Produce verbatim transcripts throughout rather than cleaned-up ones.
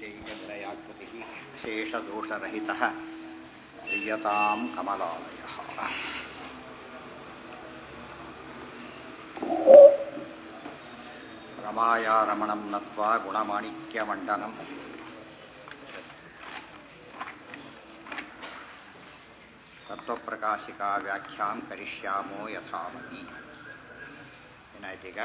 नित्यैकनिलयाकृतिः शेषदोषरहितः श्रीयतां कमलालयः। रमाया रमणं नत्वा गुणमाणिक्यमण्डनं तत्त्वप्रकाशिका व्याख्यां करिष्यामो यथामति। ಏನಾಯ್ತೀಗ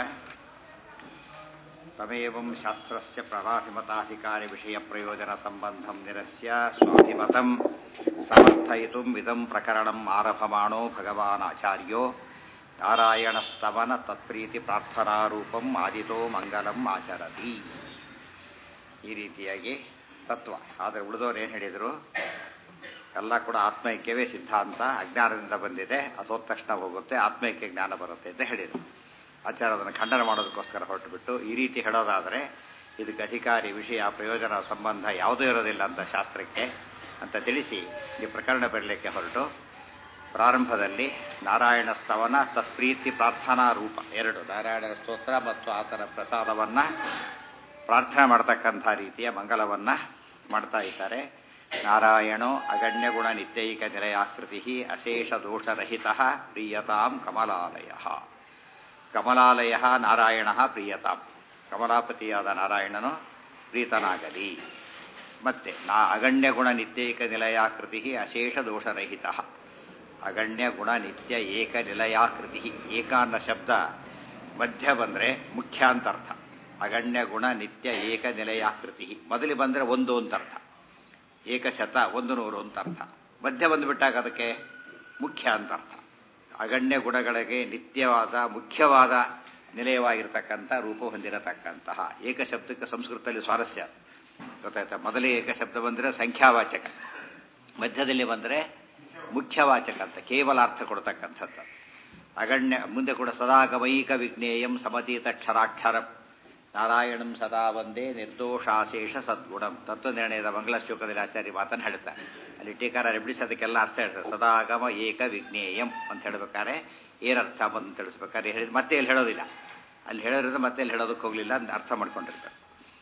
ತಮೇವಂ ಶಾಸ್ತ್ರಸ್ಯ ಪ್ರಾರಾಭಿಮತಾಧಿಕಾರಿ ವಿಷಯ ಪ್ರಯೋಜನ ಸಂಬಂಧಂ ನಿರಸ್ಯ ಸ್ವಾಭಿಮತಂ ಸಮರ್ಥಯಿತುಂ ಇದಂ ಪ್ರಕರಣಂ ಆರಭಮಾಣೋ ಭಗವಾನ್ ಆಚಾರ್ಯೋ ನಾರಾಯಣಸ್ತವನ ತತ್ಪ್ರೀತಿ ಪ್ರಾರ್ಥನಾರೂಪಂ ಆದಿತೋ ಮಂಗಲಂ ಆಚರತಿ. ಈ ರೀತಿಯಾಗಿ ತತ್ವ. ಆದರೆ ಉಳಿದವರು ಏನು ಹೇಳಿದರು? ಎಲ್ಲ ಕೂಡ ಆತ್ಮೈಕ್ಯವೇ ಸಿದ್ಧಾಂತ, ಅಜ್ಞಾನದಿಂದ ಬಂದಿದೆ, ಅದು ಹೋದ ತಕ್ಷಣ ಹೋಗುತ್ತೆ, ಆತ್ಮೈಕ್ಯ ಜ್ಞಾನ ಬರುತ್ತೆ ಅಂತ ಹೇಳಿದರು. ಆಚಾರ ಅದನ್ನು ಖಂಡನ ಮಾಡೋದಕ್ಕೋಸ್ಕರ ಹೊರಟುಬಿಟ್ಟು ಈ ರೀತಿ ಹೇಳೋದಾದರೆ ಇದಕ್ಕೆ ಅಧಿಕಾರಿ ವಿಷಯ ಪ್ರಯೋಜನ ಸಂಬಂಧ ಯಾವುದೂ ಇರೋದಿಲ್ಲ ಅಂತ ಶಾಸ್ತ್ರಕ್ಕೆ ಅಂತ ತಿಳಿಸಿ ಈ ಪ್ರಕರಣ ಬರಲಿಕ್ಕೆ ಹೊರಟು ಪ್ರಾರಂಭದಲ್ಲಿ ನಾರಾಯಣ ಸ್ತವನ ತತ್ಪ್ರೀತಿ ಪ್ರಾರ್ಥನಾ ರೂಪ ಎರಡು ನಾರಾಯಣನ ಸ್ತೋತ್ರ ಮತ್ತು ಆತನ ಪ್ರಸಾದವನ್ನು ಪ್ರಾರ್ಥನೆ ಮಾಡ್ತಕ್ಕಂಥ ರೀತಿಯ ಮಂಗಲವನ್ನು ಮಾಡ್ತಾ ಇದ್ದಾರೆ. ನಾರಾಯಣೋ ಅಗಣ್ಯ ಗುಣ ನಿತ್ಯೈಕ ನಿಲಯಾಕೃತಿ ಅಶೇಷ ದೋಷರಹಿತ ಪ್ರೀಯತಾಂ ಕಮಲಾಲಯ. ಕಮಲಾಲಯ ನಾರಾಯಣ ಪ್ರೀಯತಾಂ, ಕಮಲಾಪತಿಯಾದ ನಾರಾಯಣನು ಪ್ರೀತನಾಗಲಿ. ಮತ್ತೆ ನಾ ಅಗಣ್ಯ ಗುಣ ನಿತ್ಯೈಕ ನಿಲಯಾಕೃತಿ ಅಶೇಷ ದೋಷರಹಿತ. ಅಗಣ್ಯ ಗುಣ ನಿತ್ಯ ಏಕ ನಿಲಯಾಕೃತಿ. ಏಕ ಅನ್ನೋ ಶಬ್ದ ಮಧ್ಯ ಬಂದರೆ ಮುಖ್ಯ ಅಂತ ಅರ್ಥ. ಅಗಣ್ಯ ಗುಣ ನಿತ್ಯ ಏಕ ನಿಲಯಾಕೃತಿ ಮೊದಲು ಬಂದರೆ ಒಂದು ಅಂತ ಅರ್ಥ. ಏಕಶತ ಒಂದು ನೂರು ಅಂತ ಅರ್ಥ. ಮಧ್ಯ ಬಂದುಬಿಟ್ಟಾಗ ಅದಕ್ಕೆ ಮುಖ್ಯ ಅಂತ ಅರ್ಥ. ಅಗಣ್ಯ ಗುಣಗಳಿಗೆ ನಿತ್ಯವಾದ ಮುಖ್ಯವಾದ ನಿಲಯವಾಗಿರ್ತಕ್ಕಂಥ ರೂಪ ಹೊಂದಿರತಕ್ಕಂತಹ ಏಕಶಬ್ದಕ್ಕೆ ಸಂಸ್ಕೃತದಲ್ಲಿ ಸ್ವಾರಸ್ಯ ಗೊತ್ತಾಯ್ತಾ? ಮೊದಲೇ ಏಕಶಬ್ದ ಬಂದರೆ ಸಂಖ್ಯಾವಾಚಕ, ಮಧ್ಯದಲ್ಲಿ ಬಂದರೆ ಮುಖ್ಯವಾಚಕ ಅಂತ ಕೇವಲ ಅರ್ಥ ಕೊಡ್ತಕ್ಕಂಥದ್ದು. ಅಗಣ್ಯ ಮುಂದೆ ಕೂಡ ಸದಾಗಮೈಕ ವಿಜ್ಞೇಯಂ ಸಮತೀತಕ್ಷರಾಕ್ಷರ ನಾರಾಯಣಂ ಸದಾ ಒಂದೇ ನಿರ್ದೋಷಾಶೇಷ ಸದ್ಗುಣಂ. ತತ್ವನಿರ್ಣಯದ ಮಂಗಲ ಶ್ಲೋಕದಲ್ಲಿ ಆಚಾರ್ಯ ಮಾತನ್ನು ಹೇಳ್ತಾರೆ. ಅಲ್ಲಿ ಟೀಕಾರ ರೆಬ್ಡಿಸ್ ಅದಕ್ಕೆಲ್ಲ ಅರ್ಥ ಹೇಳ್ತಾರೆ. ಸದಾಗಮ ಏಕ ವಿಜ್ಞೇಯಂ ಅಂತ ಹೇಳ್ಬೇಕಾದ್ರೆ ಏನರ್ಥ ಅಂತ ತಿಳಿಸ್ಬೇಕಾದ್ರೆ ಹೇಳಿದ್ ಮತ್ತೆ ಇಲ್ಲಿ ಹೇಳೋದಿಲ್ಲ. ಅಲ್ಲಿ ಹೇಳೋದ್ರಿಂದ ಮತ್ತೆ ಇಲ್ಲಿ ಹೇಳೋದಕ್ಕೆ ಹೋಗಲಿಲ್ಲ ಅಂತ ಅರ್ಥ ಮಾಡ್ಕೊಂಡಿರ್ತಾರೆ.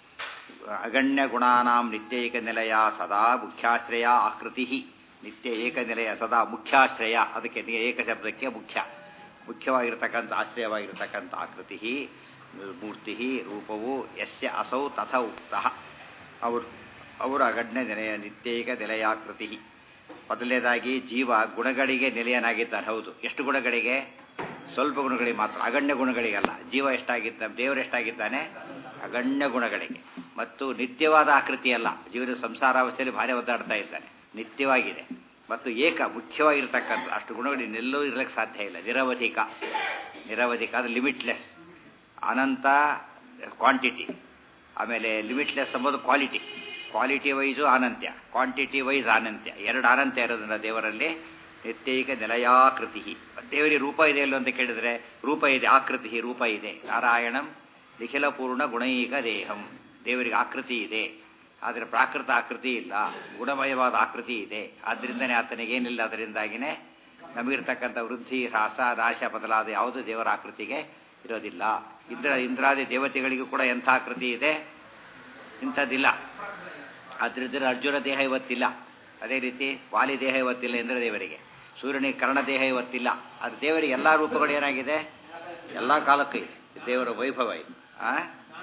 ಅಗಣ್ಯ ಗುಣಾನಾಂ ನಿತ್ಯೈಕ ನಿಲಯ ಸದಾ ಮುಖ್ಯಾಶ್ರಯ ಆಕೃತಿ. ನಿತ್ಯ ಏಕ ನಿಲಯ ಸದಾ ಮುಖ್ಯಾಶ್ರಯ, ಅದಕ್ಕೆ ಏಕ ಶಬ್ದಕ್ಕೆ ಮುಖ್ಯ ಮುಖ್ಯವಾಗಿರ್ತಕ್ಕಂಥ ಆಶ್ರಯವಾಗಿರ್ತಕ್ಕಂಥ ಆಕೃತಿ ಮೂರ್ತಿ ರೂಪವು ಯಸ್ಯ ಅಸೌ ತಥ ಉಕ್ತ. ಅವರು ಅವರು ಅಗಣ್ಯ ನಿಲಯ ನಿತ್ಯೈಕ ನಿಲಯಾಕೃತಿ. ಮೊದಲನೇದಾಗಿ ಜೀವ ಗುಣಗಳಿಗೆ ನಿಲಯನಾಗಿದ್ದಾನೆ. ಹೌದು, ಎಷ್ಟು ಗುಣಗಳಿಗೆ? ಸ್ವಲ್ಪ ಗುಣಗಳಿಗೆ ಮಾತ್ರ, ಅಗಣ್ಯ ಗುಣಗಳಿಗಲ್ಲ. ಜೀವ ಎಷ್ಟಾಗಿದ್ದಾನೆ? ದೇವರು ಎಷ್ಟಾಗಿದ್ದಾನೆ? ಅಗಣ್ಯ ಗುಣಗಳಿಗೆ. ಮತ್ತು ನಿತ್ಯವಾದ ಆಕೃತಿ ಅಲ್ಲ. ಜೀವನ ಸಂಸಾರಾವಸ್ಥೆಯಲ್ಲಿ ಭಾರಿ ಒದ್ದಾಡ್ತಾ ಇದ್ದಾನೆ, ನಿತ್ಯವಾಗಿದೆ. ಮತ್ತು ಏಕ ಮುಖ್ಯವಾಗಿರ್ತಕ್ಕಂಥ ಅಷ್ಟು ಗುಣಗಳಿಗೆ ನೆಲ್ಲೂ ಇರಲಿಕ್ಕೆ ಸಾಧ್ಯ ಇಲ್ಲ. ನಿರವಧಿಕ ನಿರವಧಿಕ ಅದು ಲಿಮಿಟ್ಲೆಸ್. ಅನಂತ ಕ್ವಾಂಟಿಟಿ. ಆಮೇಲೆ ಲಿಮಿಟ್ಲೆಸ್ ಎಂಬುದು ಕ್ವಾಲಿಟಿ. ಕ್ವಾಲಿಟಿ ವೈಸು ಅನಂತ್ಯ, ಕ್ವಾಂಟಿಟಿ ವೈಸ್ ಅನಂತ್ಯ. ಎರಡು ಅನಂತ್ಯ ಇರೋದ್ರಿಂದ ದೇವರಲ್ಲಿ ನಿತ್ಯೈಕ ನಿಲಯಾಕೃತಿ. ದೇವರಿಗೆ ರೂಪ ಇದೆ ಅಲ್ಲೋ ಅಂತ ಕೇಳಿದರೆ ರೂಪ ಇದೆ, ಆಕೃತಿ ರೂಪ ಇದೆ. ನಾರಾಯಣಂ ನಿಖಿಲ ಪೂರ್ಣ ಗುಣೈಕ ದೇಹಂ. ದೇವರಿಗೆ ಆಕೃತಿ ಇದೆ, ಆದರೆ ಪ್ರಾಕೃತ ಆಕೃತಿ ಇಲ್ಲ, ಗುಣಮಯವಾದ ಆಕೃತಿ ಇದೆ. ಆದ್ದರಿಂದನೇ ಆತನಿಗೇನಿಲ್ಲ. ಅದರಿಂದಾಗಿನೇ ನಮಗಿರ್ತಕ್ಕಂಥ ವೃದ್ಧಿ ಹ್ರಾಸ ನಾಶ ಬದಲಾದ ಯಾವುದು ದೇವರ ಆಕೃತಿಗೆ ಇರೋದಿಲ್ಲ. ಇಂದ್ರ ಇಂದ್ರಾದಿ ದೇವತೆಗಳಿಗೂ ಕೂಡ ಎಂಥ ಆಕೃತಿ ಇದೆ? ಇಂಥದ್ದಿಲ್ಲ. ಆದ್ರಿಂದ ಅರ್ಜುನ ದೇಹ ಇವತ್ತಿಲ್ಲ. ಅದೇ ರೀತಿ ವಾಲಿ ದೇಹ ಇವತ್ತಿಲ್ಲ ಇಂದ್ರದೇವರಿಗೆ. ಸೂರ್ಯನಿಗೆ ಕರ್ಣ ದೇಹ ಇವತ್ತಿಲ್ಲ. ಅದು ದೇವರಿಗೆ ಎಲ್ಲ ರೂಪಗಳು ಏನಾಗಿದೆ? ಎಲ್ಲ ಕಾಲಕ್ಕೂ ಇದೆ. ದೇವರ ವೈಭವ ಇದೆ. ಆ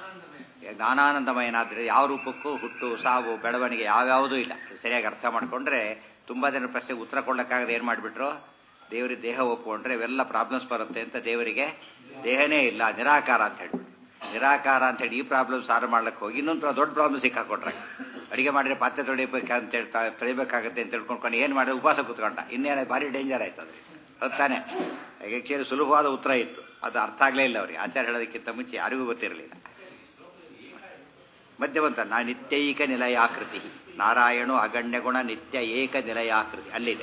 ಜ್ಞಾನಾನಂದಮಯನಾದ್ರೆ ಯಾವ ರೂಪಕ್ಕೂ ಹುಟ್ಟು ಸಾವು ಬೆಳವಣಿಗೆ ಯಾವ್ಯಾವುದೂ ಇಲ್ಲ. ಸರಿಯಾಗಿ ಅರ್ಥ ಮಾಡಿಕೊಂಡ್ರೆ ತುಂಬ ಜನ ಪ್ರಶ್ನೆಗೆ ಉತ್ತರ ಕೊಡೋಕ್ಕಾಗದೆ ಏನು ಮಾಡಿಬಿಟ್ರು? ದೇವರಿಗೆ ದೇಹ ಒಪ್ಪಿಕೊಂಡ್ರೆ ಇವೆಲ್ಲ ಪ್ರಾಬ್ಲಮ್ಸ್ ಬರುತ್ತೆ ಅಂತ ದೇವರಿಗೆ ದೇಹನೇ ಇಲ್ಲ, ನಿರಾಕಾರ ಅಂತ ಹೇಳ್ಬಿಟ್ಟು. ನಿರಾಕಾರ ಅಂತ ಹೇಳಿ ಈ ಪ್ರಾಬ್ಲಮ್ ಸಾಲ್ವ್ ಮಾಡ್ಲಿಕ್ಕೆ ಹೋಗಿ ಇನ್ನೊಂದು ದೊಡ್ಡ ಪ್ರಾಬ್ಲಮ್ ಸಿಕ್ಕಾಕೊಟ್ರೆ, ಅಡುಗೆ ಮಾಡಿದ್ರೆ ಪಾತ್ರೆ ತೊಳಿಬೇಕಂತ ಹೇಳ್ತಾ ತೊಳಿಬೇಕಾಗತ್ತೆ ಅಂತ ತಿಳ್ಕೊಂಡು ಏನು ಮಾಡಿದ್ರೆ ಉಪವಾಸ ಕೂತ್ಕೊಂಡ. ಇನ್ನೇನು ಭಾರಿ ಡೇಂಜರ್ ಆಯ್ತು ಅದ್ರಿಗೆ. ಹೊತ್ತಾನೆ ಆ್ಯಕ್ಚುಲಿ ಸುಲಭವಾದ ಉತ್ತರ ಇತ್ತು, ಅದು ಅರ್ಥ ಆಗಲೇ ಇಲ್ಲ ಅವ್ರಿಗೆ. ಆಚಾರ ಹೇಳೋದಕ್ಕಿಂತ ಮುಂಚೆ ಯಾರಿಗೂ ಗೊತ್ತಿರಲಿಲ್ಲ. ಮಧ್ಯವಂತ ನಾ ನಿತ್ಯೈಕ ನಿಲಯಾಕೃತಿ. ನಾರಾಯಣು ಅಗಣ್ಯ ಗುಣ ನಿತ್ಯ ಏಕ ನಿಲಯಾಕೃತಿ ಅಲ್ಲಿದೆ.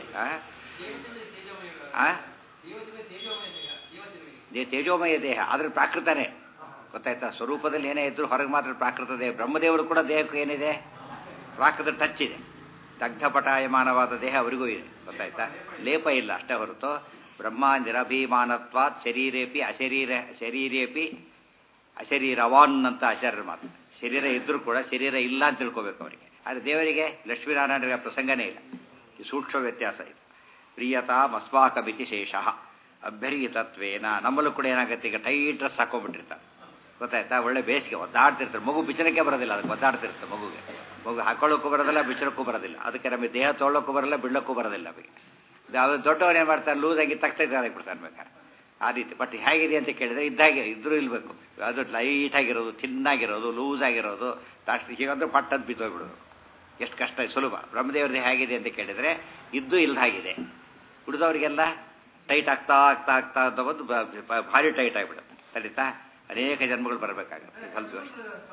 ತೇಜೋಮಯ ದೇಹ, ಆದ್ರೆ ಪ್ರಾಕೃತನೇ. ಗೊತ್ತಾಯ್ತಾ? ಸ್ವರೂಪದಲ್ಲಿ ಏನೇ ಇದ್ರು ಹೊರಗೆ ಮಾತ್ರ ಪ್ರಾಕೃತ ದೇಹ. ಬ್ರಹ್ಮದೇವರು ಕೂಡ ದೇಹಕ್ಕೆ ಏನಿದೆ? ಪ್ರಾಕೃತ ಟಚ್ ಇದೆ. ದಗ್ಧಪಟಾಯಮಾನವಾದ ದೇಹ ಅವರಿಗೂ ಇದೆ. ಗೊತ್ತಾಯ್ತಾ? ಲೇಪ ಇಲ್ಲ ಅಷ್ಟೇ ಹೊರತು ಬ್ರಹ್ಮ ನಿರಭಿಮಾನತ್ವಾತ್ ಶರೀರೇಪಿ ಅಶರೀರ ಶರೀರೇಪಿ ಅಶರೀರವಾನ್ ಅಂತ ಆಚಾರ್ಯರ ಮಾತು. ಶರೀರ ಇದ್ರೂ ಕೂಡ ಶರೀರ ಇಲ್ಲ ಅಂತ ತಿಳ್ಕೋಬೇಕು ಅವರಿಗೆ. ಆದರೆ ದೇವರಿಗೆ ಲಕ್ಷ್ಮೀನಾರಾಯಣರಿಗೆ ಪ್ರಸಂಗನೇ ಇಲ್ಲ. ಈ ಸೂಕ್ಷ್ಮ ವ್ಯತ್ಯಾಸ ಇದು. ಪ್ರಿಯತಾಮಸ್ಮಾಕಮಿತಿ ಶೇಷಃ ಅಭ್ಯರಿತತ್ವೇನ. ನಮ್ಮಲ್ಲೂ ಕೂಡ ಏನಾಗುತ್ತೆ, ಈಗ ಟೈಟ್ ಡ್ರೆಸ್ ಹಾಕೊಂಡ್ಬಿಟ್ಟಿರ್ತಾರೆ, ಗೊತ್ತಾಯ್ತಾ, ಒಳ್ಳೆ ಬೇಸಿಗೆ ಒದ್ದಾಡ್ತಿರ್ತಾರೆ. ಮಗು ಬಿಚ್ಚನಕ್ಕೆ ಬರೋದಿಲ್ಲ, ಅದಕ್ಕೆ ಒದ್ದಾಡ್ತಿರುತ್ತೆ ಮಗುಗೆ. ಮಗು ಹಾಕೊಳ್ಳೋಕ್ಕೂ ಬರೋದಿಲ್ಲ, ಬಿಚ್ಚಲಕ್ಕೂ ಬರೋದಿಲ್ಲ. ಅದಕ್ಕೆ ನಮಗೆ ದೇಹ ತೊಗೊಳ್ಳೋಕ್ಕೂ ಬರೋಲ್ಲ, ಬಿಡೋಕ್ಕೂ ಬರೋದಿಲ್ಲ ನಮಗೆ. ಅದು ದೊಡ್ಡವನು ಏನು ಮಾಡ್ತಾರೆ, ಲೂಸಾಗಿ ತಗ್ತಾಗಿ ಬಿಡ್ತಾರೆ ಬೇಕಾದ್ರೆ ಆ ರೀತಿ. ಬಟ್ ಹೇಗಿದೆ ಅಂತ ಕೇಳಿದರೆ ಇದ್ದಾಗೆ ಇದ್ರೂ ಇರಬೇಕು. ಅದು ಲೈಟಾಗಿರೋದು, ಥಿನ್ನಾಗಿರೋದು, ಲೂಸಾಗಿರೋದು, ತಾಷ್ಟು ಹೀಗಂದ್ರೆ ಪಟ್ಟದ್ದು ಬಿದ್ದೋಗ್ಬಿಡೋದು. ಎಷ್ಟು ಕಷ್ಟ, ಸುಲಭ. ಬ್ರಹ್ಮದೇವ್ರದ್ದು ಹೇಗಿದೆ ಅಂತ ಕೇಳಿದರೆ ಇದ್ದು ಇಲ್ದಾಗಿದೆ. ಉಳಿದವರಿಗೆಲ್ಲ ಟೈಟ್ ಆಗ್ತಾ ಆಗ್ತಾ ಆಗ್ತಾ ಅಂತ ಬಂದು ಭಾರಿ ಟೈಟ್ ಆಗಿಬಿಡುತ್ತೆ. ಸರಿತಾ, ಅನೇಕ ಜನ್ಮಗಳು ಬರಬೇಕಾಗುತ್ತೆ. ಸ್ವಲ್ಪ ವರ್ಷ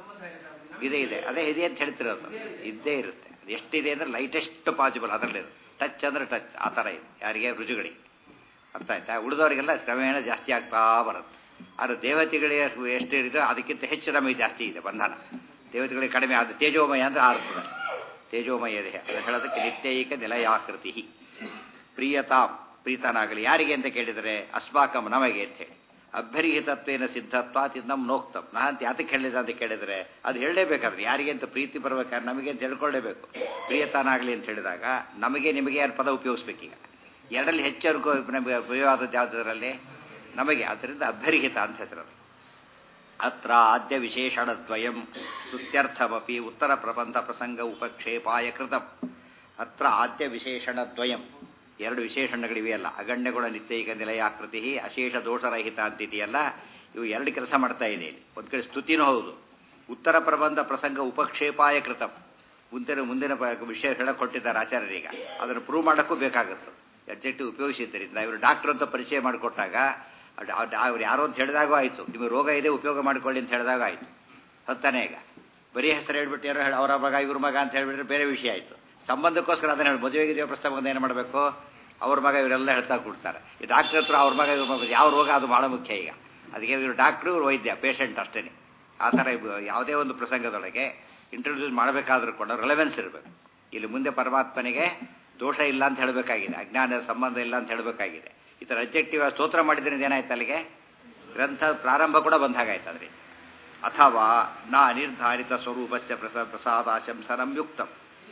ಇದೆ ಇದೆ ಅದೇ ಇದೆ ಅಂತ ಹೇಳ್ತಿರೋದು, ಇದ್ದೇ ಇರುತ್ತೆ. ಅದು ಎಷ್ಟಿದೆ ಅಂದರೆ ಲೈಟೆಸ್ಟ್ ಪಾಸಿಬಲ್ ಅದರಲ್ಲಿ ಟಚ್ ಅಂದರೆ ಟಚ್ ಆ ಥರ ಇದೆ. ಯಾರಿಗೆ ರುಜುಗಡಿ ಅರ್ಥ ಆಯ್ತಾ. ಉಳಿದವರಿಗೆಲ್ಲ ಕ್ರಮೇಣ ಜಾಸ್ತಿ ಆಗ್ತಾ ಬರುತ್ತೆ. ಆದರೆ ದೇವತೆಗಳಿಗೆ ಎಷ್ಟು ಇರಿದೋ ಅದಕ್ಕಿಂತ ಹೆಚ್ಚು ನಮಗೆ ಜಾಸ್ತಿ ಇದೆ ಬಂಧನ. ದೇವತೆಗಳಿಗೆ ಕಡಿಮೆ. ಅದು ತೇಜೋಮಯ ಅಂದರೆ ಆರ್ತದೆ, ತೇಜೋಮಯ ದೇಹ. ಅದು ಹೇಳೋದಕ್ಕೆ ನಿತ್ಯೈಕ ನಿಲಯಾಕೃತಿ. ಪ್ರಿಯತಾಂ, ಪ್ರೀತನಾಗಲಿ. ಯಾರಿಗೆ ಅಂತ ಕೇಳಿದರೆ ಅಸ್ಮಾಕಂ, ನಮಗೆ ಅಂತ ಹೇಳಿ. ಅಭ್ಯರಿಹಿತತ್ವೇನ ಸಿದ್ಧತ್ವಾತ್ ಇದಂ ನೋಕ್ತಂ. ನಾ ಅಂತ ಯಾತಕ್ಕೆ ಹೇಳಿದ ಅಂತ ಕೇಳಿದರೆ ಅದು ಹೇಳಲೇಬೇಕಾದ್ರೆ ಯಾರಿಗೆ ಅಂತ ಪ್ರೀತಿ ಬರಬೇಕಾದ್ರೆ ನಮಗೆ ಅಂತ ಹೇಳ್ಕೊಳ್ಳೇಬೇಕು. ಪ್ರಿಯತಾನಾಗಲಿ ಅಂತ ಹೇಳಿದಾಗ ನಮಗೆ ನಿಮಗೆ ಯಾರು ಪದ ಉಪಯೋಗಿಸ್ಬೇಕೀಗ. ಎರಡಲ್ಲಿ ಹೆಚ್ಚು ಅನುಕೋ ನಮಗೆ ಉಪಯೋಗವಾದದ್ದು ಯಾವುದರಲ್ಲಿ, ನಮಗೆ. ಆದ್ದರಿಂದ ಅಭ್ಯರಿಹಿತ ಅಂತ ಹೆಸರದು. ಅತ್ರ ಆದ್ಯ ವಿಶೇಷಣದ್ವಯಂ ಸ್ತುತ್ಯರ್ಥಮಪಿ ಉತ್ತರ ಪ್ರಬಂಧ ಪ್ರಸಂಗ ಉಪಕ್ಷೇಪಾಯ ಕೃತಂ. ಅತ್ರ ಆದ್ಯ ವಿಶೇಷಣದ್ವಯಂ, ಎರಡು ವಿಶೇಷಣಗಳಿವೆಯಲ್ಲ, ಅಗಣ್ಯಗುಣ ನಿತ್ಯೈಕ ನಿಲಯಾಕೃತಿ, ಅಶೇಷ ದೋಷರಹಿತ ಅಂತಿದೆಯಲ್ಲ, ಇವು ಎರಡು ಕೆಲಸ ಮಾಡ್ತಾ ಇದೆ ಇಲ್ಲಿ. ಒಂದು ಕಡೆ ಸ್ತುತಿನೂ ಹೌದು, ಉತ್ತರ ಪ್ರಬಂಧ ಪ್ರಸಂಗ ಉಪಕ್ಷೇಪಾಯ ಕೃತಂ. ಮುಂದಿನ ಮುಂದಿನ ವಿಷಯ ಹೇಳಕ್ ಕೊಟ್ಟಿದ್ದಾರೆ ಆಚಾರ್ಯರೀಗ, ಅದನ್ನು ಪ್ರೂವ್ ಮಾಡೋಕ್ಕೂ ಬೇಕಾಗುತ್ತೆ. ಅಬ್ಜೆಕ್ಟಿವ್ ಉಪಯೋಗಿಸಿದ್ದರಿಂದ ಇವರು ಡಾಕ್ಟರ್ ಅಂತ ಪರಿಚಯ ಮಾಡಿಕೊಟ್ಟಾಗ ಅವ್ರು ಯಾರೋ ಅಂತ ಹೇಳಿದಾಗೂ ಆಯಿತು, ನಿಮಗೆ ರೋಗ ಇದೆ ಉಪಯೋಗ ಮಾಡಿಕೊಳ್ಳಿ ಅಂತ ಹೇಳಿದಾಗ ಆಯಿತು. ಹೊತ್ತಾನೆ ಈಗ ಬರೀ ಹೆಸರು ಹೇಳ್ಬಿಟ್ಟು ಯಾರೋ ಹೇಳಿ ಅವರ ಮಗ ಇವ್ರ ಮಗ ಅಂತ ಹೇಳ್ಬಿಟ್ರೆ ಬೇರೆ ವಿಷಯ ಆಯಿತು. ಸಂಬಂಧಕ್ಕೋಸ್ಕರ ಅದನ್ನ ಹೇಳಿ ಮದುವೆಗೆ ದೇವ ಪ್ರಸ್ತಾವ ಬಂದು ಏನು ಮಾಡಬೇಕು, ಅವ್ರ ಮಗ ಇವರೆಲ್ಲ ಹೇಳ್ತಾ ಕೊಡ್ತಾರೆ. ಈ ಡಾಕ್ಟರ್ ಹತ್ರ ಅವ್ರ ಮಗ ಇವ್ರ ಮಗ ಯಾವ ರೋಗ ಅದು ಭಾಳ ಮುಖ್ಯ ಈಗ. ಅದಕ್ಕೆ ಇವರು ಡಾಕ್ಟ್ರು, ಇವರು ವೈದ್ಯ, ಪೇಷಂಟ್ ಅಷ್ಟೇ. ಆ ಥರ ಯಾವುದೇ ಒಂದು ಪ್ರಸಂಗದೊಳಗೆ ಇಂಟ್ರೊಡ್ಯೂಸ್ ಮಾಡಬೇಕಾದ್ರೂ ಕೂಡ ರಿಲೆವೆನ್ಸ್ ಇರಬೇಕು. ಇಲ್ಲಿ ಮುಂದೆ ಪರಮಾತ್ಮನಿಗೆ ದೋಷ ಇಲ್ಲ ಅಂತ ಹೇಳಬೇಕಾಗಿದೆ, ಅಜ್ಞಾನದ ಸಂಬಂಧ ಇಲ್ಲ ಅಂತ ಹೇಳಬೇಕಾಗಿದೆ. ಈ ಥರ ಅಬ್ಜೆಕ್ಟಿವ್ ಸ್ತೋತ್ರ ಮಾಡಿದ್ರಿಂದ ಏನಾಯ್ತು, ಅಲ್ಲಿಗೆ ಗ್ರಂಥ ಪ್ರಾರಂಭ ಕೂಡ ಬಂದ ಹಾಗಾಯ್ತು. ಅದ್ರಿ ಅಥವಾ ನಾ ಅನಿರ್ಧಾರಿತ ಸ್ವರೂಪಶ್ಚ ಪ್ರಸ ಪ್ರಸಾದಾಶಂಸನಂ ಯುಕ್ತಂ.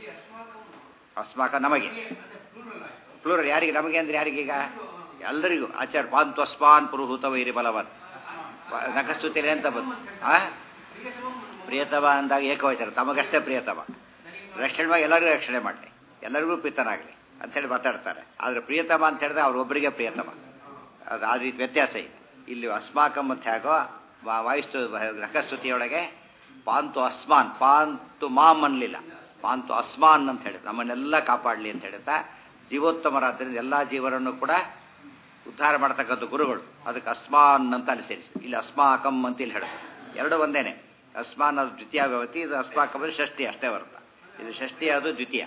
ಅಸ್ಮಾಕ ನಮಗೆ ಪ್ಲೂರಲ್, ಯಾರಿಗೆ ನಮಗೆ ಅಂದರೆ ಯಾರಿಗೀಗ ಎಲ್ಲರಿಗೂ. ಆಚಾರ್ಯ ಪಾಂತು ಅಸ್ಮಾನ್ ಪುರುಹೂತ ವೈರಿ ಬಲವನ್ ನಖಸ್ತುತಿಲೆ ಅಂತ ಬಂದು ಆ ಪ್ರಿಯತಮ ಅಂದಾಗ ಏಕವಚನ, ತಮಗಷ್ಟೇ ಪ್ರಿಯತಮ. ರಕ್ಷಣೆವಾಗಿ ಎಲ್ಲರಿಗೂ ರಕ್ಷಣೆ ಮಾಡಲಿ, ಎಲ್ಲರಿಗೂ ಪ್ರೀತನಾಗಲಿ ಅಂಥೇಳಿ ಮಾತಾಡ್ತಾರೆ. ಆದರೆ ಪ್ರಿಯತಮ ಅಂತ ಹೇಳಿದ್ರೆ ಅವರೊಬ್ಬರಿಗೆ ಪ್ರಿಯತಮ, ಅದು ಆ ರೀತಿ ವ್ಯತ್ಯಾಸ ಇದೆ. ಇಲ್ಲಿ ಅಸ್ಮಾಕಂ ಅಂತ ಹೇಗೋ ವಾಯಿಸ್ತು ನಖಸ್ತುತಿಯೊಳಗೆ ಪಾಂತು ಅಸ್ಮಾನ್, ಪಾಂತು ಮಾಮ್ ಅನ್ನಲಿಲ್ಲ, ಪಾಂತು ಅಸ್ಮಾನ್ ಅಂತ ಹೇಳಿದ ನಮ್ಮನ್ನೆಲ್ಲ ಕಾಪಾಡಲಿ ಅಂತ ಹೇಳ್ತಾ ಜೀವೋತ್ತಮರಾದ್ದರಿಂದ ಎಲ್ಲ ಜೀವನನ್ನು ಕೂಡ ಉದ್ಧಾರ ಮಾಡ್ತಕ್ಕಂಥ ಗುರುಗಳು. ಅದಕ್ಕೆ ಅಸ್ಮಾನ್ ಅಂತ ಅಲ್ಲಿ ಸೇರಿಸಿ, ಇಲ್ಲಿ ಅಸ್ಮಾಕಂ ಅಂತ ಇಲ್ಲಿ ಹೇಳೋದು. ಎರಡು ಒಂದೇನೆ. ಅಸ್ಮಾನ್ ಅದು ದ್ವಿತೀಯ ವ್ಯವತಿ, ಇದು ಅಸ್ಮಾಕಂ ಅದು ಷಷ್ಠಿ ಅಷ್ಟೇ ವರ್ತ. ಇದು ಷಷ್ಠಿ, ಅದು ದ್ವಿತೀಯ.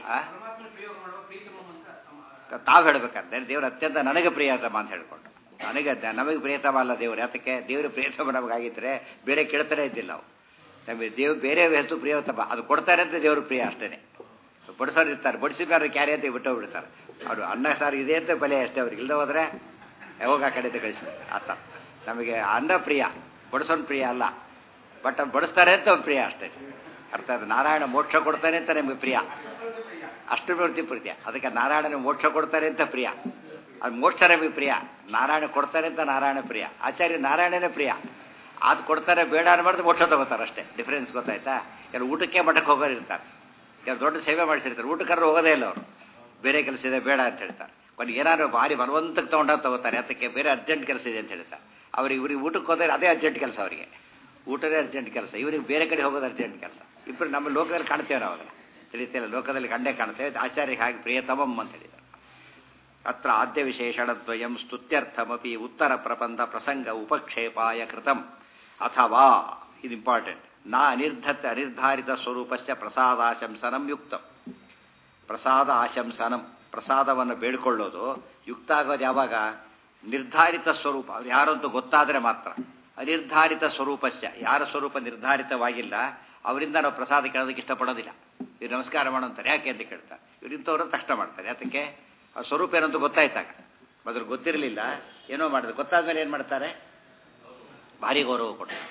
ತಾವು ಹೇಳ್ಬೇಕಾದ್ರೆ ದೇವರು ಅತ್ಯಂತ ನನಗೆ ಪ್ರಿಯತಮ ಅಂತ ಹೇಳ್ಕೊಂಡು, ನನಗೆ ನಮಗೆ ಪ್ರಿಯತಮ ಅಲ್ಲ ದೇವರು. ಯಾತಕ್ಕೆ ದೇವರು ಪ್ರಿಯತಮ ನಮಗಾಗಿದ್ದರೆ ಬೇರೆ ಕೇಳ್ತಾನೆ ಇದ್ದಿಲ್ಲ ನಾವು. ನಮಗೆ ದೇವ್ರು ಬೇರೆ ಹೆಸರು ಪ್ರಿಯತಮ ಅದು ಕೊಡ್ತಾರೆ ಅಂತ ದೇವರು ಪ್ರಿಯ ಅಷ್ಟೇ. ಬಡಿಸೋರು ಇರ್ತಾರೆ, ಬಡಿಸಿದಾರೆ ಕ್ಯಾರಿ ಅಂತ ಬಿಟ್ಟೋಗ್ಬಿಡ್ತಾರೆ. ಅವರು ಅನ್ನ ಸಾರು ಇದೆ ಅಂತ ಬೆಲೆ ಅಷ್ಟೇ, ಅವ್ರಿಗೆ ಇಲ್ಲದೆ ಹೋದರೆ ಯಾವಾಗ ಆ ಕಡೆ ಕಳಿಸ್ತಾರೆ. ಆತ ನಮಗೆ ಅನ್ನ ಪ್ರಿಯ, ಬಡಿಸೋನು ಪ್ರಿಯ ಅಲ್ಲ. ಬಟ್ ಅವ್ರು ಬಡಿಸ್ತಾರೆ ಅಂತ ಅವ್ನು ಪ್ರಿಯ ಅಷ್ಟೇ. ಅರ್ಥ ಅದು ನಾರಾಯಣ ಮೋಕ್ಷ ಕೊಡ್ತಾನೆ ಅಂತ ನಮಗೆ ಪ್ರಿಯ, ಅಷ್ಟು ಮೂರ್ತಿ ಪ್ರೀತಿಯ. ಅದಕ್ಕೆ ನಾರಾಯಣನ ಮೋಕ್ಷ ಕೊಡ್ತಾರೆ ಅಂತ ಪ್ರಿಯ, ಅದು ಮೋಕ್ಷ ನಮಗೆ ಪ್ರಿಯ. ನಾರಾಯಣ ಕೊಡ್ತಾರೆ ಅಂತ ನಾರಾಯಣ ಪ್ರಿಯ, ಆಚಾರ್ಯ ನಾರಾಯಣನೇ ಪ್ರಿಯ. ಅದು ಕೊಡ್ತಾರೆ ಬೇಡ ಅನ್ಬಾರ್ದು, ಮೋಕ್ಷ ತಗೋತಾರೆ ಅಷ್ಟೇ. ಡಿಫ್ರೆನ್ಸ್ ಗೊತ್ತಾಯ್ತಾ? ಕೆಲವು ಊಟಕ್ಕೆ ಮಠಕ್ಕೆ ಹೋಗೋರು ಇರ್ತಾರೆ, ಕೆಲವು ದೊಡ್ಡ ಸೇವೆ ಮಾಡಿಸಿರ್ತಾರೆ, ಊಟಕ್ಕಾದ್ರೂ ಹೋಗೋದೇ ಇಲ್ಲ ಅವರು. ಬೇರೆ ಕೆಲಸ ಇದೆ ಬೇಡ ಅಂತ ಹೇಳ್ತಾರೆ. ಕೊನೆಗೆ ಏನಾದ್ರು ಭಾರಿ ಬಲವಂತಕ್ಕೆ ತೊಗೊಂಡಾಗ ತಗೋತಾರೆ, ಅದಕ್ಕೆ ಬೇರೆ ಅರ್ಜೆಂಟ್ ಕೆಲಸ ಇದೆ ಅಂತ ಹೇಳ್ತಾರೆ. ಅವ್ರಿಗೆ ಇವ್ರಿಗೆ ಊಟಕ್ಕೆ ಹೋದರೆ ಅದೇ ಅರ್ಜೆಂಟ್ ಕೆಲಸ, ಅವರಿಗೆ ಊಟದೇ ಅರ್ಜೆಂಟ್ ಕೆಲಸ, ಇವರಿಗೆ ಬೇರೆ ಕಡೆ ಹೋಗೋದು ಅರ್ಜೆಂಟ್ ಕೆಲಸ. ಇಬ್ಬರು ನಮ್ಮ ಲೋಕದಲ್ಲಿ ಕಾಣ್ತೇವೆ ನಾವು, ಅದನ್ನು ತಿಳಿತಿಲ್ಲ, ಲೋಕದಲ್ಲಿ ಕಂಡೇ ಕಾಣ್ತೇವೆ. ಆಚಾರ್ಯ ಹಾಗೆ ಪ್ರಿಯತಮಂ ಅಂತ ಹೇಳಿದರು. ಅತ್ರ ಆದ್ಯ ವಿಶೇಷಣದ್ವಯಂ ಸ್ತುತ್ಯರ್ಥಮಪಿ ಉತ್ತರ ಪ್ರಬಂಧ ಪ್ರಸಂಗ ಉಪಕ್ಷೇಪಾಯ ಕೃತಂ. ಅಥವಾ ಇದು ಇಂಪಾರ್ಟೆಂಟ್, ನಾ ಅನಿರ್ಧತ ಅನಿರ್ಧಾರಿತ ಸ್ವರೂಪಶ್ಚ ಪ್ರಸಾದಾಶಂಸನಂ ಯುಕ್ತಂ. ಪ್ರಸಾದ ಆಶಂಸನಂ, ಪ್ರಸಾದವನ್ನು ಬೇಡ್ಕೊಳ್ಳೋದು ಯುಕ್ತ ಆಗೋದು ಯಾವಾಗ? ನಿರ್ಧಾರಿತ ಸ್ವರೂಪ, ಅವ್ರು ಯಾರು ಅಂತ ಗೊತ್ತಾದರೆ ಮಾತ್ರ. ಅನಿರ್ಧಾರಿತ ಸ್ವರೂಪಶ್ಚ, ಯಾರ ಸ್ವರೂಪ ನಿರ್ಧಾರಿತವಾಗಿಲ್ಲ ಅವರಿಂದ ನಾವು ಪ್ರಸಾದ ಕೇಳೋದಕ್ಕೆ ಇಷ್ಟಪಡೋದಿಲ್ಲ. ಇವ್ರು ನಮಸ್ಕಾರ ಮಾಡೋಂತಾರೆ, ಯಾಕೆ ಅಂತ ಕೇಳ್ತಾರೆ. ಇವ್ರು ಇಂಥವ್ರನ್ನ ತಕ್ಷಣ ಮಾಡ್ತಾರೆ. ಯಾತಕ್ಕೆ? ಆ ಸ್ವರೂಪ ಏನಂತ ಗೊತ್ತಾಯ್ತಾಗ. ಮೊದಲು ಗೊತ್ತಿರಲಿಲ್ಲ, ಏನೋ ಮಾಡಿದ್ರು, ಗೊತ್ತಾದ್ಮೇಲೆ ಏನು ಮಾಡ್ತಾರೆ? ಭಾರಿ ಗೌರವ ಕೊಡ್ತಾರೆ.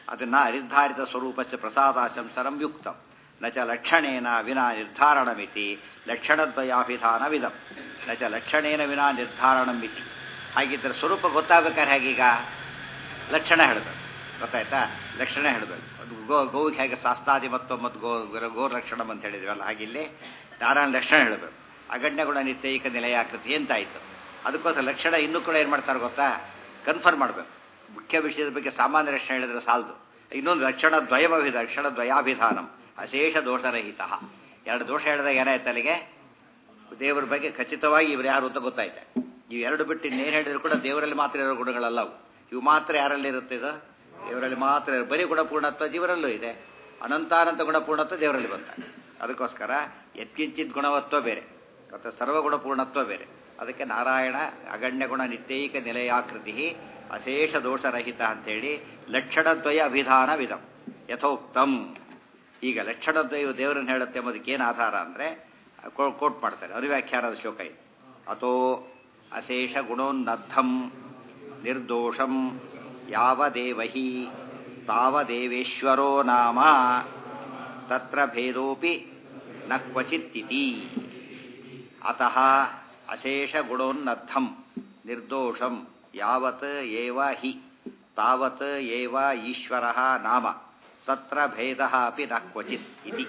ಅದನ್ನು ನಿರ್ಧಾರಿತ ಸ್ವರೂಪಸ್ಯ ಪ್ರಸಾದಾಶಂಸರಂ ಯುಕ್ತಂ ನ ಚ ಲಕ್ಷಣೇನ ವಿನಾ ನಿರ್ಧಾರಣಮಿತಿ ಲಕ್ಷಣದ್ವಯಾಭಿಧಾನವಿದಂ ನ ಚ ಲಕ್ಷಣೇನ ವಿನಾ ನಿರ್ಧಾರಣಮಿತಿ. ಹಾಗಿದ್ದರೆ ಸ್ವರೂಪ ಗೊತ್ತಾಗಬೇಕಾದ್ರೆ ಹೇಗೀಗ ಲಕ್ಷಣ ಹೇಳಬೇಕು, ಗೊತ್ತಾಯ್ತಾ? ಲಕ್ಷಣ ಹೇಳಬೇಕು. ಅದು ಗೋ ಗೋವಿಗೆ ಹೇಗೆ ಶಾಸ್ತಾದಿ ಮತ್ತು ಮತ್ತು ಗೋ ಗೋ ಲಕ್ಷಣಂ ಅಂತ ಹೇಳಿದ್ವಲ್ಲ, ಹಾಗಿಲ್ಲಿ ನಾರಾಯಣ ಲಕ್ಷಣ ಹೇಳಬೇಕು. ಅಗಣ್ಯಗುಣ ನಿತ್ಯೈಕ ನಿಲಯಾಕೃತಿ ಎಂತಾಯಿತು. ಅದಕ್ಕೋಸ್ಕರ ಲಕ್ಷಣ ಇನ್ನೂ ಕೂಡ ಏನು ಮಾಡ್ತಾರೆ ಗೊತ್ತಾ, ಕನ್ಫರ್ಮ್ ಮಾಡಬೇಕು. ಮುಖ್ಯ ವಿಷಯದ ಬಗ್ಗೆ ಸಾಮಾನ್ಯ ಲಕ್ಷಣ ಹೇಳಿದ್ರೆ ಸಾಲದು. ಇನ್ನೊಂದು ಲಕ್ಷಣ ದ್ವಯಮವಿಧ ಲಕ್ಷಣ ದ್ವಯಾಭಿಧಾನಂ ಅಶೇಷ ದೋಷರಹಿತ. ಎರಡು ದೋಷ ಹೇಳಿದಾಗ ಏನಾಯ್ತು ಅಲ್ಲಿಗೆ, ದೇವರ ಬಗ್ಗೆ ಖಚಿತವಾಗಿ ಇವರು ಯಾರು ಅಂತ ಗೊತ್ತಾಯ್ತೆ. ಇವು ಎರಡು ಬಿಟ್ಟು ಇನ್ನೇನು ಹೇಳಿದ್ರು ಕೂಡ ದೇವರಲ್ಲಿ ಮಾತ್ರ ಇರೋ ಗುಣಗಳಲ್ಲವು. ಇವು ಮಾತ್ರ ಯಾರಲ್ಲಿ ಇರುತ್ತೆ, ಇದು ದೇವರಲ್ಲಿ ಮಾತ್ರ. ಬರೀ ಗುಣಪೂರ್ಣತ್ವ ಜೀವರಲ್ಲೂ ಇದೆ, ಅನಂತಾನಂತ ಗುಣಪೂರ್ಣತ್ವ ದೇವರಲ್ಲಿ ಬಂತ. ಅದಕ್ಕೋಸ್ಕರ ಯತ್ಕಿಂಚಿತ್ ಗುಣವತ್ವ ಬೇರೆ ಮತ್ತು ಸರ್ವಗುಣಪೂರ್ಣತ್ವ ಬೇರೆ. ಅದಕ್ಕೆ ನಾರಾಯಣ ಅಗಣ್ಯ ಗುಣ ನಿತ್ಯೈಕ ನಿಲಯಾಕೃತಿ ಅಶೇಷ ದೋಷರಹಿತ ಅಂಥೇಳಿ ಲಕ್ಷಣದ್ವಯ ಅಭಿಧಾನವಿದಂ ಯಥೋಕ್ತಂ. ಈಗ ಲಕ್ಷಣದ್ವಯ ದೇವರನ್ನು ಹೇಳುತ್ತೆ ಎಂಬುದಕ್ಕೇನು ಆಧಾರ ಅಂದರೆ ಕೋಟ್ ಮಾಡ್ತಾರೆ, ಅನುವ್ಯಾಖ್ಯಾನದ ಶ್ಲೋಕ ಇದೆ. ಅಥೋ ಅಶೇಷ ಗುಣೋನ್ನದ್ಧಂ ನಿರ್ದೋಷಂ ಯಾವದೇವಹಿ ತಾವದೇವೇಶ್ವರೋ ನಾಮ ತತ್ರ ಭೇದೋಪಿ ನ ಕ್ವಚಿತ್ತಿತಿ. ಅತಃ ಅಶೇಷ ಗುಣೋನ್ನದ್ಧಂ ನಿರ್ದೋಷಂ ಯಾವತ್ ಏವ ಹಿ ತಾವತ್ ಏವ ಈಶ್ವರಃ ನಾಮ ತತ್ರ ಭೇದಃ ಅಪಿ ನ ಕ್ವಚಿತ್ ಇತಿ.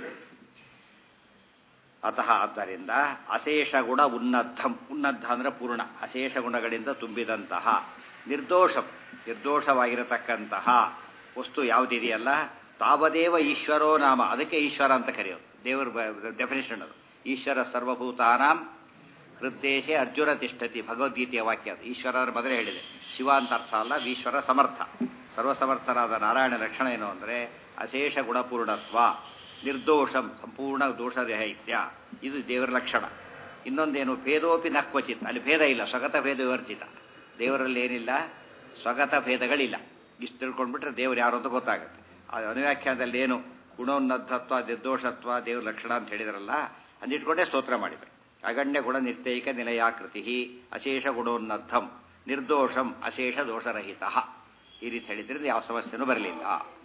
ಅತಃ ಆದ್ದರಿಂದ ಅಶೇಷ ಗುಣ ಉನ್ನದ್ಧಂ, ಉನ್ನದ್ಧ ಅಂದರೆ ಪೂರ್ಣ, ಅಶೇಷ ಗುಣಗಳಿಂದ ತುಂಬಿದಂತಹ ನಿರ್ದೋಷಂ ನಿರ್ದೋಷವಾಗಿರತಕ್ಕಂತಹ ವಸ್ತು ಯಾವುದಿದೆಯಲ್ಲ, ತಾವದೇವ ಈಶ್ವರೋ ನಾಮ, ಅದಕ್ಕೆ ಈಶ್ವರ ಅಂತ ಕರೆಯೋದು. ದೇವರ ಡೆಫಿನೇಷನ್ ಅದು. ಈಶ್ವರ ಸರ್ವಭೂತಾನಾಂ ಹೃದ್ದೇಶೆ ಅರ್ಜುನ ತಿಷ್ಠತಿ, ಭಗವದ್ಗೀತೆಯ ವಾಕ್ಯ ಅದು. ಈಶ್ವರ ಮೊದಲೇ ಹೇಳಿದೆ, ಶಿವ ಅಂತ ಅರ್ಥ ಅಲ್ಲ, ಈಶ್ವರ ಸಮರ್ಥ. ಸರ್ವಸಮರ್ಥನಾದ ನಾರಾಯಣ ಲಕ್ಷಣ ಏನು ಅಂದರೆ ಅಶೇಷ ಗುಣಪೂರ್ಣತ್ವ, ನಿರ್ದೋಷಂ ಸಂಪೂರ್ಣ ದೋಷರಹಿತ್ಯ, ಇದು ದೇವರ ಲಕ್ಷಣ. ಇನ್ನೊಂದೇನು, ಭೇದೋಪಿ ನ ಕ್ವಚಿತ್, ಅಲ್ಲಿ ಭೇದ ಇಲ್ಲ, ಸ್ವಗತ ಭೇದ ವಿವರ್ಜಿತ. ದೇವರಲ್ಲಿ ಏನಿಲ್ಲ, ಸ್ವಗತ ಭೇದಗಳಿಲ್ಲ. ಇಷ್ಟು ತಿಳ್ಕೊಂಡ್ಬಿಟ್ರೆ ದೇವರು ಯಾರು ಅಂತ ಗೊತ್ತಾಗುತ್ತೆ. ಆ ಅನುವ್ಯಾಖ್ಯಾನದಲ್ಲಿ ಏನು ಗುಣೋನ್ನದ್ಧತ್ವ ನಿರ್ದೋಷತ್ವ ದೇವ್ರ ಲಕ್ಷಣ ಅಂತ ಹೇಳಿದ್ರಲ್ಲ, ಅಂದಿಟ್ಕೊಂಡೇ ಸ್ತೋತ್ರ ಮಾಡಿವೆ. ಅಗಣ್ಯ ಗುಣ ನಿತ್ಯೈಕ ನಿಲಯಾಕೃತಿ ಅಶೇಷ ಗುಣೋನ್ನದ್ಧಂ ನಿರ್ದೋಷಂ ಅಶೇಷ ದೋಷರಹಿತ. ಈ ರೀತಿ ಹೇಳಿದ್ರಿಂದ ಯಾವ ಸಮಸ್ಯೆನೂ ಬರಲಿಲ್ಲ.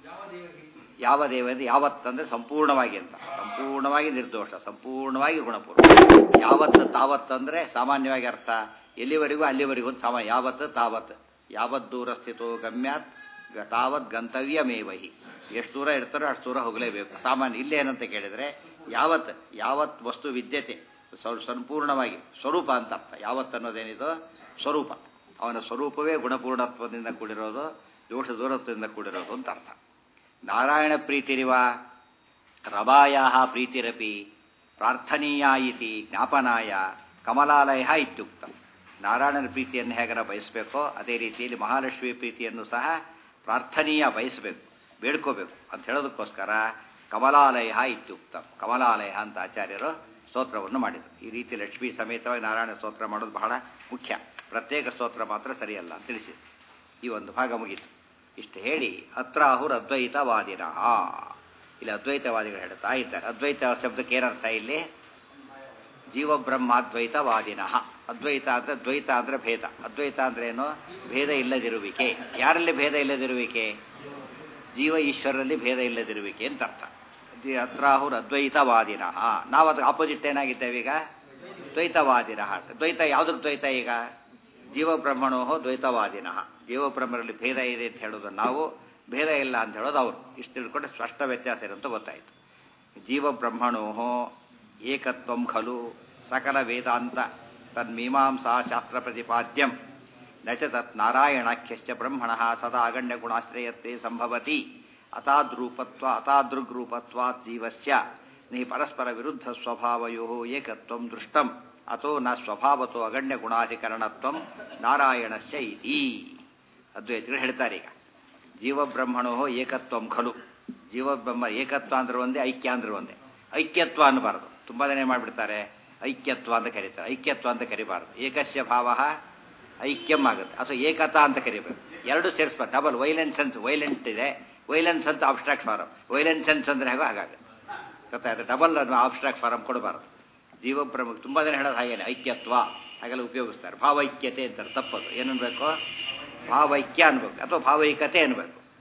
ಯಾವ ದೇವ ಅಂದರೆ ಯಾವತ್ತಂದರೆ ಸಂಪೂರ್ಣವಾಗಿ ಅಂತ, ಸಂಪೂರ್ಣವಾಗಿ ನಿರ್ದೋಷ, ಸಂಪೂರ್ಣವಾಗಿ ಗುಣಪೂರ್ಣ. ಯಾವತ್ತು ತಾವತ್ತಂದರೆ ಸಾಮಾನ್ಯವಾಗಿ ಅರ್ಥ ಎಲ್ಲಿವರೆಗೂ ಅಲ್ಲಿವರೆಗೂ ಒಂದು ಸಾಮಾನ್ಯ. ಯಾವತ್ತು ತಾವತ್, ಯಾವತ್ ದೂರ ಸ್ಥಿತೋ ಗಮ್ಯಾತ್ ತಾವತ್ ಗಂತವ್ಯಮೇವಹಿ, ಎಷ್ಟು ದೂರ ಇರ್ತಾರೋ ಅಷ್ಟು ದೂರ ಹೋಗಲೇಬೇಕು ಸಾಮಾನ್ಯ. ಇಲ್ಲೇನಂತ ಕೇಳಿದರೆ ಯಾವತ್ ಯಾವತ್ ವಸ್ತು ವಿದ್ಯತೆ ಸಂಪೂರ್ಣವಾಗಿ ಸ್ವರೂಪ ಅಂತ ಅರ್ಥ. ಯಾವತ್ತು ಅನ್ನೋದೇನಿದೋ ಸ್ವರೂಪ, ಅವನ ಸ್ವರೂಪವೇ ಗುಣಪೂರ್ಣತ್ವದಿಂದ ಕೂಡಿರೋದು, ದೋಷ ದೂರತ್ವದಿಂದ ಕೂಡಿರೋದು ಅಂತ ಅರ್ಥ. ನಾರಾಯಣ ಪ್ರೀತಿರಿವ ರಮಾಯ ಪ್ರೀತಿರಪಿ ಪ್ರಾರ್ಥನೀಯ ಇತಿ ಜ್ಞಾಪನಾಯ ಕಮಲಾಲಯ ಇತ್ಯುಕ್ತ. ನಾರಾಯಣನ ಪ್ರೀತಿಯನ್ನು ಹೇಗರ ಬಯಸಬೇಕೋ ಅದೇ ರೀತಿಯಲ್ಲಿ ಮಹಾಲಕ್ಷ್ಮಿ ಪ್ರೀತಿಯನ್ನು ಸಹ ಪ್ರಾರ್ಥನೀಯ ಬಯಸಬೇಕು, ಬೇಡ್ಕೋಬೇಕು ಅಂತ ಹೇಳೋದಕ್ಕೋಸ್ಕರ ಕಮಲಾಲಯ ಇತ್ಯುಕ್ತ. ಕಮಲಾಲಯ ಅಂತ ಆಚಾರ್ಯರು ಸ್ತೋತ್ರವನ್ನು ಮಾಡಿದರು. ಈ ರೀತಿ ಲಕ್ಷ್ಮೀ ಸಮೇತವಾಗಿ ನಾರಾಯಣ ಸ್ತೋತ್ರ ಮಾಡೋದು ಬಹಳ ಮುಖ್ಯ, ಪ್ರತ್ಯೇಕ ಸ್ತೋತ್ರ ಮಾತ್ರ ಸರಿಯಲ್ಲ ಅಂತ ತಿಳಿಸಿ ಈ ಒಂದು ಭಾಗ ಮುಗೀತು. ಇಷ್ಟು ಹೇಳಿ ಅತ್ರಾಹುರ್ ಅದ್ವೈತವಾದಿನ, ಇಲ್ಲಿ ಅದ್ವೈತವಾದಿಗಳು ಹೇಳ್ತಾ ಇದ್ದಾರೆ. ಅದ್ವೈತ ಶಬ್ದಕ್ಕೆ ಏನರ್ಥ ಇಲ್ಲಿ, ಜೀವಬ್ರಹ್ಮಾದ್ವೈತವಾದಿನ. ಅದ್ವೈತ ಅಂದರೆ ದ್ವೈತ ಅಂದರೆ ಭೇದ, ಅದ್ವೈತ ಅಂದ್ರೆ ಏನು, ಭೇದ ಇಲ್ಲದಿರುವಿಕೆ. ಯಾರಲ್ಲಿ ಭೇದ ಇಲ್ಲದಿರುವಿಕೆ, ಜೀವ ಈಶ್ವರರಲ್ಲಿ ಭೇದ ಇಲ್ಲದಿರುವಿಕೆ ಅಂತ ಅರ್ಥ. ಅತ್ರಾಹುರ್ ಅದ್ವೈತವಾದಿನ. ನಾವು ಅದಕ್ಕೆ ಆಪೋಸಿಟ್ ಏನಾಗಿದ್ದೇವೆ ಈಗ, ದ್ವೈತವಾದಿನ. ದ್ವೈತ ಯಾವುದಕ್ಕೆ ದ್ವೈತ ಈಗ, ಜೀವಬ್ರಹ್ಮಣೋ ದ್ವೈತವಾದಿನ. ಜೀವಬ್ರಹ್ಮರಲ್ಲಿ ಭೇದ ಇದೆ ಅಂತ ಹೇಳೋದು ನಾವು, ಭೇದ ಇಲ್ಲ ಅಂತ ಹೇಳೋದು ಅವರು. ಇಷ್ಟು ತಿಳ್ಕೊಂಡ್ರೆ ಸ್ಪಷ್ಟ ವ್ಯತ್ಯಾಸ ಇರಂತ ಗೊತ್ತಾಯಿತು. ಜೀವಬ್ರಹ್ಮಣೋ ಏಕತ್ವಂ ಖಲು ಸಕಲ ವೇದಾಂತ ತನ್ಮೀಮಾಂಸಾ ಶಾಸ್ತ್ರ ಪ್ರತಿಪಾದ್ಯಂ ನ ಚ ತತ್ ನಾರಾಯಣಾಖ್ಯಶ್ಚ ಬ್ರಹ್ಮಣಃ ಸದಾ ಅಗಣ್ಯ ಗುಣಾಶ್ರಯತ್ವೇ ಸಂಭವತಿ ಅತಾದ್ರೂಪತ್ವ ಅತಾದೃಗ್ರೂಪತ್ವಾತ್ ಜೀವಸ್ಯ ನಿ ಪರಸ್ಪರ ವಿರುದ್ಧ ಸ್ವಭಾವಯೋ ಏಕತ್ವಂ ದೃಷ್ಟಂ ಅಥೋ ನ ಸ್ವಭಾವತೋ ಅಗಣ್ಯ ಗುಣಾಧಿಕರಣತ್ವಂ ನಾರಾಯಣಸ್ಯ ಇತಿ. ಅದ್ವೈತಗಳು ಹೇಳ್ತಾರೆ ಈಗ ಜೀವಬ್ರಹ್ಮಣೋ ಏಕತ್ವಂ ಖಲು. ಜೀವಬ್ರಹ್ಮ ಏಕತ್ವ ಅಂದ್ರೆ ಒಂದೇ, ಐಕ್ಯ ಅಂದ್ರೆ ಒಂದೇ. ಐಕ್ಯತ್ವ ಅನ್ನಬಾರದು, ತುಂಬ ಜನ ಮಾಡಿಬಿಡ್ತಾರೆ ಐಕ್ಯತ್ವ ಅಂತ ಕರೀತಾರೆ. ಐಕ್ಯತ್ವ ಅಂತ ಕರಿಬಾರದು. ಏಕಸ್ಯ ಭಾವ ಐಕ್ಯಂ ಆಗುತ್ತೆ, ಅಥವಾ ಏಕತಾ ಅಂತ ಕರಿಬೇಕು. ಎರಡು ಸೇರಿಸ್ಬಾರ್ದು. ಡಬಲ್ ವೈಲೆನ್ಸ್ ಸೆನ್ಸ್, ವೈಲೆಂಟ್ ಇದೆ, ವೈಲೆನ್ಸ್ ಅಂತ ಆಬ್ಸ್ಟ್ರಾಕ್ಟ್ ಫಾರಮ್, ವೈಲೆನ್ಸ್ ಸೆನ್ಸ್ ಅಂದ್ರೆ ಹೇಗೋ ಹಾಗಾಗುತ್ತೆ. ಗೊತ್ತಾಯ್ತು, ಡಬಲ್ ಆಬ್ಸ್ಟ್ರಾಕ್ಟ್ ಫಾರಮ್ ಕೊಡಬಾರದು. ಜೀವಬ್ರಹ್ಮ ತುಂಬ ಜನ ಹೇಳೋದು ಹಾಗೇನೆ, ಐಕ್ಯತ್ವ ಹಾಗೆಲ್ಲ ಉಪಯೋಗಿಸ್ತಾರೆ. ಭಾವೈಕ್ಯತೆ ಅಂತಾರೆ, ತಪ್ಪದು. ಏನನ್ಬೇಕು, ಭಾವೈಕ್ಯ ಅನ್ಬೇಕು ಅಥವಾ ಭಾವೈಕತೆ ಅನ್ಬೇಕು.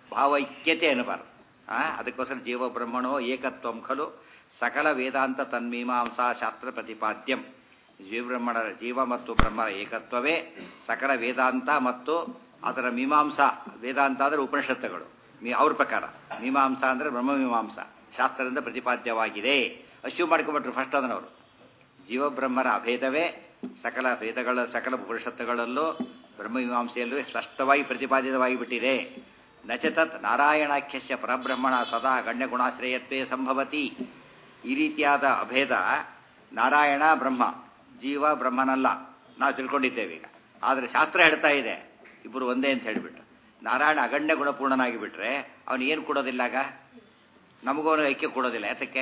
ಭಾವೈಕ್ಯತೆ ಅನ್ನಬಾರದು. ಅದಕ್ಕೋಸ್ಕರ ಜೀವ ಬ್ರಹ್ಮಣೋ ಏಕತ್ವಂ ಖಲು ಸಕಲ ವೇದಾಂತ ತನ್ಮೀಮಾಂಸಾ ಶಾಸ್ತ್ರ ಪ್ರತಿಪಾದ್ಯಂ. ಜೀವಬ್ರಹ್ಮಣ ಜೀವ ಮತ್ತು ಬ್ರಹ್ಮರ ಏಕತ್ವವೇ ಸಕಲ ವೇದಾಂತ ಮತ್ತು ಅದರ ಮೀಮಾಂಸಾ. ವೇದಾಂತ ಅಂದರೆ ಉಪನಿಷತ್ತುಗಳು, ಮೀ ಅವ್ರ ಪ್ರಕಾರ. ಮೀಮಾಂಸಾ ಅಂದರೆ ಬ್ರಹ್ಮಮೀಮಾಂಸಾ ಶಾಸ್ತ್ರದಿಂದ ಪ್ರತಿಪಾದ್ಯವಾಗಿದೆ. Assume ಮಾಡ್ಕೊಂಡ್ಬಿಟ್ರು first ಅದನ್ನವರು. ಜೀವಬ್ರಹ್ಮರ ಅಭೇದವೇ ಸಕಲ ವೇದಗಳ ಸಕಲ ಉಪನಿಷತ್ತುಗಳಲ್ಲೂ ಬ್ರಹ್ಮಮೀಮಾಂಸೆಯಲ್ಲೂ ಸ್ಪಷ್ಟವಾಗಿ ಪ್ರತಿಪಾದಿತವಾಗಿ ಬಿಟ್ಟಿದೆ. ನಚತತ್ ನಾರಾಯಣಾಖ್ಯಸ್ಯ ಪರಬ್ರಹ್ಮಣ ಸದಾ ಗಣ್ಯಗುಣಾಶ್ರಯತ್ವೇ ಸಂಭವತಿ. ಈ ರೀತಿಯಾದ ಅಭೇದ ನಾರಾಯಣ ಬ್ರಹ್ಮ, ಜೀವ ಬ್ರಹ್ಮನಲ್ಲ ನಾವು ತಿಳ್ಕೊಂಡಿದ್ದೇವೆ ಈಗ. ಆದರೆ ಶಾಸ್ತ್ರ ಹೇಳ್ತಾ ಇದೆ ಇಬ್ಬರು ಒಂದೇ ಅಂತ ಹೇಳಿಬಿಟ್ಟು. ನಾರಾಯಣ ಅಗಣ್ಯ ಗುಣಪೂರ್ಣನಾಗಿ ಬಿಟ್ರೆ ಅವನು ಏನು ಕೊಡೋದಿಲ್ಲ, ಆಗ ನಮಗವನು ಐಕ್ಯ ಕೊಡೋದಿಲ್ಲ. ಯಾತಕ್ಕೆ?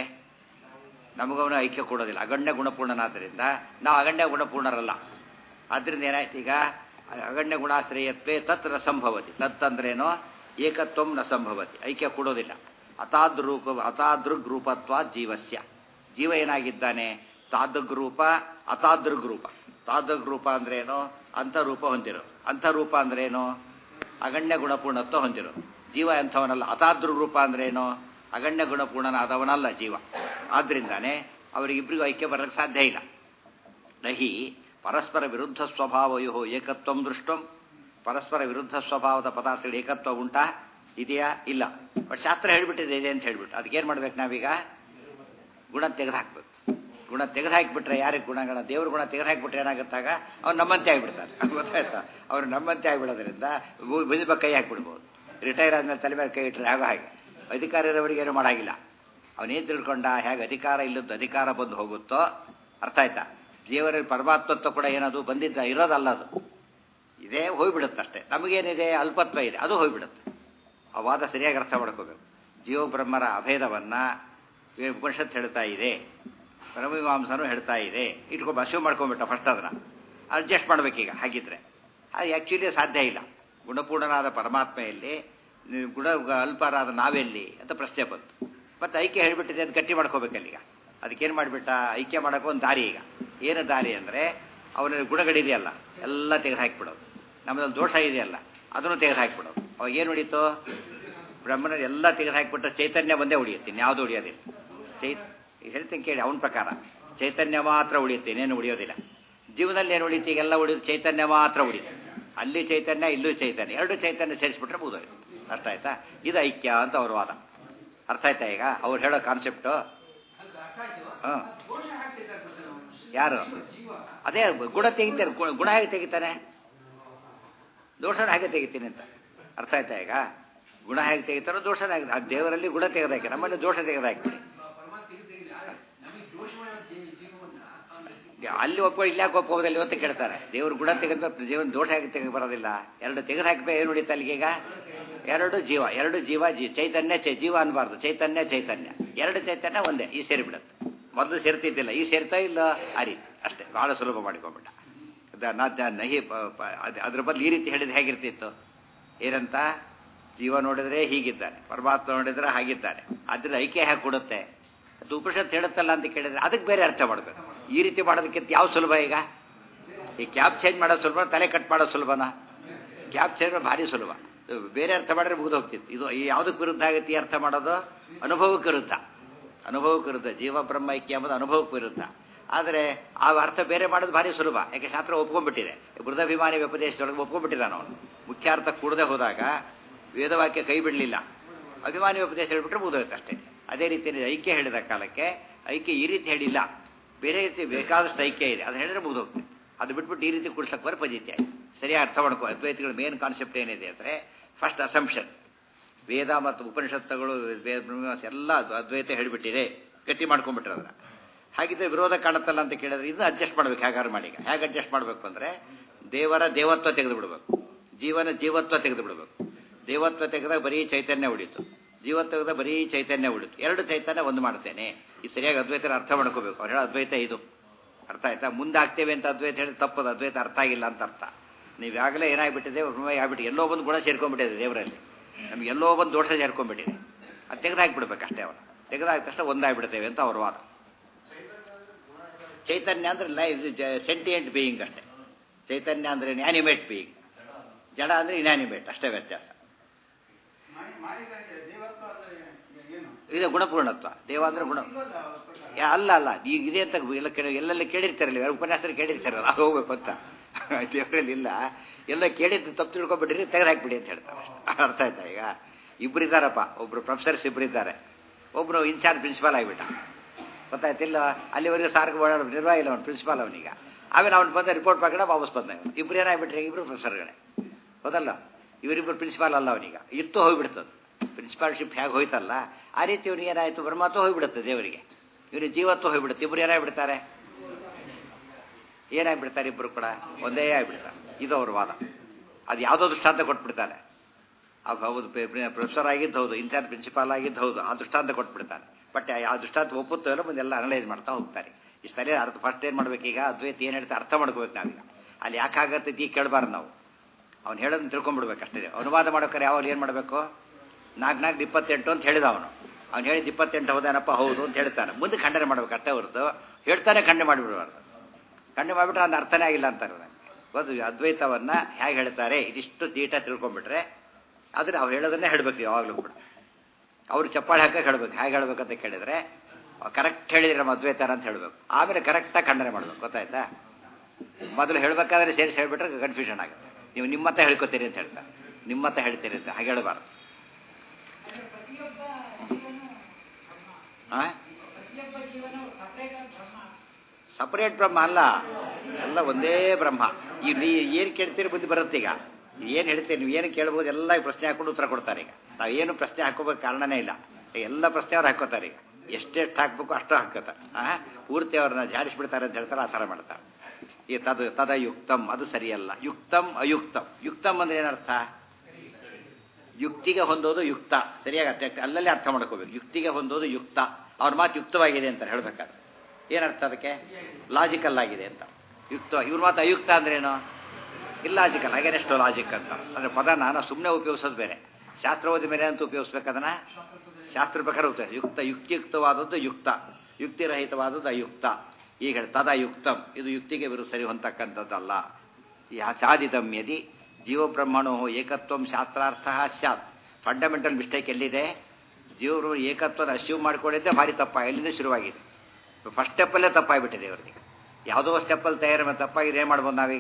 ನಮಗವನು ಐಕ್ಯ ಕೊಡೋದಿಲ್ಲ. ಅಗಣ್ಯ ಗುಣಪೂರ್ಣನಾದ್ದರಿಂದ ನಾವು ಅಗಣ್ಯ ಗುಣಪೂರ್ಣರಲ್ಲ. ಆದ್ದರಿಂದ ಏನಾಯ್ತು ಈಗ? ಅಗಣ್ಯ ಗುಣಾಶ್ರಯತ್ವೇ ತತ್ ನ ಸಂಭವತಿ. ತತ್ ಅಂದ್ರೇನೋ ಏಕತ್ವಂ ನ ಸಂಭವತಿ, ಐಕ್ಯ ಕೊಡೋದಿಲ್ಲ. ಅತಾದೃಪ ಅತಾದೃಗ್ರೂಪತ್ವ ಜೀವಸ್ಯ. ಜೀವ ಏನಾಗಿದ್ದಾನೆ? ತಾದೃಗ್ರೂಪ ಅತಾದೃಗ್ರೂಪ. ತಾದೃಗ್ರೂಪ ಅಂದ್ರೇನು? ಅಂತರೂಪ ಹೊಂದಿರು. ಅಂತರೂಪ ಅಂದ್ರೇನು? ಅಗಣ್ಯ ಗುಣಪೂರ್ಣತ್ವ ಹೊಂದಿರು. ಜೀವ ಎಂಥವನಲ್ಲ. ಅತಾದೃಗ್ರೂಪ ಅಂದ್ರೇನು? ಅಗಣ್ಯ ಗುಣಪೂರ್ಣನಾದವನಲ್ಲ ಜೀವ. ಆದ್ದರಿಂದಾನೇ ಅವರಿಗಿಬ್ಬರಿಗೂ ಐಕ್ಯ ಬರೋಕ್ಕೆ ಸಾಧ್ಯ ಇಲ್ಲ. ನಹಿ ಪರಸ್ಪರ ವಿರುದ್ಧ ಸ್ವಭಾವಯೋ ಏಕತ್ವಂ ದೃಷ್ಟಂ. ಪರಸ್ಪರ ವಿರುದ್ಧ ಸ್ವಭಾವದ ಪದಾರ್ಥಗಳು ಏಕತ್ವ ಉಂಟಾ? ಇದೆಯಾ? ಇಲ್ಲ. ಬಟ್ ಶಾಸ್ತ್ರ ಹೇಳಿಬಿಟ್ಟಿದೆ ಇದೆ ಅಂತ ಹೇಳ್ಬಿಟ್ಟು ಅದಕ್ಕೇನು ಮಾಡ್ಬೇಕು ನಾವೀಗ? ಗುಣ ತೆಗೆದುಹಾಕ್ಬೇಕು. ಗುಣ ತೆಗೆದುಹಾಕಿಬಿಟ್ರೆ ಯಾರಿಗೆ ಗುಣಗಳ? ದೇವ್ರ ಗುಣ ತೆಗೆದುಹಾಕಿಬಿಟ್ರೆ ಏನಾಗುತ್ತಾಗ ಅವ್ರು ನಮ್ಮಂತೆ ಆಗಿಬಿಡ್ತಾರೆ. ಅದು ಗೊತ್ತಾಯ್ತಾ? ಅವ್ರು ನಮ್ಮಂತೆ ಆಗಿಬಿಡೋದ್ರಿಂದ ಬಿಜೆಪಿ ಕೈ ಹಾಕಿಬಿಡ್ಬೋದು. ರಿಟೈರ್ ಆದ್ಮೇಲೆ ತಲೆ ಮೇಲೆ ಕೈ ಇಟ್ಟರೆ ಆಗೋ ಹಾಗೆ. ಅಧಿಕಾರ ಇರೋರಿಗೆ ಏನೂ ಮಾಡಾಗಿಲ್ಲ. ಅವನೇನು ತಿಳ್ಕೊಂಡ? ಹೇಗೆ ಅಧಿಕಾರ ಇಲ್ಲದ್ದು ಅಧಿಕಾರ ಬಂದು ಹೋಗುತ್ತೋ, ಅರ್ಥ ಆಯ್ತಾ? ದೇವರಲ್ಲಿ ಪರಮಾತ್ಮತ್ವ ಕೂಡ ಏನದು ಬಂದಿದ್ದ ಇರೋದಲ್ಲ, ಅದು ಇದೇ ಹೋಗ್ಬಿಡುತ್ತಷ್ಟೇ. ನಮಗೇನಿದೆ? ಅಲ್ಪತ್ವ ಇದೆ, ಅದು ಹೋಗ್ಬಿಡುತ್ತೆ. ಆ ವಾದ ಸರಿಯಾಗಿ ಅರ್ಥ ಮಾಡ್ಕೋಬೇಕು. ಜೀವಬ್ರಹ್ಮರ ಅಭೇದವನ್ನು ಉಪನಿಷತ್ತು ಹೇಳ್ತಾ ಇದೆ, ಬ್ರಹ್ಮಮೀಮಾಂಸನೂ ಹೇಳ್ತಾ ಇದೆ. ಇಟ್ಕೊಂಡು ಅಶ್ಯೂಮ್ ಮಾಡ್ಕೊಂಡ್ಬಿಟ್ಟ ಫಸ್ಟ್ ಅದನ್ನು ಅಡ್ಜಸ್ಟ್ ಮಾಡಬೇಕೀಗ. ಹಾಗಿದ್ರೆ ಅದು ಆ್ಯಕ್ಚುಲಿ ಸಾಧ್ಯ ಇಲ್ಲ. ಗುಣಪೂರ್ಣನಾದ ಪರಮಾತ್ಮೆಯಲ್ಲಿ ಗುಣ ಅಲ್ಪರಾದ ನಾವೆಲ್ಲಿ ಅಂತ ಪ್ರಶ್ನೆ ಬಂತು. ಮತ್ತು ಐಕ್ಯ ಹೇಳಿಬಿಟ್ಟಿದೆ ಅಂತ ಗಟ್ಟಿ ಮಾಡ್ಕೋಬೇಕಲ್ಲೀಗ. ಅದಕ್ಕೇನು ಮಾಡಿಬಿಟ್ಟ? ಐಕ್ಯ ಮಾಡೋಕ್ಕೆ ಒಂದು ದಾರಿ. ಈಗ ಏನು ದಾರಿ ಅಂದರೆ ಅವನ ಗುಣಗಳಿದೆಯಲ್ಲ ಎಲ್ಲ ತೆಗೆದು ಹಾಕಿಬಿಡೋದು. ನಮ್ಮದೊಂದು ದೋಷ ಇದೆಯಲ್ಲ ಅದನ್ನು ತೆಗೆದು ಹಾಕಿಬಿಡೋದು. ಅವಾಗ ಏನು ಉಳೀತು? ಬ್ರಹ್ಮನ ಎಲ್ಲ ತೆಗೆದು ಹಾಕಿಬಿಟ್ರೆ ಚೈತನ್ಯ ಒಂದೇ ಉಳಿಯುತ್ತೆ, ಇನ್ಯಾವುದೂ ಉಳಿಯೋದಿಲ್ಲ. ಚೈ ಹೇಳ್ತೀನಿ ಕೇಳಿ, ಅವನ ಪ್ರಕಾರ ಚೈತನ್ಯ ಮಾತ್ರ ಉಳಿಯುತ್ತೆ, ಇನ್ನೇನು ಉಳಿಯೋದಿಲ್ಲ. ಜೀವನದಲ್ಲಿ ಏನು ಉಳಿಯುತ್ತೆ? ಈಗೆಲ್ಲ ಉಳಿಯೋದು ಚೈತನ್ಯ ಮಾತ್ರ ಉಳಿಯುತ್ತೆ. ಅಲ್ಲಿ ಚೈತನ್ಯ, ಇಲ್ಲೂ ಚೈತನ್ಯ, ಎರಡು ಚೈತನ್ಯ ಸೇರಿಸ್ಬಿಟ್ರೆ ಮುಗಿದೋಯ್ತು. ಅರ್ಥ ಆಯ್ತಾ? ಇದು ಐಕ್ಯ ಅಂತ ಅವ್ರ ವಾದ. ಅರ್ಥ ಆಯ್ತಾ? ಈಗ ಅವ್ರು ಹೇಳೋ ಕಾನ್ಸೆಪ್ಟು ಹಾಂ ಯಾರು? ಅದೇ ಗುಣ ತೆಗಿತಾರೆ. ಗುಣ ಹೇಗೆ ತೆಗಿತಾನೆ? ದೋಷನ ಹೇಗೆ ತೆಗಿತೀನಿ ಅಂತ. ಅರ್ಥ ಆಯ್ತಾ? ಈಗ ಗುಣ ಹೇಗೆ ತೆಗಿತಾರೋ ದೋಷನ ಹೇಗೆ. ಆ ದೇವರಲ್ಲಿ ಗುಣ ತೆಗೆದಾಕಿ, ನಮ್ಮಲ್ಲಿ ದೋಷ ತೆಗೆದಾಕ್ತೀನಿ. ಅಲ್ಲಿ ಒಪ್ಪೋ ಇಲ್ಲಿ ಯಾಕೆ ಒಪ್ಪೋದಿಲ್ಲ ಅಂತ ಕೇಳ್ತಾರೆ. ದೇವ್ರ ಗುಣ ತೆಗೆದ ಜೀವನ ದೋಷ ಹೇಗೆ ತೆಗೆದು ಬರೋದಿಲ್ಲ? ಎರಡು ತೆಗೆದು ಹಾಕಿದ್ರೆ ಏನು ಉಳಿತ ಅಲ್ಲಿಗೆ? ಈಗ ಎರಡು ಜೀವ, ಎರಡು ಜೀವ ಜೀ ಚೈತನ್ಯ ಚೈ ಜೀವ ಅನ್ಬಾರ್ದು, ಚೈತನ್ಯ ಚೈತನ್ಯ, ಎರಡು ಚೈತನ್ಯ ಒಂದೇ. ಈ ಸೇರಿಬಿಡುತ್ತೆ. ಮೊದಲು ಸೇರ್ತಿದ್ದಿಲ್ಲ, ಈ ಸೇರ್ತಾ ಇಲ್ಲ. ಆ ರೀತಿ ಅಷ್ಟೇ, ಭಾಳ ಸುಲಭ ಮಾಡಿಕೊಂಬಿಟ್ಟ. ನಹಿ ಅದ್ರ ಬದಲು ಈ ರೀತಿ ಹೇಳಿದ್ರೆ ಹೇಗಿರ್ತಿತ್ತು? ಏನಂತ? ಜೀವ ನೋಡಿದ್ರೆ ಹೀಗಿದ್ದಾನೆ, ಪರಮಾತ್ಮ ನೋಡಿದ್ರೆ ಹಾಗಿದ್ದಾನೆ. ಆದ್ದರಿಂದ ಐಕ್ಯ ಹೇಗೆ ಕೊಡುತ್ತೆ? ಅದು ಉಪನಿಷತ್ತು ಹೇಳುತ್ತಲ್ಲ ಅಂತ ಕೇಳಿದ್ರೆ ಅದಕ್ಕೆ ಬೇರೆ ಅರ್ಥ ಮಾಡಬೇಕು. ಈ ರೀತಿ ಮಾಡೋದಕ್ಕಿಂತ ಯಾವ ಸುಲಭ? ಈಗ ಈ ಕ್ಯಾಬ್ ಚೇಂಜ್ ಮಾಡೋದು ಸುಲಭ, ತಲೆ ಕಟ್ ಮಾಡೋದು ಸುಲಭನಾ? ಕ್ಯಾಬ್ ಚೇಂಜ್ ಭಾರಿ ಸುಲಭ. ಬೇರೆ ಅರ್ಥ ಮಾಡಿದ್ರೆ ಮುಗಿದು ಹೋಗ್ತಿತ್ತು. ಇದು ಈ ಯಾವುದಕ್ಕೆ ವಿರುದ್ಧ ಆಗುತ್ತೆ ಈ ಅರ್ಥ ಮಾಡೋದು? ಅನುಭವಕ್ಕೆ ವಿರುದ್ಧ. ಅನುಭವಕ್ಕೆ ವಿರುದ್ಧ. ಜೀವ ಬ್ರಹ್ಮ ಐಕ್ಯ ಎಂಬುದು ಅನುಭವಕ್ಕೆ ವಿರುದ್ಧ. ಆದರೆ ಆ ಅರ್ಥ ಬೇರೆ ಮಾಡೋದು ಭಾರಿ ಸುಲಭ. ಯಾಕೆ? ಶಾಸ್ತ್ರ ಒಪ್ಕೊಂಡ್ಬಿಟ್ಟಿದೆ. ಬೃಹದಭಿಮಾನಿ ವ್ಯಪದೇಶದೊಳಗೆ ಒಪ್ಕೊಂಡ್ಬಿಟ್ಟಿದ್ದಾನೆ ಅವನು. ಮುಖ್ಯಾರ್ಥ ಕೂಡದೆ ಹೋದಾಗ ವೇದವಾಕ್ಯ ಕೈ ಬಿಡಲಿಲ್ಲ, ಅಭಿಮಾನಿ ಉಪದೇಶ ಹೇಳಿಬಿಟ್ರೆ ಮುಗಿದೋಯ್ತು ಅಷ್ಟೇ. ಅದೇ ರೀತಿ ಐಕ್ಯ ಹೇಳಿದ ಕಾಲಕ್ಕೆ ಐಕ್ಯ ಈ ರೀತಿ ಹೇಳಿಲ್ಲ, ಬೇರೆ ರೀತಿ ಬೇಕಾದಷ್ಟು ಐಕ್ಯ ಇದೆ, ಅದು ಹೇಳಿದ್ರೆ ಮುಗಿದೋಗ್ತದೆ. ಅದು ಬಿಟ್ಬಿಟ್ಟು ಈ ರೀತಿ ಕುಡ್ಸಕ್ಕೆ ಬರೋ ಪದ್ಧತಿ ಆಯ್ತು. ಸರಿಯಾಗಿ ಅರ್ಥ ಮಾಡ್ಕೋ. ಅದ್ವೈತಗಳ ಮೇನ್ ಕಾನ್ಸೆಪ್ಟ್ ಏನಿದೆ ಅಂದರೆ ಫಸ್ಟ್ ಅಸಂಪ್ಷನ್. ವೇದ ಮತ್ತು ಉಪನಿಷತ್ತುಗಳು ಎಲ್ಲ ಅದ್ವೈತ ಹೇಳಿಬಿಟ್ಟಿದೆ, ಗಟ್ಟಿ ಮಾಡ್ಕೊಂಡ್ಬಿಟ್ರೆ ಅದನ್ನು. ಹಾಗಿದ್ರೆ ವಿರೋಧ ಕಾಣುತ್ತಲ್ಲ ಅಂತ ಕೇಳಿದ್ರೆ ಇದು ಅಡ್ಜಸ್ಟ್ ಮಾಡ್ಬೇಕು. ಹೇಗಾರು ಮಾಡಿ ಹೇಗೆ ಅಡ್ಜಸ್ಟ್ ಮಾಡಬೇಕು ಅಂದರೆ ದೇವರ ದೇವತ್ವ ತೆಗೆದು ಬಿಡಬೇಕು, ಜೀವನ ಜೀವತ್ವ ತೆಗೆದು ಬಿಡಬೇಕು. ದೇವತ್ವ ತೆಗೆದಾಗ ಬರೀ ಚೈತನ್ಯ ಉಳಿತು, ಜೀವತ್ವ ತೆಗೆದ ಬರೀ ಚೈತನ್ಯ ಉಳಿತು. ಎರಡು ಚೈತನ್ಯ ಒಂದು ಮಾಡ್ತೇನೆ. ಈ ಸರಿಯಾಗಿ ಅದ್ವೈತ ಅರ್ಥ ಮಾಡ್ಕೋಬೇಕು. ಅವ್ರು ಹೇಳೋ ಅದ್ವೈತ ಇದು ಅರ್ಥ ಆಯ್ತಾ? ಮುಂದೆ ಆಗ್ತೇವೆ ಅಂತ ಅದ್ವೈತ ಹೇಳಿ ತಪ್ಪದು. ಅದ್ವೈತ ಅರ್ಥ ಆಗಿಲ್ಲ ಅಂತ ಅರ್ಥ. ನೀವ್ಯಾಗಲೇ ಏನಾಗ್ಬಿಟ್ಟಿದೆ? ಆಗ್ಬಿಟ್ಟು ಎಲ್ಲೋ ಒಂದು ಗುಣ ಸೇರ್ಕೊಂಡ್ಬಿಟ್ಟಿದೆ ದೇವರಲ್ಲಿ, ನಮ್ಗೆ ಎಲ್ಲೋ ಒಂದು ದೋಷ ಸೇರ್ಕೊಂಡ್ಬಿಟ್ಟಿದೆ. ಅದು ತೆಗೆದಾಕ್ಬಿಡ್ಬೇಕು ಅಷ್ಟೇ. ಅವನು ತೆಗೆದಾದ ತಕ್ಷಣ ಒಂದಾಗ್ಬಿಡ್ತೇವೆ ಅಂತ ಅವ್ರ ವಾದ. ಚೈತನ್ಯ ಅಂದರೆ ಲೈ ಸೆಂಟಿಯೆಂಟ್ ಬೀಯಿಂಗ್ ಅಷ್ಟೇ. ಚೈತನ್ಯ ಅಂದರೆ ಆ್ಯನಿಮೇಟ್ ಬೀಯಿಂಗ್, ಜಡ ಅಂದರೆ ಇನ್ಯಾನಿಮೇಟ್ ಅಷ್ಟೇ ವ್ಯತ್ಯಾಸ. ಇದು ಗುಣಪೂರ್ಣತ್ವ. ದೇವ ಅಂದ್ರೆ ಗುಣ ಅಲ್ಲ ಅಲ್ಲ ಈಗ ಇದೆ ಅಂತ ಎಲ್ಲ ಕೇಳಿ ಎಲ್ಲೆಲ್ಲ ಕೇಳಿರ್ತಾರಲ್ಲ, ಉಪನ್ಯಾಸರು ಕೇಳಿರ್ತಾರಲ್ಲ, ಅದು ಹೋಗ್ಬೇಕು ಅಂತ ದೇವರಲ್ಲಿ ಇಲ್ಲ. ಎಲ್ಲ ಕೇಳಿದ್ದು ತಪ್ಪು ತಿಳ್ಕೊಬಿಟ್ರಿ, ತೆಗೆದು ಹಾಕ್ಬಿಡಿ ಅಂತ ಹೇಳ್ತಾರೆ. ಅರ್ಥ ಆಯ್ತಾ? ಈಗ ಇಬ್ಬರಿದ್ದಾರಪ್ಪ, ಒಬ್ರು ಪ್ರೊಫೆಸರ್ಸ್ ಇಬ್ಬರಿದ್ದಾರೆ, ಒಬ್ರು ಇನ್ಚಾರ್ಜ್ ಪ್ರಿನ್ಸಿಪಾಲ್ ಆಗಿಬಿಟ್ಟ. ಗೊತ್ತಾಯ್ತಿಲ್ಲ, ಅಲ್ಲಿವರೆಗೂ ಸಾರ್ಗೆ ಓಡಾಡೋ ನಿರ್ವಾಹ ಇಲ್ಲ ಅವನು ಪ್ರಿನ್ಸಿಪಾಲ್ ಅವನೀಗ. ಆಮೇಲೆ ಅವ್ನು ಬಂದ ರಿಪೋರ್ಟ್ ಪ್ರಕಾರ ವಾಪಸ್ ಬಂದ. ಇಬ್ರು ಏನಾಗ್ಬಿಟ್ರೆ ಇಬ್ರು ಪ್ರೊಫೆಸರ್ಗಳೇ, ಹೌದಲ್ಲ? ಇವರಿಬ್ಬರು ಪ್ರಿನ್ಸಿಪಾಲ್ ಅಲ್ಲ ಅವನೀಗ, ಇತ್ತು ಹೋಗ್ಬಿಡ್ತದೆ. ಪ್ರಿನ್ಸಿಪಾಲ್ಶಿಪ್ ಹೇಗೆ ಹೋಯ್ತಲ್ಲ ಆ ರೀತಿ ಇವನಿಗೆ ಏನಾಯಿತು, ಬ್ರಹ್ಮತ್ವ ಹೋಗ್ಬಿಡುತ್ತೆ ದೇವರಿಗೆ, ಇವನಿಗೆ ಜೀವತ್ವ ಹೋಗ್ಬಿಡುತ್ತೆ. ಇಬ್ರು ಏನಾಗ್ಬಿಡ್ತಾರೆ, ಏನಾಗ್ಬಿಡ್ತಾರೆ ಇಬ್ಬರು ಕೂಡ ಒಂದೇ ಆಗಿಬಿಡ್ತಾರೆ. ಇದು ಅವ್ರ ವಾದ. ಅದು ಯಾವುದೋ ದೃಷ್ಟಾಂತ ಕೊಟ್ಬಿಡ್ತಾನೆ. ಅದು ಹೌದು, ಪ್ರೊಫೆಸರ್ ಆಗಿದ್ದು ಹೌದು, ಇನ್ಚಾರ್ಜ್ ಪ್ರಿನ್ಸಿಪಾಲ್ ಆಗಿದ್ದು ಹೌದು, ಆ ದೃಷ್ಟಾಂತ ಕೊಟ್ಬಿಡ್ತಾನೆ. ಬಟ್ ಆ ದೃಷ್ಟಾಂತ ಒಪ್ಪುತ್ತೋ ಇಲ್ಲ ಮುಂದೆಲ್ಲ ಅನಲೈಸ್ ಮಾಡ್ತಾ ಹೋಗ್ತಾರೆ. ಇಷ್ಟೇ ಅರ್ಥ. ಫಸ್ಟ್ ಏನು ಮಾಡ್ಬೇಕೀಗ, ಅದ್ವೈತ ಏನು ಹೇಳ್ತಾ ಅರ್ಥ ಮಾಡ್ಕೋಬೇಕು ನಾವೀಗ. ಅಲ್ಲಿ ಯಾಕಾಗತ್ತೆ ಈಗ ಕೇಳಬಾರ್ದು ನಾವು, ಅವ್ನು ಹೇಳೋದನ್ನ ತಿಳ್ಕೊಂಡ್ಬಿಡ್ಬೇಕು ಅಷ್ಟೇ. ಅನುವಾದ ಮಾಡೋಕ್ಕಾರೆ ಯಾವಾಗ ಏನು ಮಾಡಬೇಕು, ನಾಲ್ಕು ನಾಲ್ಕು ಇಪ್ಪತ್ತೆಂಟು ಅಂತ ಹೇಳಿದ ಅವನು. ಅವ್ನು ಹೇಳಿದ ಇಪ್ಪತ್ತೆಂಟು ಹೌದೇನಪ್ಪ, ಹೌದು ಅಂತ ಹೇಳ್ತಾನೆ. ಮುಂದೆ ಖಂಡನೆ ಮಾಡ್ಬೇಕು ಅಷ್ಟೇ ಹೊರತು ಹೇಳ್ತಾನೆ ಖಂಡನೆ ಮಾಡಿಬಿಡಬಾರ್ದು. ಖಂಡನೆ ಮಾಡಿಬಿಟ್ರೆ ಅದು ಅರ್ಥನೇ ಆಗಿಲ್ಲ ಅಂತಾರೆ ನನಗೆ. ಒಂದು ಅದ್ವೈತವನ್ನು ಹೇಗೆ ಹೇಳ್ತಾರೆ ಇದಿಷ್ಟು ದೀಟ ತಿಳ್ಕೊಂಡ್ಬಿಟ್ರೆ ಆದರೆ ಅವ್ರು ಹೇಳೋದನ್ನೇ ಹೇಳಬೇಕು ಯಾವಾಗಲೂ ಕೂಡ. ಅವರು ಚಪ್ಪಾಳೆ ಹಾಕಕ್ಕೆ ಹೇಳಬೇಕು. ಹೇಗೆ ಹೇಳ್ಬೇಕಂತ ಕೇಳಿದರೆ ಕರೆಕ್ಟ್ ಹೇಳಿದ್ರೆ ನಮ್ಮ ಅದ್ವೈತಾರ ಅಂತ ಹೇಳಬೇಕು, ಆಮೇಲೆ ಕರೆಕ್ಟಾಗಿ ಖಂಡನೆ ಮಾಡಬೇಕು. ಗೊತ್ತಾಯ್ತಾ? ಮೊದಲು ಹೇಳಬೇಕಾದ್ರೆ ಸೇರಿಸಿ ಹೇಳಿಬಿಟ್ರೆ ಕನ್ಫ್ಯೂಷನ್ ಆಗುತ್ತೆ. ನೀವು ನಿಮ್ಮತ್ತ ಹೇಳ್ಕೊತೀರಿ ಅಂತ ಹೇಳ್ತಾರೆ, ನಿಮ್ಮತ್ತ ಹೇಳ್ತೀರಿ ಅಂತ ಹಾಗೆ ಹೇಳಬಾರ್ದು. ಸಪರೇಟ್ ಬ್ರಹ್ಮ ಅಲ್ಲ, ಎಲ್ಲ ಒಂದೇ ಬ್ರಹ್ಮ. ಈ ನೀ ಏನು ಕೇಳ್ತೀರಿ ಬುದ್ಧಿ ಬರುತ್ತೆ. ಈಗ ಏನು ಹೇಳ್ತೀರಿ, ನೀವು ಏನು ಕೇಳ್ಬೋದು, ಎಲ್ಲ ಪ್ರಶ್ನೆ ಹಾಕೊಂಡು ಉತ್ತರ ಕೊಡ್ತಾರೆ. ಈಗ ನಾವೇನು ಪ್ರಶ್ನೆ ಹಾಕೋಬೇಕು ಕಾರಣನೇ ಇಲ್ಲ, ಎಲ್ಲ ಪ್ರಶ್ನೆ ಅವ್ರು ಹಾಕೋತಾರೆ. ಈಗ ಎಷ್ಟೆಷ್ಟು ಹಾಕ್ಬೇಕು ಅಷ್ಟು ಹಾಕೋತಾರೆ. ಆ ಪೂರ್ತಿ ಅವ್ರನ್ನ ಜಾಡಿಸ್ಬಿಡ್ತಾರೆ ಅಂತ ಹೇಳ್ತಾರೆ, ಆ ಥರ ಮಾಡ್ತಾರೆ. ಈ ತದ ತದ ಯುಕ್ತಂ ಅದು ಸರಿಯಲ್ಲ. ಯುಕ್ತಂ ಅಯುಕ್ತಂ. ಯುಕ್ತಂ ಅಂದ್ರೆ ಏನರ್ಥ, ಯುಕ್ತಿಗೆ ಹೊಂದೋದು ಯುಕ್ತ. ಸರಿಯಾಗಿ ಅರ್ಥ ಅಲ್ಲಲ್ಲೇ ಅರ್ಥ ಮಾಡ್ಕೋಬೇಕು. ಯುಕ್ತಿಗೆ ಹೊಂದೋದು ಯುಕ್ತ. ಅವ್ರ ಮಾತು ಯುಕ್ತವಾಗಿದೆ ಅಂತ ಹೇಳ್ಬೇಕಾದ್ರೆ ಏನರ್ಥ, ಅದಕ್ಕೆ ಲಾಜಿಕಲ್ ಆಗಿದೆ ಅಂತ. ಯುಕ್ತ. ಇವ್ರ ಮಾತು ಅಯುಕ್ತ ಅಂದ್ರೇನು, ಇಲ್ಲಾಜಿಕಲ್, ಅಗೇನೆಸ್ಟ್ ಲಾಜಿಕ್ ಅಂತ. ಅಂದರೆ ಪದನ ನಾವು ಸುಮ್ಮನೆ ಉಪಯೋಗಿಸೋದು ಬೇರೆ, ಶಾಸ್ತ್ರ ಓದಿ ಮೇಲೆ ಅಂತ ಉಪಯೋಗಿಸ್ಬೇಕು. ಅದನ್ನು ಶಾಸ್ತ್ರ ಪ್ರಕಾರ ಉಪಯೋಗಿಸ. ಯುಕ್ತ ಯುಕ್ತಿಯುಕ್ತವಾದದ್ದು ಯುಕ್ತ, ಯುಕ್ತಿರಹಿತವಾದದ್ದು ಅಯುಕ್ತ. ಈಗ ಹೇಳಿ ತದ ಯುಕ್ತಂ, ಇದು ಯುಕ್ತಿಗೆ ವಿರುದ್ಧ ಸರಿ ಹೊಂದಕ್ಕಂಥದ್ದಲ್ಲ. ಸಾಧಿದಂ ಯದಿ ಜೀವಬ್ರಹ್ಮಣೋ ಏಕತ್ವಂ ಶಾಸ್ತ್ರಾರ್ಥ ಸ್ಯಾತ್. ಫಂಡಮೆಂಟಲ್ ಮಿಸ್ಟೇಕ್ ಎಲ್ಲಿದೆ, ಜೀವರು ಏಕತ್ವದ ಅಸ್ಯೂಮ್ ಮಾಡ್ಕೊಂಡಿದ್ದೆ ಭಾರಿ ತಪ್ಪ. ಎಲ್ಲಿಂದ ಶುರುವಾಗಿದೆ, ಫಸ್ಟ್ ಸ್ಟೆಪ್ಪಲ್ಲೇ ತಪ್ಪಾಗಿಬಿಟ್ಟಿದೆ ಇವರಿಗೆ. ಯಾವುದೋ ಸ್ಟೆಪ್ಪಲ್ಲಿ ತಯಾರು ಮಾಡಿ ತಪ್ಪಾಗಿದೆ, ಏನು ಮಾಡ್ಬೋದು ನಾವೀಗ,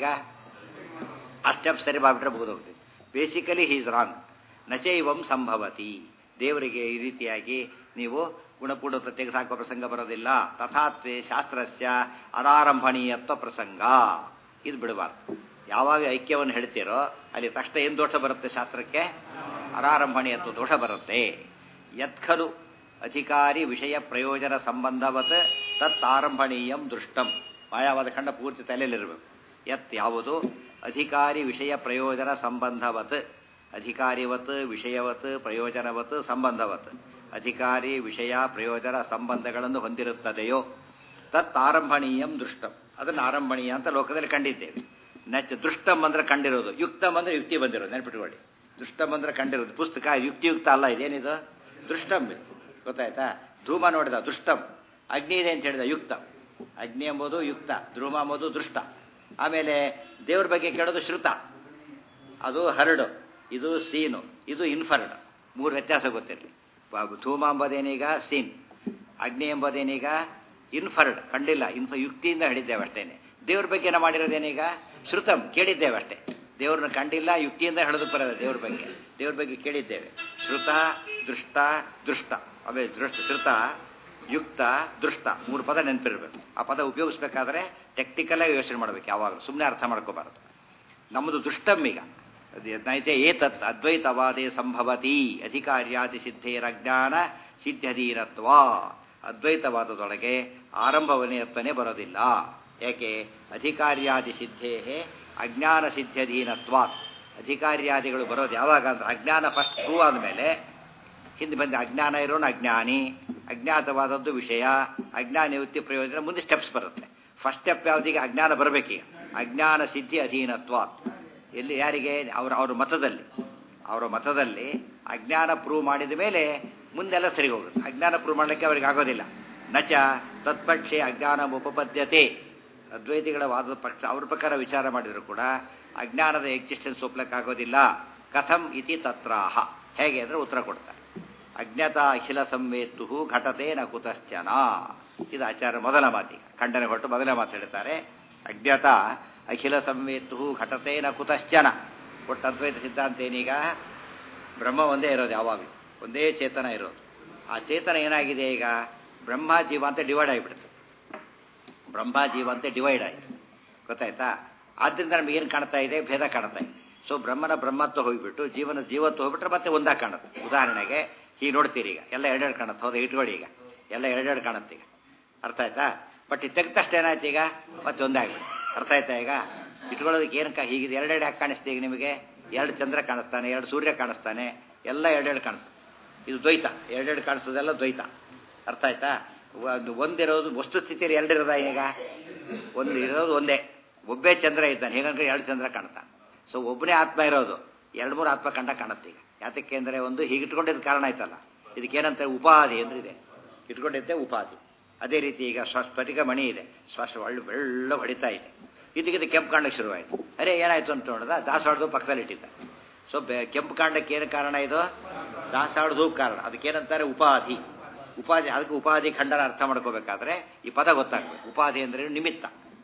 ಆ ಸ್ಟೆಪ್ ಸರಿ ಮಾಡಿಬಿಟ್ರೆ ಮುಗಿದೋಗ್ತೀವಿ. Basically he's wrong. ನಚೈವಂ ಸಂಭವತಿ. ದೇವರಿಗೆ ಈ ರೀತಿಯಾಗಿ ನೀವು ಗುಣಪೂರ್ಣತ್ವ ತೆಗೆದುಹಾಕುವ ಪ್ರಸಂಗ ಬರೋದಿಲ್ಲ. ತಥಾತ್ವೇ ಶಾಸ್ತ್ರಸ್ಯ ಅನಾರಂಭಣೀಯತ್ವ ಪ್ರಸಂಗ. ಇದು ಬಿಡಬಾರ್ದು. ಯಾವಾಗ ಐಕ್ಯವನ್ನು ಹೇಳ್ತೀರೋ ಅಲ್ಲಿ ತಕ್ಷಣ ಏನು ದೋಷ ಬರುತ್ತೆ, ಶಾಸ್ತ್ರಕ್ಕೆ ಅನಾರಂಭಣೀಯತ್ವ ದೋಷ ಬರುತ್ತೆ. ಯತ್ಖಲು ಅಧಿಕಾರಿ ವಿಷಯ ಪ್ರಯೋಜನ ಸಂಬಂಧವತ್ ತತ್ ಆರಂಭಣೀಯಂ ದೃಷ್ಟಂ. ಮಾಯಾವಾದ ಖಂಡ ಪೂರ್ತಿ ತಲೆಯಲ್ಲಿರಬೇಕು. ಯತ್ ಯಾವುದು ಅಧಿಕಾರಿ ವಿಷಯ ಪ್ರಯೋಜನ ಸಂಬಂಧವತ್, ಅಧಿಕಾರಿವತ್ ವಿಷಯವತ್ ಪ್ರಯೋಜನವತ್ ಸಂಬಂಧವತ್, ಅಧಿಕಾರಿ ವಿಷಯ ಪ್ರಯೋಜನ ಸಂಬಂಧಗಳನ್ನು ಹೊಂದಿರುತ್ತದೆಯೋ ತತ್ ಆರಂಭಣೀಯಂ ದೃಷ್ಟಂ. ಅದನ್ನು ಆರಂಭಣೀಯ ಅಂತ ಲೋಕದಲ್ಲಿ ಕಂಡಿದ್ದೇವೆ. ನೆಚ್ಚ ದೃಷ್ಟಂ ಅಂದ್ರೆ ಕಂಡಿರೋದು, ಯುಕ್ತಂ ಅಂದ್ರೆ ಯುಕ್ತಿ ಬಂದಿರೋದು. ನೆನಪಿಟ್ಕೊಳ್ಳಿ, ದೃಷ್ಟಂ ಅಂದ್ರೆ ಕಂಡಿರೋದು. ಪುಸ್ತಕ ಯುಕ್ತಿಯುಕ್ತ ಅಲ್ಲ, ಇದೇನಿದು ದೃಷ್ಟಂ. ಗೊತ್ತಾಯ್ತಾ? ಧೂಮ ನೋಡಿದ ದೃಷ್ಟಂ, ಅಗ್ನಿ ಇದೆ ಅಂತ ಹೇಳಿದ ಯುಕ್ತ. ಅಗ್ನಿ ಎಂಬುದು ಯುಕ್ತ, ಧೂಮ ಎಂಬುದು ದೃಷ್ಟ. ಆಮೇಲೆ ದೇವ್ರ ಬಗ್ಗೆ ಕೇಳೋದು ಶ್ರುತ, ಅದು ಹರಡು, ಇದು ಸೀನು, ಇದು ಇನ್ಫರ್ಡ್. ಮೂರು ವ್ಯತ್ಯಾಸ ಗೊತ್ತಿರಲಿ. ಧೂಮ ಎಂಬುದೇನೀಗ ಸೀನ್, ಅಗ್ನಿ ಎಂಬುದೇನೀಗ ಇನ್ಫರ್ಡ್, ಕಂಡಿಲ್ಲ. ಇನ್ಫ ಯುಕ್ತಿಯಿಂದ ಹಿಡಿದ್ದೇವೆ ಅಷ್ಟೇನೆ. ದೇವ್ರ ಬಗ್ಗೆ ನಾವು ಮಾಡಿರೋದೇನೀಗ ಶ್ರುತಂ, ಕೇಳಿದ್ದೇವೆ ಅಷ್ಟೇ. ದೇವ್ರನ್ನ ಕಂಡಿಲ್ಲ, ಯುಕ್ತಿಯಿಂದ ಹಿಡಿದು ಬರೋದು ದೇವ್ರ ಬಗ್ಗೆ. ದೇವ್ರ ಬಗ್ಗೆ ಕೇಳಿದ್ದೇವೆ. ಶ್ರುತ, ದೃಷ್ಟ, ದೃಷ್ಟ. ಆಮೇಲೆ ದೃಷ್ಟ, ಶ್ರುತ, ಯುಕ್ತ, ದೃಷ್ಟ, ಮೂರು ಪದ ನೆನಪಿರ್ಬೇಕು. ಆ ಪದ ಉಪಯೋಗಿಸ್ಬೇಕಾದ್ರೆ ಟೆಕ್ನಿಕಲಾಗಿ ಯೋಚನೆ ಮಾಡಬೇಕು, ಯಾವಾಗಲೂ ಸುಮ್ಮನೆ ಅರ್ಥ ಮಾಡ್ಕೋಬಾರದು. ನಮ್ಮದು ದುಷ್ಟಂ. ಈಗ ನೈತೆ ಏತತ್ ಅದ್ವೈತವಾದೇ ಸಂಭವತಿ ಅಧಿಕಾರ್ಯಾದಿ ಸಿದ್ಧೇರಜ್ಞಾನ ಸಿದ್ಧಧೀರತ್ವ. ಅದ್ವೈತವಾದದೊಳಗೆ ಆರಂಭವನ್ನೇ ಬರೋದಿಲ್ಲ. ಯಾಕೆ? ಅಧಿಕಾರ್ಯಾದಿ ಸಿದ್ಧೇ ಅಜ್ಞಾನ ಸಿದ್ಧಧೀನತ್ವಾತ್. ಅಧಿಕಾರ್ಯಾದಿಗಳು ಬರೋದು ಯಾವಾಗ ಅಂದ್ರೆ ಅಜ್ಞಾನ ಫಸ್ಟ್ ಪ್ರೂವ್ ಆದಮೇಲೆ ಹಿಂದೆ ಬಂದ ಅಜ್ಞಾನ ಇರೋನು ಅಜ್ಞಾನಿ, ಅಜ್ಞಾತವಾದದ್ದು ವಿಷಯ, ಅಜ್ಞಾನ ನಿವೃತ್ತಿ ಪ್ರಯೋಜನ, ಮುಂದೆ ಸ್ಟೆಪ್ಸ್ ಬರುತ್ತೆ. ಫಸ್ಟ್ ಸ್ಟೆಪ್ ಯಾವುದಿಗೆ ಅಜ್ಞಾನ ಬರಬೇಕೀಗ. ಅಜ್ಞಾನ ಸಿದ್ಧಿ ಅಧೀನತ್ವಾತ್. ಎಲ್ಲಿ ಯಾರಿಗೆ? ಅವರ ಅವ್ರ ಮತದಲ್ಲಿ ಅವರ ಮತದಲ್ಲಿ ಅಜ್ಞಾನ ಪ್ರೂವ್ ಮಾಡಿದ ಮೇಲೆ ಮುಂದೆಲ್ಲ ಸರಿ ಹೋಗುತ್ತೆ. ಅಜ್ಞಾನ ಪ್ರೂವ್ ಮಾಡಲಿಕ್ಕೆ ಅವ್ರಿಗೆ ಆಗೋದಿಲ್ಲ. ನಚ ತತ್ಪಕ್ಷೆ ಅಜ್ಞಾನ ಉಪಪದ್ಯತೆ. ಅದ್ವೈತಿಗಳ ವಾದದ ಪಕ್ಷ ಅವ್ರ ಪ್ರಕಾರ ವಿಚಾರ ಮಾಡಿದ್ರು ಕೂಡ ಅಜ್ಞಾನದ ಎಕ್ಸಿಸ್ಟೆನ್ಸ್ ಒಪ್ಲಕ್ಕಾಗೋದಿಲ್ಲ. ಕಥಂ ಇತಿ ತತ್ರಾಹ. ಹೇಗೆ ಅಂದರೆ ಉತ್ತರ ಕೊಡ್ತಾರೆ. ಅಜ್ಞಾತ ಅಖಿಲ ಸಂವೇತ್ತು ಘಟತೆ ನ ಕುತಶ್ಚನ. ಇದು ಆಚಾರ್ಯ ಮೊದಲ ಮಾತಿಗೆ ಖಂಡನೆ ಕೊಟ್ಟು ಮೊದಲ ಮಾತು ಹೇಳ್ತಾರೆ. ಅಜ್ಞಾತ ಅಖಿಲ ಸಂವೇತ್ತು ಘಟತೆ ನ ಕುತಶ್ಚನ. ಒಟ್ಟು ಅದ್ವೈತ ಸಿದ್ಧಾಂತ ಏನೀಗ, ಬ್ರಹ್ಮ ಒಂದೇ ಇರೋದು, ಯಾವಾಗಲೂ ಒಂದೇ ಚೇತನ ಇರೋದು. ಆ ಚೇತನ ಏನಾಗಿದೆ ಈಗ, ಬ್ರಹ್ಮ ಜೀವ ಅಂತ ಡಿವೈಡ್ ಆಗಿಬಿಡ್ತು. ಬ್ರಹ್ಮ ಜೀವ ಅಂತ ಡಿವೈಡ್ ಆಯಿತು, ಗೊತ್ತಾಯ್ತಾ? ಆದ್ದರಿಂದ ನಮಗೇನು ಕಾಣ್ತಾ ಇದೆ, ಭೇದ ಕಾಣ್ತಾ ಇದೆ. ಸೊ ಬ್ರಹ್ಮನ ಬ್ರಹ್ಮತ್ವ ಹೋಗಿಬಿಟ್ಟು ಜೀವನ ಜೀವತ್ವ ಹೋಗ್ಬಿಟ್ರೆ ಮತ್ತೆ ಒಂದಾಗ ಕಾಣುತ್ತೆ. ಉದಾಹರಣೆಗೆ ಹೀಗೆ ನೋಡ್ತೀರಿ, ಈಗ ಎಲ್ಲ ಎರಡೆರಡು ಕಾಣುತ್ತೆ. ಹೌದಾ? ಇಟ್ಕೊಳ್ಳಿ, ಈಗ ಎಲ್ಲ ಎರಡೆರಡು ಕಾಣುತ್ತೆ. ಈಗ ಅರ್ಥ ಆಯ್ತಾ? ಬಟ್ ಇದು ತೆಗೆದ ತಕ್ಷಣ ಏನಾಯ್ತು, ಈಗ ಮತ್ತೆ ಒಂದಾಗ್ಬಿಟ್ಟು. ಅರ್ಥ ಆಯ್ತಾ? ಈಗ ಇಟ್ಕೊಳ್ಳೋದಕ್ಕೆ ಏನು ಹೀಗಿದೆ, ಎರಡೆರಡು ಯಾಕೆ ಕಾಣಿಸ್ತೀವಿ ಈಗ ನಿಮಗೆ? ಎರಡು ಚಂದ್ರ ಕಾಣಿಸ್ತಾನೆ, ಎರಡು ಸೂರ್ಯ ಕಾಣಿಸ್ತಾನೆ, ಎಲ್ಲ ಎರಡೆರಡು ಕಾಣಿಸ್ತದೆ. ಇದು ದ್ವೈತ. ಎರಡೆರಡು ಕಾಣಿಸೋದೆಲ್ಲ ದ್ವೈತ. ಅರ್ಥ ಆಯ್ತಾ? ಒಂದು ಒಂದಿರೋದು ವಸ್ತುಸ್ಥಿತಿಯಲ್ಲಿ ಎರಡಿರೋದ, ಈಗ ಒಂದು ಇರೋದು ಒಂದೇ. ಒಬ್ಬೇ ಚಂದ್ರ ಇದ್ದಾನೆ, ಹೇಗಂದ್ರೆ ಎರಡು ಚಂದ್ರ ಕಾಣ್ತಾನೆ. ಸೊ ಒಬ್ಬನೇ ಆತ್ಮ ಇರೋದು, ಎರಡು ಮೂರು ಆತ್ಮ ಕಂಡ ಕಾಣುತ್ತೆ. ಈಗ ಯಾತಕ್ಕೆ ಅಂದರೆ ಒಂದು ಹೀಗೆ ಇಟ್ಕೊಂಡಿದ್ದು ಕಾರಣ ಆಯ್ತಲ್ಲ, ಇದಕ್ಕೇನಂತ ಉಪಾಧಿ ಅಂದ್ರೆ ಇದೆ, ಇಟ್ಕೊಂಡಿದ್ದೆ ಉಪಾಧಿ. ಅದೇ ರೀತಿ ಈಗ ಸ್ಫಟಿಕ ಮಣಿ ಇದೆ, ಶ್ವಾಸ ಒಳ್ಳೆ ಬೆಳ್ಳ ಹೊಡಿತಾ ಇದೆ, ಇದಕ್ಕಿಂತ ಕೆಂಪು ಕಾಂಡಕ್ಕೆ ಶುರುವಾಯಿತು. ಅರೆ ಏನಾಯ್ತು ಅಂತ ನೋಡಿದ, ದಾಸವಾಳದ ಪಕ್ಕದಲ್ಲಿ ಇಟ್ಟಿದ್ದ. ಸೊ ಕೆಂಪು ಕಾಂಡಕ್ಕೆ ಏನು ಕಾರಣ ಇದು? ದಾಸವಾಳದ ಕಾರಣ. ಅದಕ್ಕೇನಂತಾರೆ ಉಪಾಧಿ. ಉಪಾಧಿ. ಅದಕ್ಕೆ ಉಪಾಧಿ ಖಂಡನ ಅರ್ಥ ಮಾಡ್ಕೋಬೇಕಾದ್ರೆ ಈ ಪದ ಗೊತ್ತಾಗಬೇಕು. ಉಪಾಧಿ ಅಂದರೆ ನಿಮಿತ್ತ.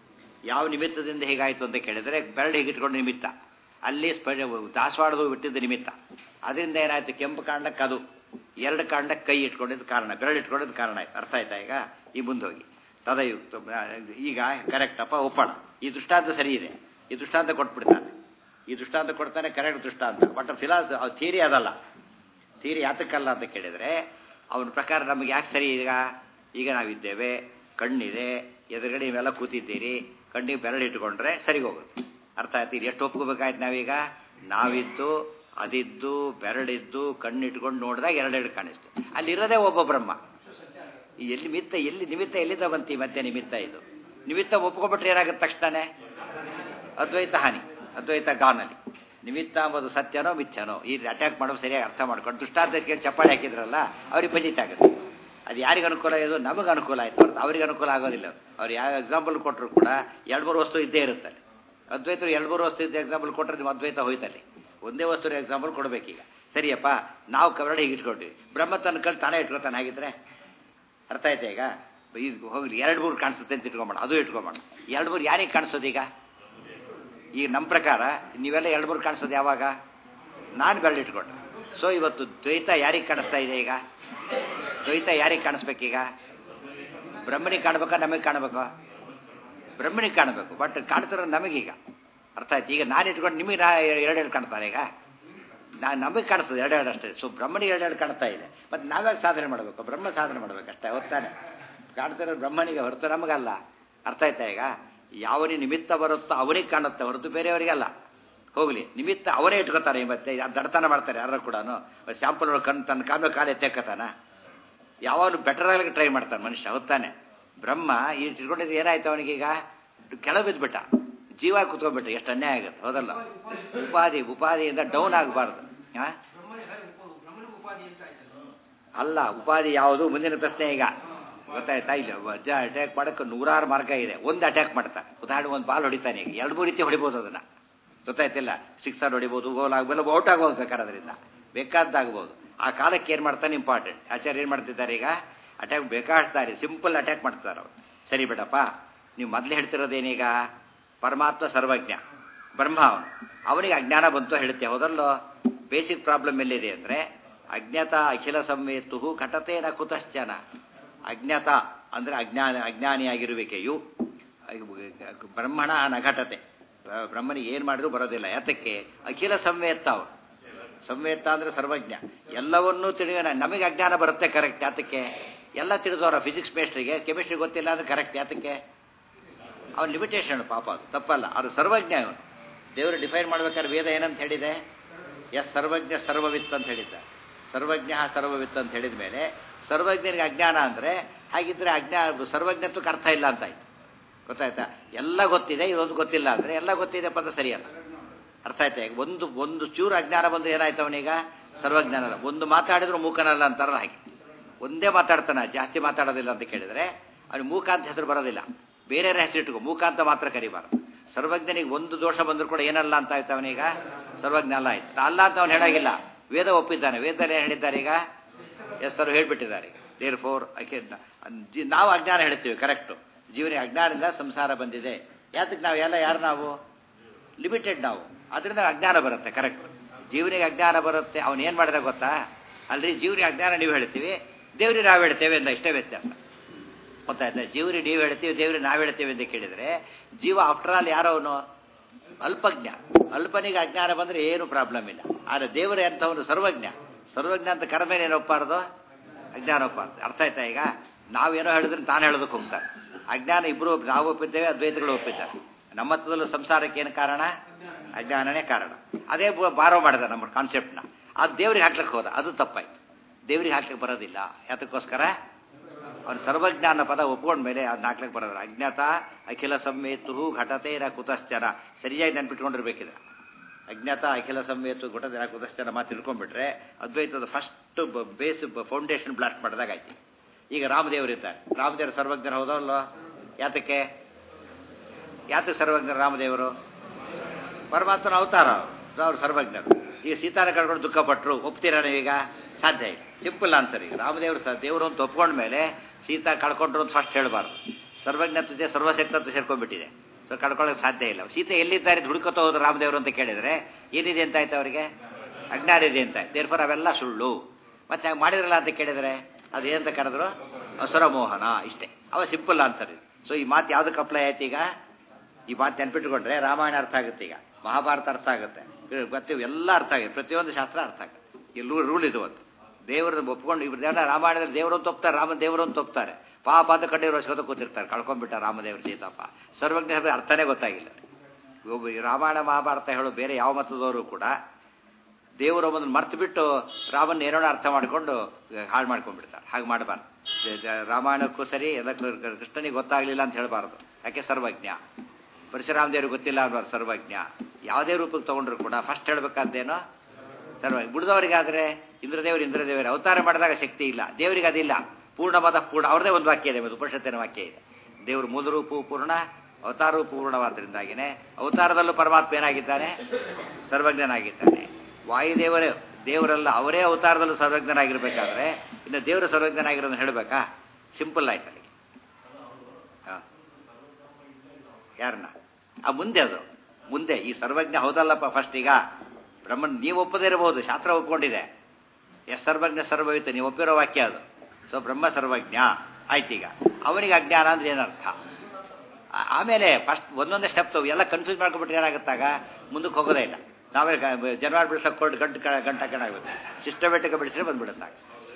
ಯಾವ ನಿಮಿತ್ತದಿಂದ ಹೇಗಾಯಿತು ಅಂತ ಕೇಳಿದರೆ, ಬೆರಳು ಹೀಗಿಟ್ಕೊಂಡು ನಿಮಿತ್ತ, ಅಲ್ಲಿ ಸ್ಪ ದಾಸವಾಳದು ಬಿಟ್ಟಿದ್ದ ನಿಮಿತ್ತ. ಅದರಿಂದ ಏನಾಯಿತು, ಕೆಂಪು ಕಾಂಡಕ್ಕೆ ಅದು, ಎರಡು ಕಾಂಡಕ್ಕೆ ಕೈ ಇಟ್ಕೊಂಡಿದ್ದು ಕಾರಣ, ಬೆರಳು ಇಟ್ಕೊಂಡಿದ್ದು ಕಾರಣ ಆಯ್ತು. ಅರ್ಥ ಆಯ್ತಾ? ಈಗ ಈ ಮುಂದೆ ಹೋಗಿ ತದಯುಕ್ತ. ಈಗ ಕರೆಕ್ಟಪ್ಪ, ಒಪ್ಪೋಣ, ಈ ದೃಷ್ಟಾಂತ ಸರಿ ಇದೆ, ಈ ದೃಷ್ಟಾಂತ ಕೊಟ್ಬಿಡ್ತಾನೆ, ಈ ದೃಷ್ಟಾಂತ ಕೊಡ್ತಾನೆ, ಕರೆಕ್ಟ್ ದೃಷ್ಟಾಂತ. ಬಟ್ ಫಿಲಾಸಫಿ ಥಿಯರಿ ಅದಲ್ಲ. ಥಿಯರಿ ಯಾತಕ್ಕಲ್ಲ ಅಂತ ಕೇಳಿದರೆ, ಅವನ ಪ್ರಕಾರ ನಮಗೆ ಯಾಕೆ ಸರಿ? ಈಗ ಈಗ ನಾವಿದ್ದೇವೆ, ಕಣ್ಣಿದೆ, ಎದುರುಗಡೆ ಇವೆಲ್ಲ ಕೂತಿದ್ದೀರಿ, ಕಣ್ಣಿಗೆ ಬೆರಳು ಇಟ್ಕೊಂಡ್ರೆ ಸರಿ ಹೋಗುತ್ತೆ. ಅರ್ಥ ಆಯ್ತು? ಇದು ಎಷ್ಟು ಒಪ್ಕೋಬೇಕಾಯ್ತು ನಾವೀಗ? ನಾವಿದ್ದು, ಅದಿದ್ದು, ಬೆರಳಿದ್ದು, ಕಣ್ಣಿಟ್ಕೊಂಡು ನೋಡಿದಾಗ ಎರಡೆರಡು ಕಾಣಿಸ್ತು. ಅಲ್ಲಿರೋದೇ ಒಬ್ಬ ಬ್ರಹ್ಮ. ಎಲ್ಲಿ ಮಿತ್ತ, ಎಲ್ಲಿ ನಿಮಿತ್ತ, ಎಲ್ಲಿಂದ ಬಂತಿ ಮತ್ತೆ ನಿಮಿತ್ತ? ಇದು ನಿಮಿತ್ತ ಒಪ್ಕೊಂಡ್ಬಿಟ್ರೆ ಏನಾಗುತ್ತೆ ತಕ್ಷಣ? ಅದ್ವೈತ ಹಾನಿ, ಅದ್ವೈತ ಗಾನಲ್ಲಿ. ನಿಮಿತ್ತ ಅಂಬೋದು ಸತ್ಯನೋ ಮಿಥ್ಯನೋ ಈ ಅಟ್ಯಾಕ್ ಮಾಡೋದು ಸರಿಯಾಗಿ ಅರ್ಥ ಮಾಡ್ಕೊಂಡು ದೃಷ್ಟಾಂತಕ್ಕೆ ಚಪ್ಪಾಳೆ ಹಾಕಿದ್ರಲ್ಲ, ಅವ್ರಿಗೆ ಫಜಿತ ಆಗುತ್ತೆ. ಅದು ಯಾರಿಗೆ ಅನುಕೂಲ ಇದು? ನಮಗೆ ಅನುಕೂಲ ಆಯ್ತು ಹೊರತು ಅವ್ರಿಗೆ ಅನುಕೂಲ ಆಗೋದಿಲ್ಲ. ಅವ್ರು ಯಾವ ಎಕ್ಸಾಂಪಲ್ ಕೊಟ್ಟರು ಕೂಡ ಎರಡು ಮೂರು ವಸ್ತು ಇದ್ದೇ ಇರುತ್ತಲ್ಲಿ. ಅದ್ವೈತರು ಎರಡು ಮೂರು ವಸ್ತು ಇದ್ದ ಎಕ್ಸಾಂಪಲ್ ಕೊಟ್ಟರೆ ನಿಮ್ಮ ಅದ್ವೈತ ಹೋಯ್ತಲ್ಲಿ. ಒಂದೇ ವಸ್ತು ಎಕ್ಸಾಂಪಲ್ ಕೊಡಬೇಕೀಗ. ಸರಿಯಪ್ಪ, ನಾವು ಕವರಡೆ ಹೀಗೆ ಇಟ್ಕೊಳ್ತೀವಿ, ಬ್ರಹ್ಮ ತನ್ನ ಕಲ್ ತಾನೇ ಇಟ್ಕೊತಾನೆ. ಹಾಗಿದ್ರೆ ಅರ್ಥ ಆಯ್ತಾ? ಈಗ ಈಗ ಹೋಗ್ಲಿ, ಎರಡು ಮೂರು ಕಾಣಿಸುತ್ತೆ ಅಂತ ಇಟ್ಕೊಂಬೋಣ, ಅದು ಇಟ್ಕೊಂಬೋಣ. ಎರಡು ಮೂರು ಯಾರಿಗೆ ಕಾಣಿಸೋದು? ಈಗ ಈಗ ನಮ್ಮ ಪ್ರಕಾರ ನೀವೆಲ್ಲ ಎರಡು ಮೂರು ಕಾಣಿಸೋದು ಯಾವಾಗ? ನಾನು ಬೆರಳು ಇಟ್ಕೊಂಡೆ. ಸೊ ಇವತ್ತು ದ್ವೈತ ಯಾರಿಗೆ ಕಾಣಿಸ್ತಾ ಇದೆ? ಈಗ ದ್ವೈತ ಯಾರಿಗೆ ಕಾಣಿಸ್ಬೇಕೀಗ? ಬ್ರಹ್ಮನಿಗೆ ಕಾಣಬೇಕಾ ನಮಗೆ ಕಾಣಬೇಕು? ಬ್ರಹ್ಮನಿಗೆ ಕಾಣಬೇಕು. ಬಟ್ ಕಾಣ್ತಿರೋ ನಮಗೀಗ. ಅರ್ಥ ಆಯ್ತು? ಈಗ ನಾನು ಇಟ್ಕೊಂಡು ನಿಮಗೆ ನಾ ಎರಡೆರಡು ಕಾಣ್ತಾರೆ. ಈಗ ನಾನು ನಮಗೆ ಕಾಣಿಸ್ತದೆ ಎರಡೆರಡು ಅಷ್ಟೇ. ಸೊ ಬ್ರಹ್ಮನಿಗೆ ಎರಡೆರಡು ಕಾಣ್ತಾ ಇದೆ. ಮತ್ತು ನಾವ್ಯಾಗ ಸಾಧನೆ ಮಾಡಬೇಕು? ಬ್ರಹ್ಮ ಸಾಧನೆ ಮಾಡಬೇಕಷ್ಟೇ, ಹೊತ್ತಾನೆ. ಕಾಣ್ತಿರೋ ಬ್ರಹ್ಮನಿಗೆ ಹೊರತು ನಮಗಲ್ಲ. ಅರ್ಥ ಆಯ್ತಾ? ಈಗ ಯಾವನಿಗೆ ನಿಮಿತ್ತ ಬರುತ್ತೋ ಅವನಿಗೆ ಕಾಣುತ್ತೆ ಹೊರತು ಬೇರೆಯವರಿಗಲ್ಲ. ಹೋಗಲಿ, ನಿಮಿತ್ತ ಅವರೇ ಇಟ್ಕೋತಾರೆ. ಮತ್ತೆ ದಡ್ತನ ಮಾಡ್ತಾರೆ ಯಾರು ಕೂಡ. ಸ್ಯಾಂಪಲ್ ಕಣ್ ತನ್ನ ಕಾಲ ಕಾಲ ಎತ್ತೆಕ್ಕತಾನ, ಯಾವಾಗಲೂ ಬೆಟರ್ ಆಗಿ ಟ್ರೈ ಮಾಡ್ತಾನೆ ಮನುಷ್ಯ, ಹೊತ್ತಾನೆ. ಬ್ರಹ್ಮ ಈ ಇಟ್ಕೊಂಡಿದ್ದು ಏನಾಯ್ತು ಅವನಿಗೀಗ? ಕೆಳ ಬಿದ್ದುಬಿಟ್ಟ, ಜೀವ ಕುತ್ಕೊಂಡ್ಬಿಟ್ಟ. ಎಷ್ಟು ಅನ್ಯಾಯ ಆಗುತ್ತೆ, ಹೌದಲ್ಲ? ಉಪಾಧಿ ಉಪಾಧಿಯಿಂದ ಡೌನ್ ಆಗಬಾರ್ದು. ಅಲ್ಲ, ಉಪಾಧಿ ಯಾವುದು? ಮುಂದಿನ ಪ್ರಶ್ನೆ ಈಗ ಗೊತ್ತಾಯ್ತಾ? ಇಲ್ಲ, ವಜ್ರ ಅಟ್ಯಾಕ್ ಮಾಡೋಕ್ಕೆ ನೂರಾರು ಮಾರ್ಗ ಇದೆ. ಒಂದು ಅಟ್ಯಾಕ್ ಮಾಡ್ತಾನೆ. ಉದಾಹರಣೆ ಒಂದು ಬಾಲ್ ಹೊಡಿತಾನೆ, ಈಗ ಎರಡು ಮೂರು ರೀತಿ ಹೊಡಿಬೋದು ಅದನ್ನು. ಗೊತ್ತಾಯ್ತಿಲ್ಲ? ಸಿಕ್ಸರ್ ಹೊಡಿಬೋದು, ಗೋಲ್ ಆಗ್ಬೋದು, ಔಟ್ ಆಗ್ಬೋದು ಬೇಕಾದ್ರೆ, ಅದರಿಂದ ಬೇಕಾದ್ದಾಗ್ಬೋದು. ಆ ಕಾಲಕ್ಕೆ ಏನು ಮಾಡ್ತಾನೆ ಇಂಪಾರ್ಟೆಂಟ್. ಆಚಾರ್ಯ ಏನು ಮಾಡ್ತಿದ್ದಾರೆ ಈಗ? ಅಟ್ಯಾಕ್ ಬೇಕಾಡ್ತಾರೆ, ಸಿಂಪಲ್ ಅಟ್ಯಾಕ್ ಮಾಡ್ತಾರೆ ಅವರು. ಸರಿ ಬಿಡಪ್ಪ, ನೀವು ಮೊದಲು ಹೇಳ್ತಿರೋದೇನೀಗ? ಪರಮಾತ್ಮ ಸರ್ವಜ್ಞ, ಬ್ರಹ್ಮ ಅವನು, ಅವನಿಗೆ ಅಜ್ಞಾನ ಬಂತು ಹೇಳ್ತೇವೆ, ಹೌದಲ್ಲೋ? ಬೇಸಿಕ್ ಪ್ರಾಬ್ಲಮ್ ಎಲ್ಲಿದೆ ಅಂದರೆ, ಅಜ್ಞಾತ ಅಖಿಲ ಸಂವೇತು ಘಟತೇನ ಕುತಶ್ಚನ. ಅಜ್ಞಾತ ಅಂದರೆ ಅಜ್ಞಾನ, ಅಜ್ಞಾನಿಯಾಗಿರುವಿಕೆಯು ಬ್ರಹ್ಮಣ ನಘಟತೆ. ಬ್ರಹ್ಮನಿಗೆ ಏನು ಮಾಡಿದ್ರು ಬರೋದಿಲ್ಲ. ಯಾತಕ್ಕೆ? ಅಖಿಲ ಸಂವೇತ್ತ ಅವನು. ಸಂವೇತ್ತ ಅಂದರೆ ಸರ್ವಜ್ಞ, ಎಲ್ಲವನ್ನೂ ತಿಳಿಯೋಣ. ನಮಗೆ ಅಜ್ಞಾನ ಬರುತ್ತೆ, ಕರೆಕ್ಟ್. ಯಾತಕ್ಕೆ? ಎಲ್ಲ ತಿಳಿದವರ ಫಿಸಿಕ್ಸ್ ಮೇಸ್ಟ್ರಿಗೆ ಕೆಮಿಸ್ಟ್ರಿ ಗೊತ್ತಿಲ್ಲ ಅಂದರೆ ಕರೆಕ್ಟ್. ಯಾತಕ್ಕೆ? ಅವನ ಲಿಮಿಟೇಷನ್, ಪಾಪ, ಅದು ತಪ್ಪಲ್ಲ. ಅದು ಸರ್ವಜ್ಞ ಇವನು. ದೇವರು ಡಿಫೈನ್ ಮಾಡ್ಬೇಕಾದ್ರೆ ವೇದ ಏನಂತ ಹೇಳಿದೆ? ಎಸ್ ಸರ್ವಜ್ಞ ಸರ್ವವಿತ್ ಅಂತ ಹೇಳಿದ್ದ. ಸರ್ವಜ್ಞ ಸರ್ವವಿತ್ ಅಂತ ಹೇಳಿದ ಮೇಲೆ ಸರ್ವಜ್ಞನಿಗೆ ಅಜ್ಞಾನ ಅಂದರೆ, ಹಾಗಿದ್ರೆ ಅಜ್ಞಾನ ಸರ್ವಜ್ಞತ್ವಕ್ಕೆ ಅರ್ಥ ಇಲ್ಲ ಅಂತಾಯ್ತು. ಗೊತ್ತಾಯ್ತಾ? ಎಲ್ಲ ಗೊತ್ತಿದೆ, ಇದೊಂದು ಗೊತ್ತಿಲ್ಲ ಅಂದರೆ ಎಲ್ಲ ಗೊತ್ತಿದೆ ಪದ ಸರಿಯಲ್ಲ. ಅರ್ಥ ಆಯ್ತಾ? ಒಂದು ಒಂದು ಚೂರು ಅಜ್ಞಾನ ಬಂದರೆ ಏನಾಯ್ತು ಅವನೀಗ? ಸರ್ವಜ್ಞಾನಲ್ಲ. ಒಂದು ಮಾತಾಡಿದ್ರು ಮೂಕನಲ್ಲ ಅಂತಾರಲ್ಲ ಹಾಗೆ. ಒಂದೇ ಮಾತಾಡ್ತಾನೆ, ಜಾಸ್ತಿ ಮಾತಾಡೋದಿಲ್ಲ ಅಂತ ಕೇಳಿದರೆ ಅವ್ನಿಗೆ ಮೂಕ ಅಂತ ಹೆಸರು ಬರೋದಿಲ್ಲ. ಬೇರೆ ಹೆಸರು ಇಟ್ಕೊ, ಮೂಕ ಅಂತ ಮಾತ್ರ ಕರಿಬಾರ್ದು. ಸರ್ವಜ್ಞನಿಗೆ ಒಂದು ದೋಷ ಬಂದರೂ ಕೂಡ ಏನಲ್ಲ ಅಂತ ಆಯ್ತು ಅವನೀಗ? ಸರ್ವಜ್ಞ ಅಲ್ಲ ಆಯ್ತು. ಅಲ್ಲ ಅಂತ ಅವ್ನು ಹೇಳಾಗಿಲ್ಲ. ವೇದ ಒಪ್ಪಿದ್ದಾನೆ. ವೇದದಲ್ಲಿ ಏನು ಹೇಳಿದ್ದಾರೆ ಈಗ? ಎಸ್ ಸರ್ ಹೇಳ್ಬಿಟ್ಟಿದ್ದಾರೆ. ದೇರ್ ಫೋರ್ ನಾವು ಅಜ್ಞಾನ ಹೇಳ್ತೀವಿ, ಕರೆಕ್ಟು. ಜೀವನಿಗೆ ಅಜ್ಞಾನದಿಂದ ಸಂಸಾರ ಬಂದಿದೆ. ಯಾತಕ್ಕೆ ನಾವು ಎಲ್ಲ ಯಾರು ನಾವು ಲಿಮಿಟೆಡ್ ನಾವು, ಅದರಿಂದ ಅಜ್ಞಾನ ಬರುತ್ತೆ. ಕರೆಕ್ಟ್. ಜೀವನಿಗೆ ಅಜ್ಞಾನ ಬರುತ್ತೆ. ಅವನು ಏನು ಮಾಡಿದ ಗೊತ್ತಾ? ಅಲ್ರಿ ಜೀವನಿಗೆ ಅಜ್ಞಾನ ನೀವು ಹೇಳ್ತೀವಿ, ದೇವ್ರಿಗೆ ನಾವು ಹೇಳ್ತೇವೆ ಅಂತ ಇಷ್ಟೇ ವ್ಯತ್ಯಾಸ. ಗೊತ್ತಾಯ್ತಾ? ಜೀವರಿಗೆ ನೀವು ಹೇಳ್ತೀವಿ, ದೇವ್ರಿಗೆ ನಾವು ಹೇಳ್ತೇವೆ ಅಂತ ಕೇಳಿದರೆ ಜೀವ ಆಫ್ಟರ್ ಆಲ್ ಯಾರೋ ಅವನು ಅಲ್ಪಜ್ಞ. ಅಲ್ಪನಿಗೆ ಅಜ್ಞಾನ ಬಂದರೆ ಏನು ಪ್ರಾಬ್ಲಮ್ ಇಲ್ಲ. ಆದರೆ ದೇವರು ಎಂಥವನು ಸರ್ವಜ್ಞ. ಸರ್ವಜ್ಞ ಅಂತ ಕರ್ಮೇಲೆ ಏನು ಒಪ್ಪಾರ್ದು? ಅಜ್ಞಾನ ಒಪ್ಪಾರ್ದು. ಅರ್ಥ ಆಯ್ತಾ? ಈಗ ನಾವೇನೋ ಹೇಳಿದ್ರೆ ತಾನು ಹೇಳೋದಕ್ಕೆ ಹೋಗ್ತಾರೆ. ಅಜ್ಞಾನ ಇಬ್ಬರು ನಾವು ಒಪ್ಪಿದ್ದೇವೆ, ಅದ್ವೈತಗಳು ಒಪ್ಪಿದ್ದಾರೆ. ನಮ್ಮ ಹತ್ರದಲ್ಲೂ ಸಂಸಾರಕ್ಕೆ ಏನು ಕಾರಣ? ಅಜ್ಞಾನನೇ ಕಾರಣ. ಅದೇ ಬಾರೋ ಮಾಡಿದ ನಮ್ಮ ಕಾನ್ಸೆಪ್ಟ್ನ. ಅದು ದೇವ್ರಿಗೆ ಹಾಕ್ಲಿಕ್ಕೆ ಹೋದ, ಅದು ತಪ್ಪಾಯ್ತು. ದೇವ್ರಿಗೆ ಹಾಕ್ಲಿಕ್ಕೆ ಬರೋದಿಲ್ಲ. ಯಾತಕ್ಕೋಸ್ಕರ? ಅವ್ನು ಸರ್ವಜ್ಞ ಅನ್ನೋ ಪದ ಒಪ್ಕೊಂಡ್ಮೇಲೆ ಅದನ್ನ ಹಾಕ್ಲಿಕ್ಕೆ ಬರೋದಿಲ್ಲ. ಅಜ್ಞಾತ ಅಖಿಲ ಸಂವೇತು ಘಟತೇನ ಕುತಶ್ಚನ. ಸರಿಯಾಗಿ ನೆನ್ಪಿಟ್ಕೊಂಡಿರ್ಬೇಕಿದೆ. ಅಜ್ಞಾತ ಅಖಿಲ ಸಂವೇತು ಘಟತೇನ ಕುತಶ್ಚನ ಮಾತು ತಿಳ್ಕೊಂಡ್ಬಿಟ್ರೆ ಅದ್ವೈತದ ಫಸ್ಟ್ ಬೇಸ್ ಫೌಂಡೇಶನ್ ಬ್ಲಾಸ್ಟ್ ಮಾಡಿದಾಗ ಆಯ್ತು. ಈಗ ರಾಮದೇವರಿದ್ದಾರೆ. ರಾಮದೇವರು ಸರ್ವಜ್ಞರು ಹೌದಲ್ಲ? ಯಾತಕ್ಕೆ ಯಾತಕ್ಕೆ ಸರ್ವಜ್ಞರು ರಾಮದೇವರು? ಪರಮಾತ್ಮನ ಅವತಾರ, ಅವ್ರು ಸರ್ವಜ್ಞರು. ಈಗ ಸೀತಾನ ಕಳ್ಕೊಂಡು ದುಃಖಪಟ್ಟರು, ಒಪ್ತೀರಾ ನೀವೀಗ? ಸಾಧ್ಯ ಇಲ್ಲ. Simple answer. ಈಗ ರಾಮದೇವರು ಸ ದೇವರು ಅಂತ ಒಪ್ಕೊಂಡ್ಮೇಲೆ ಸೀತಾ ಕಳ್ಕೊಂಡ್ರು ಅಂತ ಫಸ್ಟ್ ಹೇಳಬಾರ್ದು. ಸರ್ವಜ್ಞತೆ ಸರ್ವಶಕ್ತತ್ವ ಸೇರ್ಕೊಂಡ್ಬಿಟ್ಟಿದೆ. ಸೊ ಕಳ್ಕೊಳ್ಳೋಕೆ ಸಾಧ್ಯ ಇಲ್ಲ. ಸೀತೆ ಎಲ್ಲಿದ್ದಾರೆ ಹುಡುಕತ ಹೋದ್ರು ರಾಮದೇವರು ಅಂತ ಕೇಳಿದರೆ ಏನಿದೆ ಅಂತ ಆಯ್ತು ಅವರಿಗೆ? ಅಜ್ಞಾನ ಇದೆ ಅಂತ. ದೇರ್ಫೋರ್ ಅವೆಲ್ಲ ಸುಳ್ಳು. ಮತ್ತೆ ಮಾಡಿದ್ರಲ್ಲ ಅಂತ ಕೇಳಿದರೆ ಅದು ಏನಂತ ಕರೆದ್ರು? ಅಸುರಮೋಹನ. ಇಷ್ಟೇ. ಅವ ಸಿಂಪಲ್ ಆನ್ಸರ್ ಇದು. ಸೊ ಈ ಮಾತು ಯಾವುದಕ್ಕೆ ಅಪ್ಲೈ ಆಯ್ತು ಈಗ? ಈ ಮಾತು ನೆನ್ಪಿಟ್ಕೊಂಡ್ರೆ ರಾಮಾಯಣ ಅರ್ಥ ಆಗುತ್ತೆ, ಈಗ ಮಹಾಭಾರತ ಅರ್ಥ ಆಗುತ್ತೆ, ಮತ್ತೆ ಎಲ್ಲ ಅರ್ಥ ಆಗುತ್ತೆ, ಪ್ರತಿಯೊಂದು ಶಾಸ್ತ್ರ ಅರ್ಥ ಆಗುತ್ತೆ. ಎಲ್ಲೂ ರೂಲ್ ಇದು ಅಂತ ದೇವರ ಒಪ್ಕೊಂಡು ಇವ್ರ ದೇವರ ರಾಮಾಯಣದಲ್ಲಿ ದೇವರು ಅಂತ ಒಪ್ತಾರೆ, ರಾಮ ದೇವರು ಅಂತ ಒಪ್ತಾರೆ. ಪಾಪ ಅಂತ ಕಣ್ಣೀರು ವರ್ಷ ಕೂತಿರ್ತಾರೆ, ಕಳ್ಕೊಂಡ್ಬಿಟ್ಟ ರಾಮದೇವರು ಸೀತಪ್ಪ. ಸರ್ವಜ್ಞ ಅರ್ಥನೇ ಗೊತ್ತಾಗಿಲ್ಲ. ಒಬ್ಬ ರಾಮಾಯಣ ಮಹಾಭಾರತ ಹೇಳೋ ಬೇರೆ ಯಾವ ಮತದವರು ಕೂಡ ದೇವರು ಒಂದು ಮರ್ತು ಬಿಟ್ಟು ರಾಮನ ಏನೋ ಅರ್ಥ ಮಾಡಿಕೊಂಡು ಹಾಳು ಮಾಡ್ಕೊಂಡ್ಬಿಡ್ತಾರೆ. ಹಾಗೆ ಮಾಡಬಾರ್ದು. ರಾಮಾಯಣಕ್ಕೂ ಸರಿ ಎಲ್ಲಕ್ಕೂ ಕೃಷ್ಣನಿಗೆ ಗೊತ್ತಾಗಲಿಲ್ಲ ಅಂತ ಹೇಳಬಾರ್ದು. ಯಾಕೆ? ಸರ್ವಜ್ಞ. ಪರಶುರಾಮ ದೇವ್ರಿಗೆ ಗೊತ್ತಿಲ್ಲ ಅನ್ನೋರು ಸರ್ವಜ್ಞ. ಯಾವುದೇ ರೂಪಕ್ಕೆ ತೊಗೊಂಡ್ರು ಕೂಡ ಫಸ್ಟ್ ಹೇಳಬೇಕಾದ್ದೇನೋ ಸರ್ವಜ್ಞ. ಬಿಡಿದವರಿಗಾದರೆ ಇಂದ್ರದೇವರು ಇಂದ್ರದೇವರು ಅವತಾರ ಮಾಡಿದಾಗ ಶಕ್ತಿ ಇಲ್ಲ, ದೇವರಿಗೆ ಅದಿಲ್ಲ. ಪೂರ್ಣ ಮತ ಪೂರ್ಣ ಅವ್ರದೇ ಒಂದು ವಾಕ್ಯ ಇದೆ, ಒಂದು ಉಪನಿಷತ್ತಿನ ವಾಕ್ಯ ಇದೆ. ದೇವರು ಮೂಲ ರೂಪವು ಪೂರ್ಣ, ಅವತಾರವು ಪೂರ್ಣವಾದ್ದರಿಂದಾಗಿನೇ ಅವತಾರದಲ್ಲೂ ಪರಮಾತ್ಮ ಏನಾಗಿದ್ದಾನೆ? ಸರ್ವಜ್ಞನಾಗಿದ್ದಾನೆ. ವಾಯುದೇವರೇ ದೇವರೆಲ್ಲ ಅವರೇ ಅವತಾರದಲ್ಲೂ ಸರ್ವಜ್ಞನಾಗಿರ್ಬೇಕಾದ್ರೆ ಇನ್ನು ದೇವರು ಸರ್ವಜ್ಞನಾಗಿರೋದನ್ನ ಹೇಳಬೇಕಾ? ಸಿಂಪಲ್ ಆಯ್ತು ಅಲ್ಲಿ. ಹಾಂ, ಯಾರನ್ನ ಆ ಮುಂದೆ ಅದು ಮುಂದೆ ಈ ಸರ್ವಜ್ಞ ಹೌದಲ್ಲಪ್ಪ. ಫಸ್ಟ್ ಈಗ ಬ್ರಹ್ಮನ್ ನೀವು ಒಪ್ಪದೇ ಇರಬಹುದು, ಶಾಸ್ತ್ರ ಒಪ್ಕೊಂಡಿದೆ. ಎಸ್ ಸರ್ವಜ್ಞ ಸರ್ವವಿತ್ತು ನೀವು ಒಪ್ಪಿರೋ ವಾಕ್ಯ ಅದು. ಸೊ ಬ್ರಹ್ಮ ಸರ್ವಜ್ಞ ಆಯ್ತು. ಈಗ ಅವನಿಗೆ ಅಜ್ಞಾನ ಅಂದ್ರೆ ಏನರ್ಥ? ಆಮೇಲೆ ಫಸ್ಟ್ ಒಂದೊಂದೇ ಸ್ಟೆಪ್ ತಗೋ. ಎಲ್ಲ ಕನ್ಫ್ಯೂಸ್ ಮಾಡ್ಕೊಂಡ್ಬಿಟ್ಟು ಏನಾಗುತ್ತಾಗ ಮುಂದಕ್ಕೆ ಹೋಗೋದೇ ಇಲ್ಲ. ನಾವೇ ಜನವಾರ ಬಿಡಿಸೋಕೆ ಕೊಟ್ಟು ಗಂಟು ಗಂಟು ಹಾಕೋಣಾಗುತ್ತೆ. ಸಿಸ್ಟಮೆಟಿಕ್ ಬಿಡಿಸಿದ್ರೆ ಬಂದ್ಬಿಡುತ್ತೆ.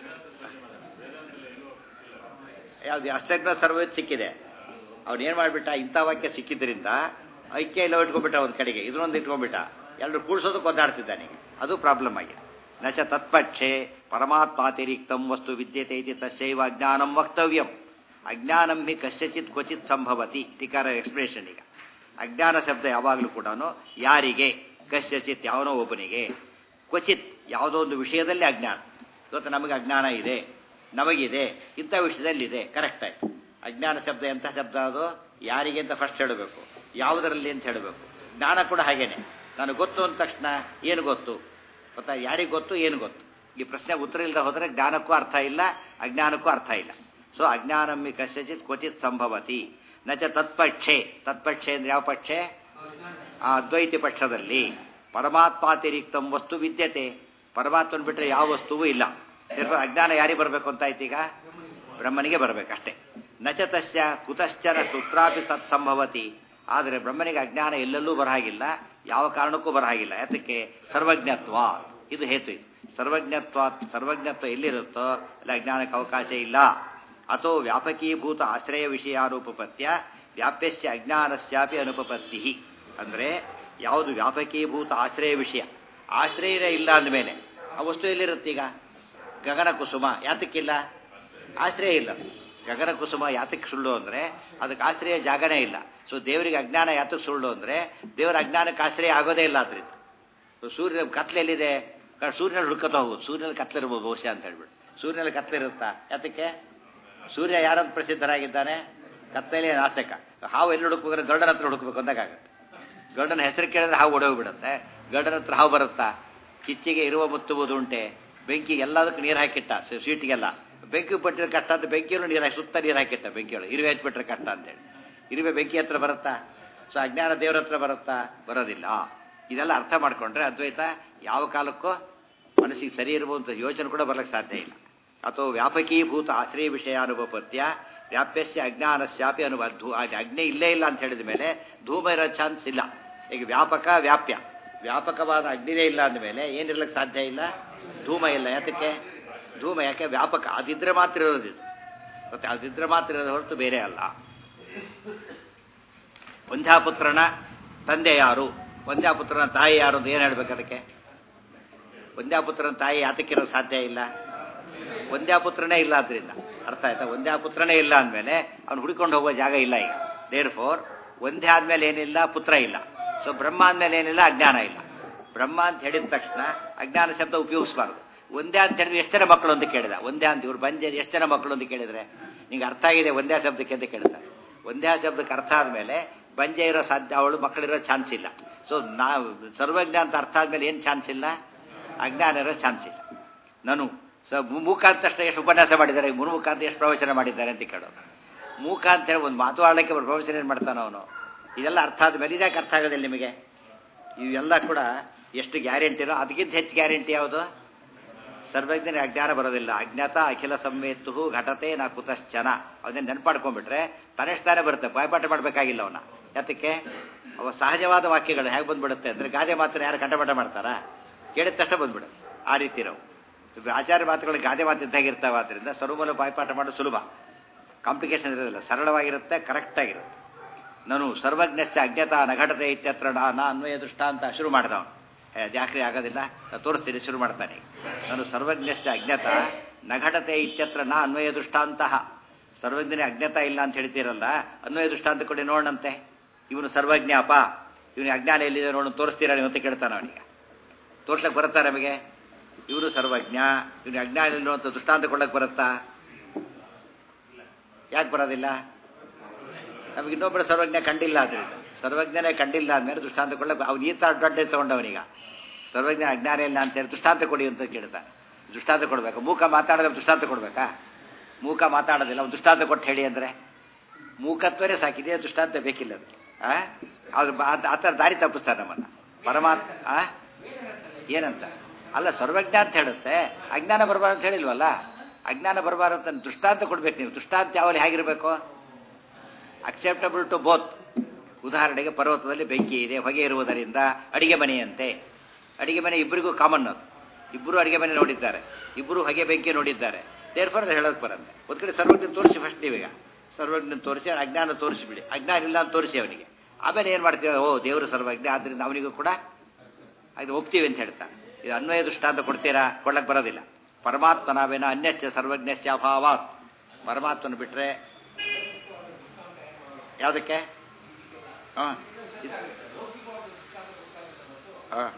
ಯಾವ್ದು ಅಷ್ಟಜ್ಞ ಸರ್ವವಿತ್ತು ಸಿಕ್ಕಿದೆ. ಅವ್ನು ಏನು ಮಾಡಿಬಿಟ್ಟ? ಇಂಥ ವಾಕ್ಯ ಸಿಕ್ಕಿದ್ರಿಂದ ಐಕ್ಯ ಇಲ್ಲ ಇಟ್ಕೊಂಡ್ಬಿಟ್ಟ ಒಂದು ಕಡೆಗೆ, ಇದನ್ನೊಂದು ಇಟ್ಕೊಂಡ್ಬಿಟ್ಟ. ಎಲ್ಲರೂ ಕೂಡಿಸೋದಕ್ಕೆ ಒದ್ದಾಡ್ತಿದ್ದಾನೆ. ಅದು ಪ್ರಾಬ್ಲಮ್ ಆಗಿದೆ. ನಚ ತತ್ಪಕ್ಷೆ ಪರಮಾತ್ಮಾತಿರಿಕ್ತಂ ವಸ್ತು ವಿದ್ಯತೆ ಇತಿ ತಸ್ಯೈವ ಅಜ್ಞಾನಂ ವಕ್ತವ್ಯಂ. ಅಜ್ಞಾನಂ ಹಿ ಕಸ್ಯಚಿತ್ ಕ್ವಚಿತ್ ಸಂಭವತಿ. ಟೀಕಾರ ಎಕ್ಸ್ಪ್ಲೇಷನ್. ಈಗ ಅಜ್ಞಾನ ಶಬ್ದ ಯಾವಾಗಲೂ ಕೂಡ ಯಾರಿಗೆ? ಕಸ್ಯಚಿತ್ ಯಾವನೋ ಒಬ್ಬನಿಗೆ, ಕ್ವಚಿತ್ ಯಾವುದೋ ಒಂದು ವಿಷಯದಲ್ಲಿ ಅಜ್ಞಾನ. ಇವತ್ತು ನಮಗೆ ಅಜ್ಞಾನ ಇದೆ, ನಮಗಿದೆ, ಇಂಥ ವಿಷಯದಲ್ಲಿದೆ. ಕರೆಕ್ಟ್ ಆಯ್ತು. ಅಜ್ಞಾನ ಶಬ್ದ ಎಂಥ ಶಬ್ದ? ಅದು ಯಾರಿಗೆ ಅಂತ ಫಸ್ಟ್ ಹೇಳಬೇಕು, ಯಾವುದರಲ್ಲಿ ಅಂತ ಹೇಳಬೇಕು. ಜ್ಞಾನ ಕೂಡ ಹಾಗೇನೆ. ನಾನು ಗೊತ್ತು ಅಂದ ತಕ್ಷಣ ಏನು ಗೊತ್ತು ಗೊತ್ತಾ? ಯಾರಿಗೆ ಗೊತ್ತು, ಏನು ಗೊತ್ತು? ಈ ಪ್ರಶ್ನೆ ಉತ್ತರ ಇಲ್ಲದೆ ಹೋದರೆ ಜ್ಞಾನಕ್ಕೂ ಅರ್ಥ ಇಲ್ಲ, ಅಜ್ಞಾನಕ್ಕೂ ಅರ್ಥ ಇಲ್ಲ. ಸೊ ಅಜ್ಞಾನಮ್ಮಿ ಕಸ್ಯಚಿತ್ ಕ್ವಚಿತ್ ಸಂಭವತಿ. ನಚ ತತ್ಪಕ್ಷೆ. ತತ್ಪಕ್ಷೆ ಅಂದ್ರೆ ಯಾವ ಪಕ್ಷೆ? ಆ ಅದ್ವೈತಿ ಪಕ್ಷದಲ್ಲಿ ಪರಮಾತ್ಮಾತಿರಿಕ್ತಂ ವಸ್ತು ವಿದ್ಯತೆ. ಪರಮಾತ್ಮನ ಬಿಟ್ಟರೆ ಯಾವ ವಸ್ತುವೂ ಇಲ್ಲ. ಅಜ್ಞಾನ ಯಾರಿಗೆ ಬರಬೇಕು ಅಂತ ಆಯ್ತು? ಈಗ ಬ್ರಹ್ಮನಿಗೆ ಬರಬೇಕಷ್ಟೇ. ನಚ ತಸ್ಯ ಕುತಶ್ಚನ ಕುತ್ರಾಪಿ ಸತ್ ಸಂಭವತಿ. ಆದರೆ ಬ್ರಹ್ಮನಿಗೆ ಅಜ್ಞಾನ ಎಲ್ಲೆಲ್ಲೂ ಬರಹಾಗಿಲ್ಲ, ಯಾವ ಕಾರಣಕ್ಕೂ ಬರಹಾಗಿಲ್ಲ. ಯಾತಕ್ಕೆ? ಸರ್ವಜ್ಞತ್ವ. ಇದು ಹೇತು. ಇದು ಸರ್ವಜ್ಞತ್ವ. ಸರ್ವಜ್ಞತ್ವ ಎಲ್ಲಿರುತ್ತೋ ಅಲ್ಲಿ ಅಜ್ಞಾನಕ್ಕೆ ಅವಕಾಶ ಇಲ್ಲ. ಅಥೋ ವ್ಯಾಪಕೀಭೂತ ಆಶ್ರಯ ವಿಷಯಾನುಪಪತ್ಯ ವ್ಯಾಪ್ಯಸ್ಯ ಅಜ್ಞಾನಸ್ಯಾಪಿ ಅನುಪಪತ್ತಿ. ಅಂದರೆ ಯಾವುದು ವ್ಯಾಪಕೀಭೂತ ಆಶ್ರಯ ವಿಷಯ, ಆಶ್ರಯ ಇಲ್ಲ ಅಂದಮೇಲೆ ಆ ವಸ್ತು ಎಲ್ಲಿರುತ್ತೆ? ಈಗ ಗಗನ ಕುಸುಮ ಯಾತಕ್ಕಿಲ್ಲ? ಆಶ್ರಯ ಇಲ್ಲ. ಗಗನ ಕುಸುಮ ಯಾತಕ್ಕೆ ಸುಳ್ಳು ಅಂದರೆ ಅದಕ್ಕೆ ಆಶ್ರಯ ಜಾಗನೇ ಇಲ್ಲ. ಸೊ ದೇವರಿಗೆ ಅಜ್ಞಾನ ಯಾತಕ್ಕೆ ಸುಳ್ಳು ಅಂದರೆ ದೇವರ ಅಜ್ಞಾನಕ್ಕೆ ಆಶ್ರಯ ಆಗೋದೇ ಇಲ್ಲ. ಅದರಿಂದ ಸೂರ್ಯ ಕತ್ಲೆಲ್ಲಿದೆ? ಸೂರ್ಯನಲ್ಲಿ ಹುಡ್ಕೊತಾ ಹೋಗುದು. ಸೂರ್ಯನಲ್ಲಿ ಕತ್ಲಿರ್ಬೋದು ಬಹುಶಃ ಅಂತ ಹೇಳ್ಬಿಟ್ಟು. ಸೂರ್ಯನಲ್ಲಿ ಕತ್ಲಿರುತ್ತಾ? ಯಾತಕ್ಕೆ? ಸೂರ್ಯ ಯಾರಂತ ಪ್ರಸಿದ್ಧರಾಗಿದ್ದಾನೆ? ಕತ್ತಲೆ ನಾಶಕ. ಹಾವು ಎಲ್ಲಿ ಹುಡುಕ್ಬೇಕಾದ್ರೆ ಗರುಡನ ಹತ್ರ ಹುಡುಕ್ಬೇಕು ಅಂದಾಗುತ್ತೆ. ಗರುಡನ ಹೆಸರು ಕೇಳಿದ್ರೆ ಹಾವು ಓಡೋಗ್ಬಿಡುತ್ತೆ. ಗರುಡನ ಹತ್ರ ಹಾವು ಬರುತ್ತಾ? ಕಿಚ್ಚಿಗೆ ಇರುವ ಮುತ್ತುವುದುಂಟೆ, ಬೆಂಕಿ ಎಲ್ಲದಕ್ಕೂ ನೀರು ಹಾಕಿಟ್ಟ, ಸ್ವೀಟಿಗೆಲ್ಲ ಬೆಂಕಿ ಪಟ್ಟಿರೋ ಕಷ್ಟ ಅಂತ ಬೆಂಕಿಯಲ್ಲೂ ನೀರು ಹಾಕಿ ಸುತ್ತ ನೀರು ಹಾಕಿಟ್ಟ, ಬೆಂಕಿಯೊಳಗೆ ಇರುವೆ ಹಚ್ಬಿಟ್ರೆ ಕಷ್ಟ ಅಂತೇಳಿ. ಇರುವೆ ಬೆಂಕಿ ಹತ್ರ ಬರುತ್ತಾ? ಸೊ ಅಜ್ಞಾನ ದೇವ್ರ ಹತ್ರ ಬರುತ್ತಾ? ಬರೋದಿಲ್ಲ. ಇದೆಲ್ಲ ಅರ್ಥ ಮಾಡ್ಕೊಂಡ್ರೆ ಅದ್ವೈತ ಯಾವ ಕಾಲಕ್ಕೂ ಮನಸ್ಸಿಗೆ ಸರಿ ಇರುವಂಥ ಯೋಚನೆ ಕೂಡ ಬರ್ಲಿಕ್ಕೆ ಸಾಧ್ಯ ಇಲ್ಲ. ಅಥವಾ ವ್ಯಾಪಕೀಭೂತ ಆಶ್ರಯ ವಿಷಯ ಅನುಪತ್ಯ ವ್ಯಾಪ್ಯಸ್ಯ ಅಜ್ಞಾನಸ್ಯಾಪಿ ಅನುಭ ಧೂ ಅಜ್ಞೆ ಇಲ್ಲೇ ಇಲ್ಲ ಅಂತ ಹೇಳಿದ ಮೇಲೆ ಧೂಮ ಇರೋ ಚಾನ್ಸ್ ಇಲ್ಲ. ಈಗ ವ್ಯಾಪಕ ವ್ಯಾಪ್ಯ, ವ್ಯಾಪಕವಾದ ಅಗ್ನಿನೇ ಇಲ್ಲ ಅಂದಮೇಲೆ ಏನಿರ್ಲಿಕ್ಕೆ ಸಾಧ್ಯ ಇಲ್ಲ? ಧೂಮ ಇಲ್ಲ. ಯಾತಕ್ಕೆ? ಧೂಮ ಯಾಕೆ? ವ್ಯಾಪಕ. ಅದಿದ್ರೆ ಮಾತ್ರ ಇರೋದಿದು, ಮತ್ತೆ ಅದಿದ್ರೆ ಮಾತ್ರ ಇರೋದು ಹೊರತು ಬೇರೆ ಅಲ್ಲ. ವಂದ್ಯಾಪುತ್ರನ ತಂದೆ ಯಾರು, ವಂದ್ಯಾಪುತ್ರನ ತಾಯಿ ಯಾರು ಅಂತ ಏನು ಹೇಳ್ಬೇಕು ಅದಕ್ಕೆ? ವಂದ್ಯಾಪುತ್ರನ ತಾಯಿ ಯಾತಕ್ಕಿರೋ ಸಾಧ್ಯ ಇಲ್ಲ? ವಂದ್ಯಾಪುತ್ರನೇ ಇಲ್ಲ ಅದರಿಂದ ಅರ್ಥ ಆಯ್ತಾ? ವಂದ್ಯಾಪುತ್ರನೇ ಇಲ್ಲ ಅಂದಮೇಲೆ ಅವ್ನು ಹುಡ್ಕೊಂಡು ಹೋಗೋ ಜಾಗ ಇಲ್ಲ. ಈಗ ದೇರ್ ಫೋರ್ ಒಂದೇ ಆದ್ಮೇಲೆ ಏನಿಲ್ಲ? ಪುತ್ರ ಇಲ್ಲ. ಸೊ ಬ್ರಹ್ಮ ಅಂದಮೇಲೆ ಏನಿಲ್ಲ? ಅಜ್ಞಾನ ಇಲ್ಲ. ಬ್ರಹ್ಮ ಅಂತ ಹೇಳಿದ ತಕ್ಷಣ ಅಜ್ಞಾನ ಶಬ್ದ ಉಪಯೋಗಿಸಬಾರ್ದು. ಒಂದೇ ಅಂತ ಹೇಳಿದ್ರೆ ಎಷ್ಟು ಜನ ಮಕ್ಕಳು ಅಂತ ಕೇಳಿದ. ಒಂದೇ ಅಂತ ಇವ್ರು ಬಂಜೆ ಎಷ್ಟು ಜನ ಮಕ್ಕಳು ಅಂತ ಕೇಳಿದ್ರೆ ನಿಂಗೆ ಅರ್ಥ ಆಗಿದೆ ಒಂದೇ ಶಬ್ದಕ್ಕೆ ಅಂತ ಕೇಳ್ತಾರೆ. ಒಂದೇ ಶಬ್ದಕ್ಕೆ ಅರ್ಥ ಆದಮೇಲೆ ಬಂಜೆ ಇರೋ ಸಾಧ್ಯ, ಅವಳು ಮಕ್ಕಳಿರೋ ಚಾನ್ಸ್ ಇಲ್ಲ. ಸೊ ನಾವು ಸರ್ವಜ್ಞ ಅಂತ ಅರ್ಥ ಆದ್ಮೇಲೆ ಏನು ಚಾನ್ಸ್ ಇಲ್ಲ? ಅಜ್ಞಾನ ಇರೋ ಚಾನ್ಸ್ ಇಲ್ಲ. ನಾನು ಸೊ ಮೂಕ ಅಂತ ತಕ್ಷಣ ಎಷ್ಟು ಉಪನ್ಯಾಸ ಮಾಡಿದ್ದಾರೆ, ಮುರುಮುಖ ಅಂತ ಎಷ್ಟು ಪ್ರವಚನ ಮಾಡಿದ್ದಾರೆ ಅಂತ ಕೇಳೋದು. ಮೂಕ ಅಂತ ಹೇಳಿ ಒಂದು ಮಾತು ಆಡಲಿಕ್ಕೆ ಅವ್ರು ಪ್ರವಚನ ಏನು ಮಾಡ್ತಾನೆ ಅವನು? ಇದೆಲ್ಲ ಅರ್ಥ ಆದಮೇಲೆ ಇದ್ಯಾಕೆ ಅರ್ಥ ಆಗೋದಿಲ್ಲ ನಿಮಗೆ? ಇವೆಲ್ಲ ಕೂಡ ಎಷ್ಟು ಗ್ಯಾರಂಟಿನೋ ಅದಕ್ಕಿಂತ ಹೆಚ್ಚು ಗ್ಯಾರಂಟಿ ಯಾವುದು? ಸರ್ವಜ್ಞನಿಗೆ ಅಜ್ಞಾನ ಬರೋದಿಲ್ಲ. ಅಜ್ಞಾತ ಅಖಿಲ ಸಂವೇತು ಘಟತೆ ನಾ ಕುತಶ್ಚನ. ಅದನ್ನ ನೆನ್ಪಾಡ್ಕೊಂಡ್ಬಿಟ್ರೆ ತನ್ನಷ್ಟಾನೇ ಬರುತ್ತೆ, ಬಾಯ್ಪಾಠ ಮಾಡಬೇಕಾಗಿಲ್ಲ ಅವನ್ನ. ಯಾತಕ್ಕೆ? ಅವ ಸಹಜವಾದ ವಾಕ್ಯಗಳು ಹೇಗೆ ಬಂದ್ಬಿಡುತ್ತೆ ಅಂದರೆ ಗಾದೆ ಮಾತ್ರ ಯಾರು ಕಂಠಪಾಠ ಮಾಡ್ತಾರಾ? ಕೇಳಿದ ತಕ್ಷಣ ಬಂದ್ಬಿಡುತ್ತೆ. ಆ ರೀತಿ ನಾವು ಆಚಾರ್ಯ ಮಾತುಗಳು ಗಾದೆ ಮಾತು ಇದ್ದಾಗಿರ್ತಾವೆ. ಆದ್ದರಿಂದ ಸರ್ವಮೂಲ ಬಾಯ್ಪಾಠ ಮಾಡೋದು ಸುಲಭ, ಕಾಂಪ್ಲಿಕೇಶನ್ ಇರೋದಿಲ್ಲ, ಸರಳವಾಗಿರುತ್ತೆ, ಕರೆಕ್ಟಾಗಿರುತ್ತೆ. ನಾನು ಸರ್ವಜ್ಞಶ್ಚ ಅಜ್ಞತಾ ನಘಟತೆ ಇತ್ಯತ್ರ ನಾ ಅನ್ವಯ ದೃಷ್ಟ ಅಂತ ಶುರು ಮಾಡಿದವನು. ಯಾಕ್ರಿ ಆಗೋದಿಲ್ಲ? ನಾನು ತೋರಿಸ್ತೀನಿ, ಶುರು ಮಾಡ್ತಾನೆ. ನಾನು ಸರ್ವಜ್ಞಶ್ಚ ಅಜ್ಞತಾ ನಘಟತೆ ಇತ್ಯತ್ರ ನಾ ಅನ್ವಯ ದೃಷ್ಟಾಂತಹ. ಸರ್ವಜ್ಞನೇ ಅಜ್ಞತಾ ಇಲ್ಲ ಅಂತ ಹೇಳ್ತೀರಲ್ಲ, ಅನ್ವಯ ದೃಷ್ಟಾಂತ ಕೊಡಿ ನೋಡಂತೆ. ಇವನು ಸರ್ವಜ್ಞ ಅಪ್ಪ, ಇವನಿಗೆ ಅಜ್ಞಾನ ಎಲ್ಲಿದೆ ನೋಡೋಣ ತೋರಿಸ್ತೀರಾ ನೀವು ಅಂತ ಕೇಳ್ತಾನೆ. ಅವನಿಗೆ ತೋರ್ಸಕ್ಕೆ ಬರುತ್ತಾ ನಮಗೆ? ಇವರು ಸರ್ವಜ್ಞ, ಇವನಿಗೆ ಅಜ್ಞಾನ ಇಲ್ಲ ಅಂತ ದೃಷ್ಟಾಂತ ಕೊಡಕ್ಕೆ ಬರುತ್ತಾ? ಯಾಕೆ ಬರೋದಿಲ್ಲ? ನಮಗೆ ಇನ್ನೊಬ್ಬರು ಸರ್ವಜ್ಞ ಕಂಡಿಲ್ಲ. ಅದರಿಂದ ಸರ್ವಜ್ಞನೇ ಕಂಡಿಲ್ಲ ಅಂದಮೇಲೆ ದೃಷ್ಟಾಂತ ಕೊಡಕ್ಕೆ ಅವ್ನು ಈ ಥರ ಅಡ್ವಾಂಟೇಜ್ ತೊಗೊಂಡವನೀಗ. ಸರ್ವಜ್ಞ ಅಜ್ಞಾನ ಇಲ್ಲ ಅಂತೇಳಿ ದೃಷ್ಟಾಂತ ಕೊಡಿ ಅಂತ ಕೇಳ್ತಾನೆ. ದೃಷ್ಟಾಂತ ಕೊಡಬೇಕು. ಮೂಕ ಮಾತಾಡೋದ್ರೆ ದೃಷ್ಟಾಂತ ಕೊಡಬೇಕಾ? ಮೂಕ ಮಾತಾಡೋದಿಲ್ಲ, ಅವ್ನು ದೃಷ್ಟಾಂತ ಕೊಟ್ಟು ಹೇಳಿ ಅಂದರೆ ಮೂಕತ್ವನೇ ಸಾಕಿದೆ, ದೃಷ್ಟಾಂತ ಬೇಕಿಲ್ಲ ಅದಕ್ಕೆ. ಅದು ಆ ಥರ ದಾರಿ ತಪ್ಪಿಸ್ತಾರೆ ನಮ್ಮನ್ನು ಪರಮಾತ್ಮ. ಆ ಏನಂತ ಅಲ್ಲ, ಸರ್ವಜ್ಞ ಅಂತ ಹೇಳುತ್ತೆ, ಅಜ್ಞಾನ ಬರಬಾರ್ದು ಅಂತ ಹೇಳಿಲ್ವಲ್ಲ. ಅಜ್ಞಾನ ಬರಬಾರ್ದು ಅಂತ ದೃಷ್ಟಾಂತ ಕೊಡ್ಬೇಕು ನೀವು. ದೃಷ್ಟಾಂತ ಯಾವಲ್ಲಿ ಹೇಗಿರಬೇಕು? Acceptable to both. ಉದಾಹರಣೆಗೆ ಪರ್ವತದಲ್ಲಿ ಬೆಂಕಿ ಇದೆ, ಹೊಗೆ ಇರುವುದರಿಂದ ಅಡಿಗೆ ಮನೆಯಂತೆ. ಅಡಿಗೆ ಮನೆ ಇಬ್ಬರಿಗೂ ಕಾಮನ್. ಅದು ಇಬ್ಬರು ಅಡಿಗೆ ಮನೆ ನೋಡಿದ್ದಾರೆ, ಇಬ್ಬರು ಹೊಗೆ ಬೆಂಕಿ ನೋಡಿದ್ದಾರೆ. ದೇರ್ಫೋರ್ ಹೇಳೋಕೆ ಬರಂತೆ. ಒಂದು ಕಡೆ ಸರ್ವಜ್ಞ ತೋರಿಸಿ ಫಸ್ಟ್ ನೀವೀಗ ಸರ್ವಜ್ಞ ತೋರಿಸಿ ಅಜ್ಞಾನ ತೋರಿಸಿಬಿಡಿ. ಅಜ್ಞಾನ ಇಲ್ಲ ಅಂತ ತೋರಿಸಿ ಅವನಿಗೆ. ಆಮೇಲೆ ಏನು ಮಾಡ್ತೀವಿ? ಓ ದೇವರು ಸರ್ವಜ್ಞ, ಆದ್ದರಿಂದ ಅವನಿಗೂ ಕೂಡ ಅದು ಒಪ್ತೀವಿ ಅಂತ ಹೇಳ್ತಾ. ಇದು ಅನ್ವಯ ದೃಷ್ಟಾಂತ ಕೊಡ್ತೀರಾ? ಕೊಡ್ಲಕ್ಕೆ ಬರೋದಿಲ್ಲ. ಪರಮಾತ್ಮ ನಾವೇನ ಅನ್ಯಸ್ಯ ಸರ್ವಜ್ಞಸ್ಯ ಅಭಾವಾತ್. ಪರಮಾತ್ಮನ ಬಿಟ್ಟರೆ ಯಾವುದಕ್ಕೆ? ಹಾಂ ಹಾಂ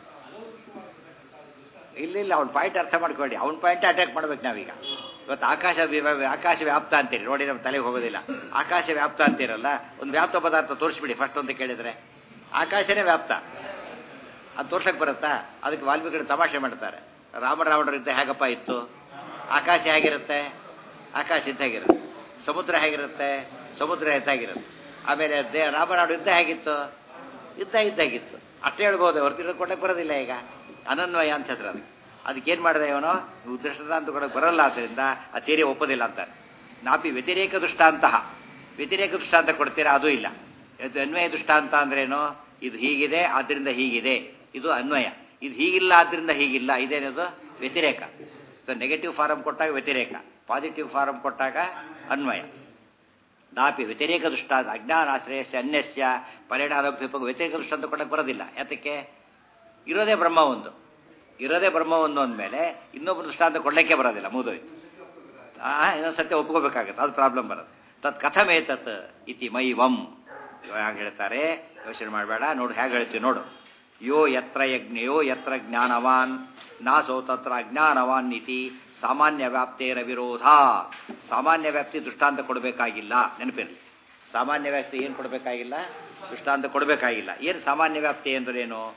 ಇಲ್ಲ ಇಲ್ಲ, ಅವ್ನ ಪಾಯಿಂಟ್ ಅರ್ಥ ಮಾಡ್ಕೊಳ್ಳಿ. ಅವ್ನ ಪಾಯಿಂಟ್ ಅಟ್ಯಾಕ್ ಮಾಡ್ಬೇಕು ನಾವೀಗ. ಇವತ್ತು ಆಕಾಶ ಆಕಾಶ ವ್ಯಾಪ್ತ ಅಂತೀರಿ ನೋಡಿ, ನಮ್ಮ ತಲೆಗೆ ಹೋಗೋದಿಲ್ಲ. ಆಕಾಶ ವ್ಯಾಪ್ತ ಅಂತೀರಲ್ಲ, ಒಂದು ವ್ಯಾಪ್ತ ಪದಾರ್ಥ ತೋರಿಸ್ಬಿಡಿ ಫಸ್ಟ್ ಅಂತ ಕೇಳಿದರೆ. ಆಕಾಶನೇ ವ್ಯಾಪ್ತ, ಅದು ತೋರ್ಸಕ್ಕೆ ಬರುತ್ತಾ? ಅದಕ್ಕೆ ವಾಲ್ಮೀಕಿ ತಮಾಷೆ ಮಾಡ್ತಾರೆ. ರಾಮ ರಾವಣರ ಯುದ್ಧ ಹೇಗಪ್ಪ ಇತ್ತು? ಆಕಾಶ ಹೇಗಿರುತ್ತೆ? ಆಕಾಶ ಇದ್ದಾಗಿರುತ್ತೆ. ಸಮುದ್ರ ಹೇಗಿರುತ್ತೆ? ಸಮುದ್ರ ಇದ್ದಾಗಿರುತ್ತೆ. ಆಮೇಲೆ ದೇ ರಾಮರಾವಣ ಯುದ್ಧ ಹೇಗಿತ್ತು? ಯುದ್ಧ ಇದ್ದಾಗಿತ್ತು. ಅಷ್ಟೇ ಹೇಳ್ಬೋದು, ಹೊರತಿರೋ ಕೊಡಕ್ಕೆ ಬರೋದಿಲ್ಲ. ಈಗ ಅನನ್ವಯ ಅಂತ ಹೇಳಿದ್ರೆ ಅದಕ್ಕೆ ಅದಕ್ಕೇನು ಮಾಡಿದೆ ಇವನು? ದೃಷ್ಟಾಂತ ಕೊಡಕ್ಕೆ ಬರೋಲ್ಲ, ಆದ್ದರಿಂದ ಆ ಥಿಯರಿ ಒಪ್ಪೋದಿಲ್ಲ ಅಂತಾರೆ. ನಾಪಿ ವ್ಯತಿರೇಕ ದೃಷ್ಟಾಂತಹ. ವ್ಯತಿರೇಕ ದೃಷ್ಟಾಂತ ಕೊಡ್ತೀರಾ? ಅದು ಇಲ್ಲ. ಇದು ಅನ್ವಯ ದೃಷ್ಟಾಂತ ಅಂದ್ರೇನು? ಇದು ಹೀಗಿದೆ ಆದ್ದರಿಂದ ಹೀಗಿದೆ, ಇದು ಅನ್ವಯ. ಇದು ಹೀಗಿಲ್ಲ ಆದ್ದರಿಂದ ಹೀಗಿಲ್ಲ, ಇದೇನದು? ವ್ಯತಿರೇಕ. ಸೊ ನೆಗೆಟಿವ್ ಫಾರಮ್ ಕೊಟ್ಟಾಗ ವ್ಯತಿರೇಕ, ಪಾಸಿಟಿವ್ ಫಾರಮ್ ಕೊಟ್ಟಾಗ ಅನ್ವಯ. ನಾಪಿ ವ್ಯತಿರೇಕ ದೃಷ್ಟಾಂತ ಅಜ್ಞಾನಾಶ್ರಯಸ್ಯ ಅನ್ಯಸ್ಯ ಪರಿಣಾಮಭ್ಯುಪ. ವ್ಯತಿರೇಕ ದೃಷ್ಟಾಂತ ಕೊಡಕ್ಕೆ ಬರೋದಿಲ್ಲ. ಯಾತಕ್ಕೆ? ಇರೋದೇ ಬ್ರಹ್ಮ ಒಂದು, ಇರೋದೇ ಬ್ರಹ್ಮ ಒಂದು ಅಂದಮೇಲೆ ಇನ್ನೊಬ್ಬರು ದೃಷ್ಟಾಂತ ಕೊಡಲಿಕ್ಕೆ ಬರೋದಿಲ್ಲ, ಮುಗಿದೋಯ್ತು. ಇನ್ನೊಂದು ಸತ್ಯ ಒಪ್ಕೋಬೇಕಾಗತ್ತೆ, ಅದು ಪ್ರಾಬ್ಲಮ್ ಬರೋದು. ತತ್ ಕಥಮೇತತ್ ಇತಿ ಮೈವಂ. ಹಾಗೆ ಹೇಳ್ತಾರೆ, ಯೋಚನೆ ಮಾಡಬೇಡ, ನೋಡು ಹೇಗೆ ಹೇಳ್ತೀವಿ ನೋಡು. ಯೋ ಯತ್ರ ಯಜ್ಞಯೋ ಯತ್ರ ಜ್ಞಾನವಾನ್ ನಾಸೋ ತತ್ರ ಅಜ್ಞಾನವಾನ್ ಇತಿ ಸಾಮಾನ್ಯ ವ್ಯಾಪ್ತಿಯರ ವಿರೋಧ. ಸಾಮಾನ್ಯ ವ್ಯಾಪ್ತಿ ದೃಷ್ಟಾಂತ ಕೊಡಬೇಕಾಗಿಲ್ಲ, ನೆನಪಿರಲಿ. ಸಾಮಾನ್ಯ ವ್ಯಾಪ್ತಿ ಏನು ಕೊಡಬೇಕಾಗಿಲ್ಲ? ದೃಷ್ಟಾಂತ ಕೊಡಬೇಕಾಗಿಲ್ಲ. ಏನು ಸಾಮಾನ್ಯ ವ್ಯಾಪ್ತಿ ಅಂದ್ರೇನು?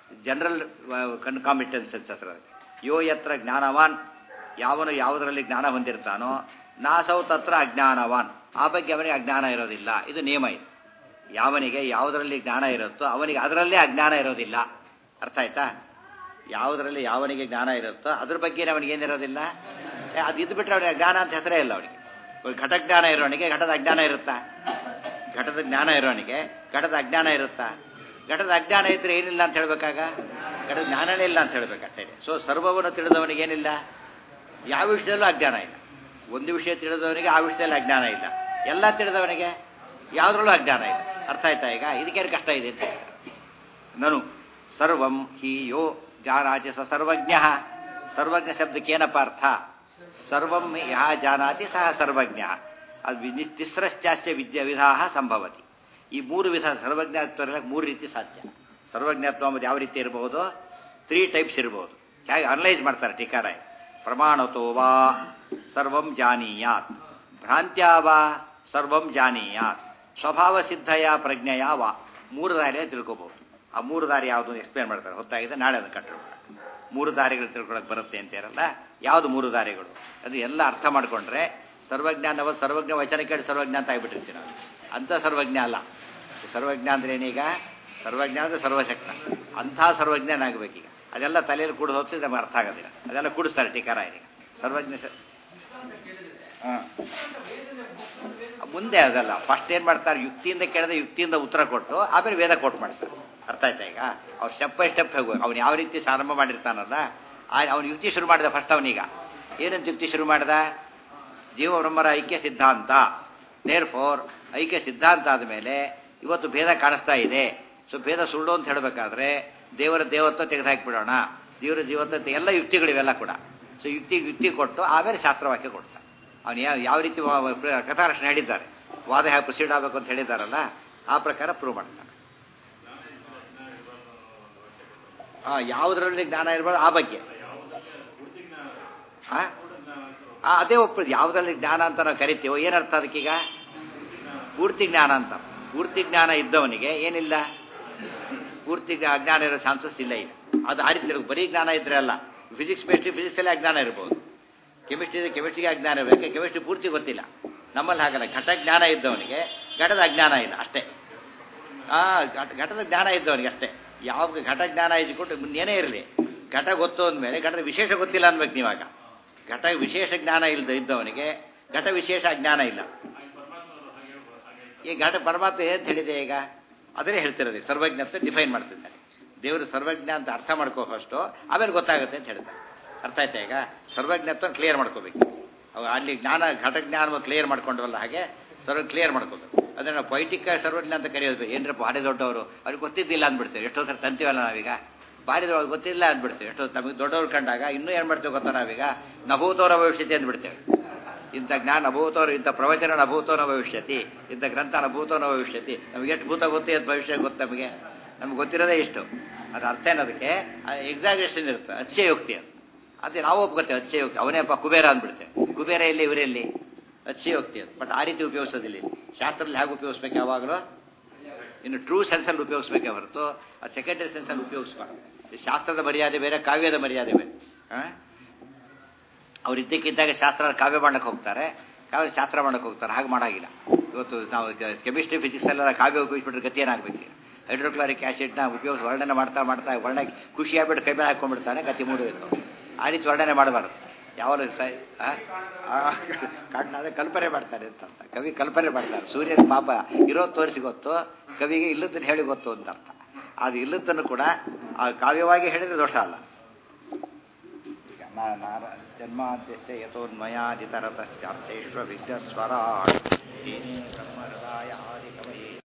ಜನರಲ್ ಕನ್ಕಾಮಿಟೆನ್ಸಸ್ ಹತ್ರ ಯೋ ಯತ್ರ ಜ್ಞಾನವಾನ್, ಯಾವನು ಯಾವುದರಲ್ಲಿ ಜ್ಞಾನ ಹೊಂದಿರ್ತಾನೋ ನಾಸೌ ತತ್ರ ಅಜ್ಞಾನವಾನ್, ಆ ಬಗ್ಗೆ ಅವನಿಗೆ ಅಜ್ಞಾನ ಇರೋದಿಲ್ಲ. ಇದು ನಿಯಮ ಇದು. ಯಾವನಿಗೆ ಯಾವುದರಲ್ಲಿ ಜ್ಞಾನ ಇರುತ್ತೋ ಅವನಿಗೆ ಅದರಲ್ಲೇ ಅಜ್ಞಾನ ಇರೋದಿಲ್ಲ. ಅರ್ಥ ಆಯ್ತಾ? ಯಾವುದರಲ್ಲಿ ಯಾವನಿಗೆ ಜ್ಞಾನ ಇರುತ್ತೋ ಅದ್ರ ಬಗ್ಗೆ ಅವನಿಗೆ ಏನಿರೋದಿಲ್ಲ, ಅದು ಇದ್ದು ಬಿಟ್ಟರೆ ಅವನಿಗೆ ಜ್ಞಾನ ಅಂತ ಹೆಸರೇ ಇಲ್ಲ. ಅವನಿಗೆ ಘಟಜ್ಞಾನ ಇರೋನಿಗೆ ಘಟದ ಅಜ್ಞಾನ ಇರುತ್ತಾ? ಘಟದ ಜ್ಞಾನ ಇರೋನಿಗೆ ಘಟದ ಅಜ್ಞಾನ ಇರುತ್ತಾ? ಘಟದ ಅಜ್ಞಾನ ಇದ್ರೆ ಏನಿಲ್ಲ ಅಂತ ಹೇಳ್ಬೇಕಾಗ ಘಟದ ಜ್ಞಾನನೇ ಇಲ್ಲ ಅಂತ ಹೇಳ್ಬೇಕಷ್ಟೇ. ಸೊ ಸರ್ವವನ್ನು ತಿಳಿದವನಿಗೆ ಏನಿಲ್ಲ, ಯಾವ ವಿಷಯದಲ್ಲೂ ಅಜ್ಞಾನ ಇಲ್ಲ. ಒಂದು ವಿಷಯ ತಿಳಿದವನಿಗೆ ಆ ವಿಷಯದಲ್ಲಿ ಅಜ್ಞಾನ ಇಲ್ಲ. ಎಲ್ಲ ತಿಳಿದವನಿಗೆ ಯಾವುದ್ರಲ್ಲೂ ಅಜ್ಞಾನ ಇಲ್ಲ. ಅರ್ಥ ಆಯ್ತಾ? ಈಗ ಇದಕ್ಕೇನು ಕಷ್ಟ ಇದೆ ಅಂತ. ನನು ಸರ್ವಂ ಹಿ ಯೋ ಜಾನಾತಿ ಸ ಸರ್ವಜ್ಞ. ಸರ್ವಜ್ಞ ಶಬ್ದಕ್ಕೆ ಏನಪ್ಪ ಅರ್ಥ? ಸರ್ವಂ ಯಹ ಜಾನಾತಿ ಸಹ ಸರ್ವಜ್ಞ. ಅದು ತಿಸ್ರಶ್ಚಾಸ್ಯ ವಿದ್ಯಾ ವಿಧಾ ಸಂಭವತಿ. ಈ ಮೂರು ವಿಧ ಸರ್ವಜ್ಞತ್ವ ಮೂರು ರೀತಿ ಸಾಧ್ಯ. ಸರ್ವಜ್ಞತ್ವ ಅಂಬುದು ಯಾವ ರೀತಿ ಇರಬಹುದು? ತ್ರೀ ಟೈಪ್ಸ್ ಇರಬಹುದು. ಹೇಗೆ ಅನಲೈಸ್ ಮಾಡ್ತಾರೆ ಟೀಕಾರಾಯ. ಪ್ರಮಾಣತೋ ವಾ ಸರ್ವಂ ಜಾನೀಯಾತ್, ಭ್ರಾಂತ್ಯಾ ವಾ ಸರ್ವಂ ಜಾನೀಯಾತ್, ಸ್ವಭಾವ ಸಿದ್ಧಯ ಪ್ರಜ್ಞೆಯ ವಾ. ಮೂರು ದಾರಿಯ ತಿಳ್ಕೋಬಹುದು. ಆ ಮೂರು ದಾರಿ ಯಾವುದು ಎಕ್ಸ್ಪ್ಲೇನ್ ಮಾಡ್ತಾರೆ. ಹೊತ್ತಾಗಿದೆ, ನಾಳೆ ಅದನ್ನು ಕಟ್ಟೋಣ. ಮೂರು ದಾರಿಗಳು ತಿಳ್ಕೊಳಕ್ಕೆ ಬರುತ್ತೆ ಅಂತೀರಲ್ಲ, ಯಾವುದು ಮೂರು ದಾರಿಗಳು? ಅದು ಎಲ್ಲ ಅರ್ಥ ಮಾಡಿಕೊಂಡ್ರೆ ಸರ್ವಜ್ಞ ನಾವು ಸರ್ವಜ್ಞ ವಚನ ಕೇಳಿ ಸರ್ವಜ್ಞ ಅಂತ ಆಗಿಬಿಟ್ಟಿರ್ತೀವಿ ನಾವು. ಅಂಥ ಸರ್ವಜ್ಞ ಅಲ್ಲ. ಸರ್ವಜ್ಞ ಅಂದ್ರೆ ಏನೀಗ? ಸರ್ವಜ್ಞ ಅಂದರೆ ಸರ್ವಶಕ್ತ. ಅಂಥ ಸರ್ವಜ್ಞನಾಗಬೇಕೀಗ. ಅದೆಲ್ಲ ತಲೆಯಲ್ಲಿ ಕೂಡ ಹೋಗ್ತಿದ್ರೆ ನಮ್ಗೆ ಅರ್ಥ ಆಗೋದಿಲ್ಲ. ಅದೆಲ್ಲ ಕೂಡಿಸ್ತಾರೆ ಟೀಕಾರಾಯರಿಗೆ. ಸರ್ವಜ್ಞ ಹಾಂ ಮುಂದೆ ಅದಲ್ಲ. ಫಸ್ಟ್ ಏನು ಮಾಡ್ತಾರೆ? ಯುಕ್ತಿಯಿಂದ ಕೇಳಿದ್ರೆ ಯುಕ್ತಿಯಿಂದ ಉತ್ತರ ಕೊಟ್ಟು ಆಮೇಲೆ ವೇದ ಕೋಟ್ ಮಾಡ್ತಾರೆ. ಅರ್ಥ ಆಯ್ತಾ? ಈಗ ಅವ್ರು ಸ್ಟೆಪ್ ಬೈ ಸ್ಟೆಪ್ ಹೋಗ್ಬೇಕು. ಅವ್ನು ಯಾವ ರೀತಿ ಆರಂಭ ಮಾಡಿರ್ತಾನಲ್ಲ, ಅವ್ನು ಯುಕ್ತಿ ಶುರು ಮಾಡಿದ. ಫಸ್ಟ್ ಅವನೀಗ ಏನಂತ ಯುಕ್ತಿ ಶುರು ಮಾಡಿದ? ಜೀವ ಬ್ರಹ್ಮರ ಐಕ್ಯ ಸಿದ್ಧಾಂತ. ದೇರ್ ಫೋರ್ ಐಕ್ಯ ಸಿದ್ಧಾಂತ ಆದಮೇಲೆ ಇವತ್ತು ಭೇದ ಕಾಣಿಸ್ತಾ ಇದೆ. ಸೊ ಭೇದ ಸುಳ್ಳು ಅಂತ ಹೇಳಬೇಕಾದ್ರೆ ದೇವರ ದೇವತ್ವ ತೆಗೆದುಹಾಕಿಬಿಡೋಣ, ದೇವರ ಜೀವತ್ವ, ಎಲ್ಲ ಯುಕ್ತಿಗಳಿವೆಲ್ಲ ಕೂಡ. ಸೊ ಯುಕ್ತಿ ಯುಕ್ತಿ ಕೊಟ್ಟು ಆಮೇಲೆ ಶಾಸ್ತ್ರವಾಕ್ಯ ಕೊಡ್ತಾರೆ. ಅವನು ಯಾವ ಯಾವ ರೀತಿ ಕಥಾರಕ್ಷಣೆ ಹೇಳಿದ್ದಾರೆ, ವಾದ ಹೇಗೆ ಪ್ರೊಸೀಡ್ ಆಗಬೇಕು ಅಂತ ಹೇಳಿದ್ದಾರಲ್ಲ, ಆ ಪ್ರಕಾರ ಪ್ರೂವ್ ಮಾಡ್ತಾರೆ. ಹಾಂ, ಯಾವುದರಲ್ಲಿ ಜ್ಞಾನ ಇರ್ಬೋದು ಆ ಬಗ್ಗೆ. ಹಾಂ ಅದೇ ಒಪ್ಪದು. ಯಾವುದರಲ್ಲಿ ಜ್ಞಾನ ಅಂತ ನಾವು ಕರಿತೀವೋ ಏನರ್ಥ ಅದಕ್ಕೀಗ? ಪೂರ್ತಿ ಜ್ಞಾನ ಅಂತ. ಪೂರ್ತಿ ಜ್ಞಾನ ಇದ್ದವನಿಗೆ ಏನಿಲ್ಲ, ಪೂರ್ತಿ ಅಜ್ಞಾನ ಇರೋ ಚಾನ್ಸಸ್ ಇಲ್ಲ. ಇಲ್ಲ ಅದು ಆ ರೀತಿ ಬರೀ ಜ್ಞಾನ ಇದ್ರೆ ಅಲ್ಲ. ಫಿಸಿಕ್ಸ್ ಬೇಸ್ಟಿ ಫಿಸಿಕ್ಸಲ್ಲಿ ಅಜ್ಞಾನ ಇರ್ಬೋದು, ಕೆಮಿಸ್ಟ್ರಿ ಕೆಮಿಸ್ಟ್ರಿಗೆ ಅಜ್ಞಾನ ಇರಬೇಕು, ಕೆಮಿಸ್ಟ್ರಿ ಪೂರ್ತಿ ಗೊತ್ತಿಲ್ಲ. ನಮ್ಮಲ್ಲಿ ಹಾಗಲ್ಲ. ಘಟ ಜ್ಞಾನ ಇದ್ದವನಿಗೆ ಘಟದ ಅಜ್ಞಾನ ಇಲ್ಲ ಅಷ್ಟೇ. ಆ ಘಟದ ಜ್ಞಾನ ಇದ್ದವನಿಗೆ ಅಷ್ಟೇ. ಯಾವ ಘಟ ಜ್ಞಾನ ಇಸಿಕೊಟ್ಟು ಏನೇ ಇರಲಿ, ಘಟ ಗೊತ್ತು ಅಂದಮೇಲೆ ಘಟದ ವಿಶೇಷ ಗೊತ್ತಿಲ್ಲ ಅನ್ಬೇಕು ನೀವಾಗ. ಘಟ ವಿಶೇಷ ಜ್ಞಾನ ಇಲ್ಲದೆ ಇದ್ದವನಿಗೆ ಘಟ ವಿಶೇಷ ಅಜ್ಞಾನ ಇಲ್ಲ. ಈ ಘಟ ಪರಮಾತ್ಮ ಏನು ಹೇಳಿದೆ ಈಗ? ಅದನ್ನೇ ಹೇಳ್ತಿರೋದು. ಸರ್ವಜ್ಞತೆ ಡಿಫೈನ್ ಮಾಡ್ತಿದ್ದಾರೆ. ದೇವರು ಸರ್ವಜ್ಞ ಅಂತ ಅರ್ಥ ಮಾಡ್ಕೋ ಫಸ್ಟು, ಆಮೇಲೆ ಗೊತ್ತಾಗುತ್ತೆ ಅಂತ ಹೇಳ್ತಾರೆ. ಅರ್ಥ ಆಯ್ತಾ? ಈಗ ಸರ್ವಜ್ಞತ್ವ ಕ್ಲಿಯರ್ ಮಾಡ್ಕೋಬೇಕು. ಅಲ್ಲಿ ಜ್ಞಾನ ಘಟಜ್ಞಾನ ಕ್ಲಿಯರ್ ಮಾಡ್ಕೊಂಡವಲ್ಲ, ಹಾಗೆ ಸರ್ವ ಕ್ಲಿಯರ್ ಮಾಡ್ಕೋಬೇಕು. ಅದನ್ನು ನಾವು ಪೊಯಿಟಿಕ್ ಸರ್ವಜ್ಞ ಅಂತ ಕರೆಯೋದು. ಏನರ ಭಾರಿ ದೊಡ್ಡವರು ಅವ್ರಿಗೆ ಗೊತ್ತಿದ್ದಿಲ್ಲ ಅಂದ್ಬಿಡ್ತೇವೆ. ಎಷ್ಟೋ ಥರ ತಂತೀವಲ್ಲ ನಾವೀಗ, ಭಾರಿ ದೊಡ್ಡ ಗೊತ್ತಿಲ್ಲ ಅಂದ್ಬಿಡ್ತೇವೆ. ಎಷ್ಟೋ ನಮಗೆ ದೊಡ್ಡವ್ರು ಕಂಡಾಗ ಇನ್ನೂ ಏನು ಮಾಡ್ತೇವೆ ಗೊತ್ತಾ ನಾವೀಗ? ನಭೂತೋರ ಭವಿಷ್ಯತಿ ಅಂದ್ಬಿಡ್ತೇವೆ. ಇಂಥ ಜ್ಞಾನ ನಭೂತೋರು, ಇಂಥ ಪ್ರವಚನ ನಭೂತೋನ ಭವಿಷ್ಯತಿ, ಇಂಥ ಗ್ರಂಥ ನಭೂತೋನ ಭವಿಷ್ಯತಿ. ನಮಗೆ ಎಷ್ಟು ಭೂತ ಗೊತ್ತಿ ಅದು ಭವಿಷ್ಯ ಗೊತ್ತು ನಮಗೆ. ನಮ್ಗೆ ಗೊತ್ತಿರೋದೇ ಇಷ್ಟು. ಅದು ಅರ್ಥ ಏನದಕ್ಕೆ ಎಕ್ಸಾಗ್ರೇಷನ್ ಇರುತ್ತೆ, ಅತಿಶಯೋಕ್ತಿ. ಅದು ಅದೇ ನಾವು ಒಪ್ಕೋತೇವೆ ಅತಿಶಯೋಕ್ತಿ. ಅವನೇ ಅಪ್ಪ ಕುಬೇರ ಅಂದ್ಬಿಡ್ತೇವೆ. ಕುಬೇರ ಇಲ್ಲಿ ಇವರಲ್ಲಿ ಅತಿಶಯೋಕ್ತಿ ಅದು. ಬಟ್ ಆ ರೀತಿ ಉಪಯೋಗಿಸೋದಿಲ್ಲ. ಶಾಸ್ತ್ರದಲ್ಲಿ ಹೇಗೆ ಉಪಯೋಗಿಸ್ಬೇಕು? ಯಾವಾಗಲೂ ಇನ್ನು ಟ್ರೂ ಸೆನ್ಸಲ್ಲಿ ಉಪಯೋಗಿಸ್ಬೇಕೇ ಹೊರತು ಆ ಸೆಕೆಂಡರಿ ಸೆನ್ಸಲ್ಲಿ ಉಪಯೋಗಿಸ್ಬಾರ್ದು. ಶಾಸ್ತ್ರದ ಮರ್ಯಾದೆ ಬೇರೆ, ಕಾವ್ಯದ ಮರ್ಯಾದೆ ಬೇರೆ. ಹಾಂ, ಅವ್ರು ಇದ್ದಕ್ಕಿದ್ದಾಗ ಶಾಸ್ತ್ರ ಕಾವ್ಯ ಮಾಡಕ್ಕೆ ಹೋಗ್ತಾರೆ, ಕಾವ್ಯ ಶಾಸ್ತ್ರ ಮಾಡಕ್ಕೆ ಹೋಗ್ತಾರೆ. ಹಾಗೆ ಮಾಡೋಂಗಿಲ್ಲ. ಇವತ್ತು ನಾವು ಕೆಮಿಸ್ಟ್ರಿ ಫಿಸಿಕ್ಸಲ್ಲೆಲ್ಲ ಕಾವ್ಯ ಉಪಯೋಗಿಸ್ಬಿಟ್ರೆ ಗತಿ ಏನಾಗಬೇಕು? ಹೈಡ್ರೋಕ್ಲಾರಿಕ್ ಆ್ಯಸಿಡ್ನ ಉಪಯೋಗಿಸಿ ವರ್ಣನೆ ಮಾಡ್ತಾ ಮಾಡ್ತಾ ವರ್ಣನೆ ಖುಷಿ ಆಗ್ಬಿಟ್ಟು ಕೈ ಮೇಲೆ ಹಾಕ್ಕೊಂಡ್ಬಿಡ್ತಾನೆ, ಗತಿ ಮೂರು ಇರ್ತವೆ. ಆ ರೀತಿ ವರ್ಣನೆ ಮಾಡಬಾರ್ದು. ಯಾವಾಗ ಸೈ ಕಾಡ್ನಾದ್ರೆ ಕಲ್ಪನೆ ಮಾಡ್ತಾರೆ ಅಂತ ಅರ್ಥ. ಕವಿ ಕಲ್ಪನೆ ಮಾಡ್ತಾರೆ. ಸೂರ್ಯನ ಪಾಪ ಇರೋದು ತೋರಿಸಿ ಗೊತ್ತು, ಕವಿಗೆ ಇಲ್ಲದನ್ನು ಹೇಳಿ ಗೊತ್ತು ಅಂತ ಅರ್ಥ. ಅದು ಇಲ್ಲದನ್ನು ಕೂಡ ಆ ಕಾವ್ಯವಾಗಿ ಹೇಳಿದ್ರೆ ದೋಷ ಅಲ್ಲ. ಈಗ ನಾರ ಜನ್ಮಾದ್ಯಸ್ಯ ಯಥೋನ್ಮಯಾದಿತರತಶ್ಚಾರ್ಥೇಶ್ವ ವಿಘ್ನಸ್ವರಾಟ್ ಬ್ರಹ್ಮಹೃದಾಯ ಆದಿಕವಯೇ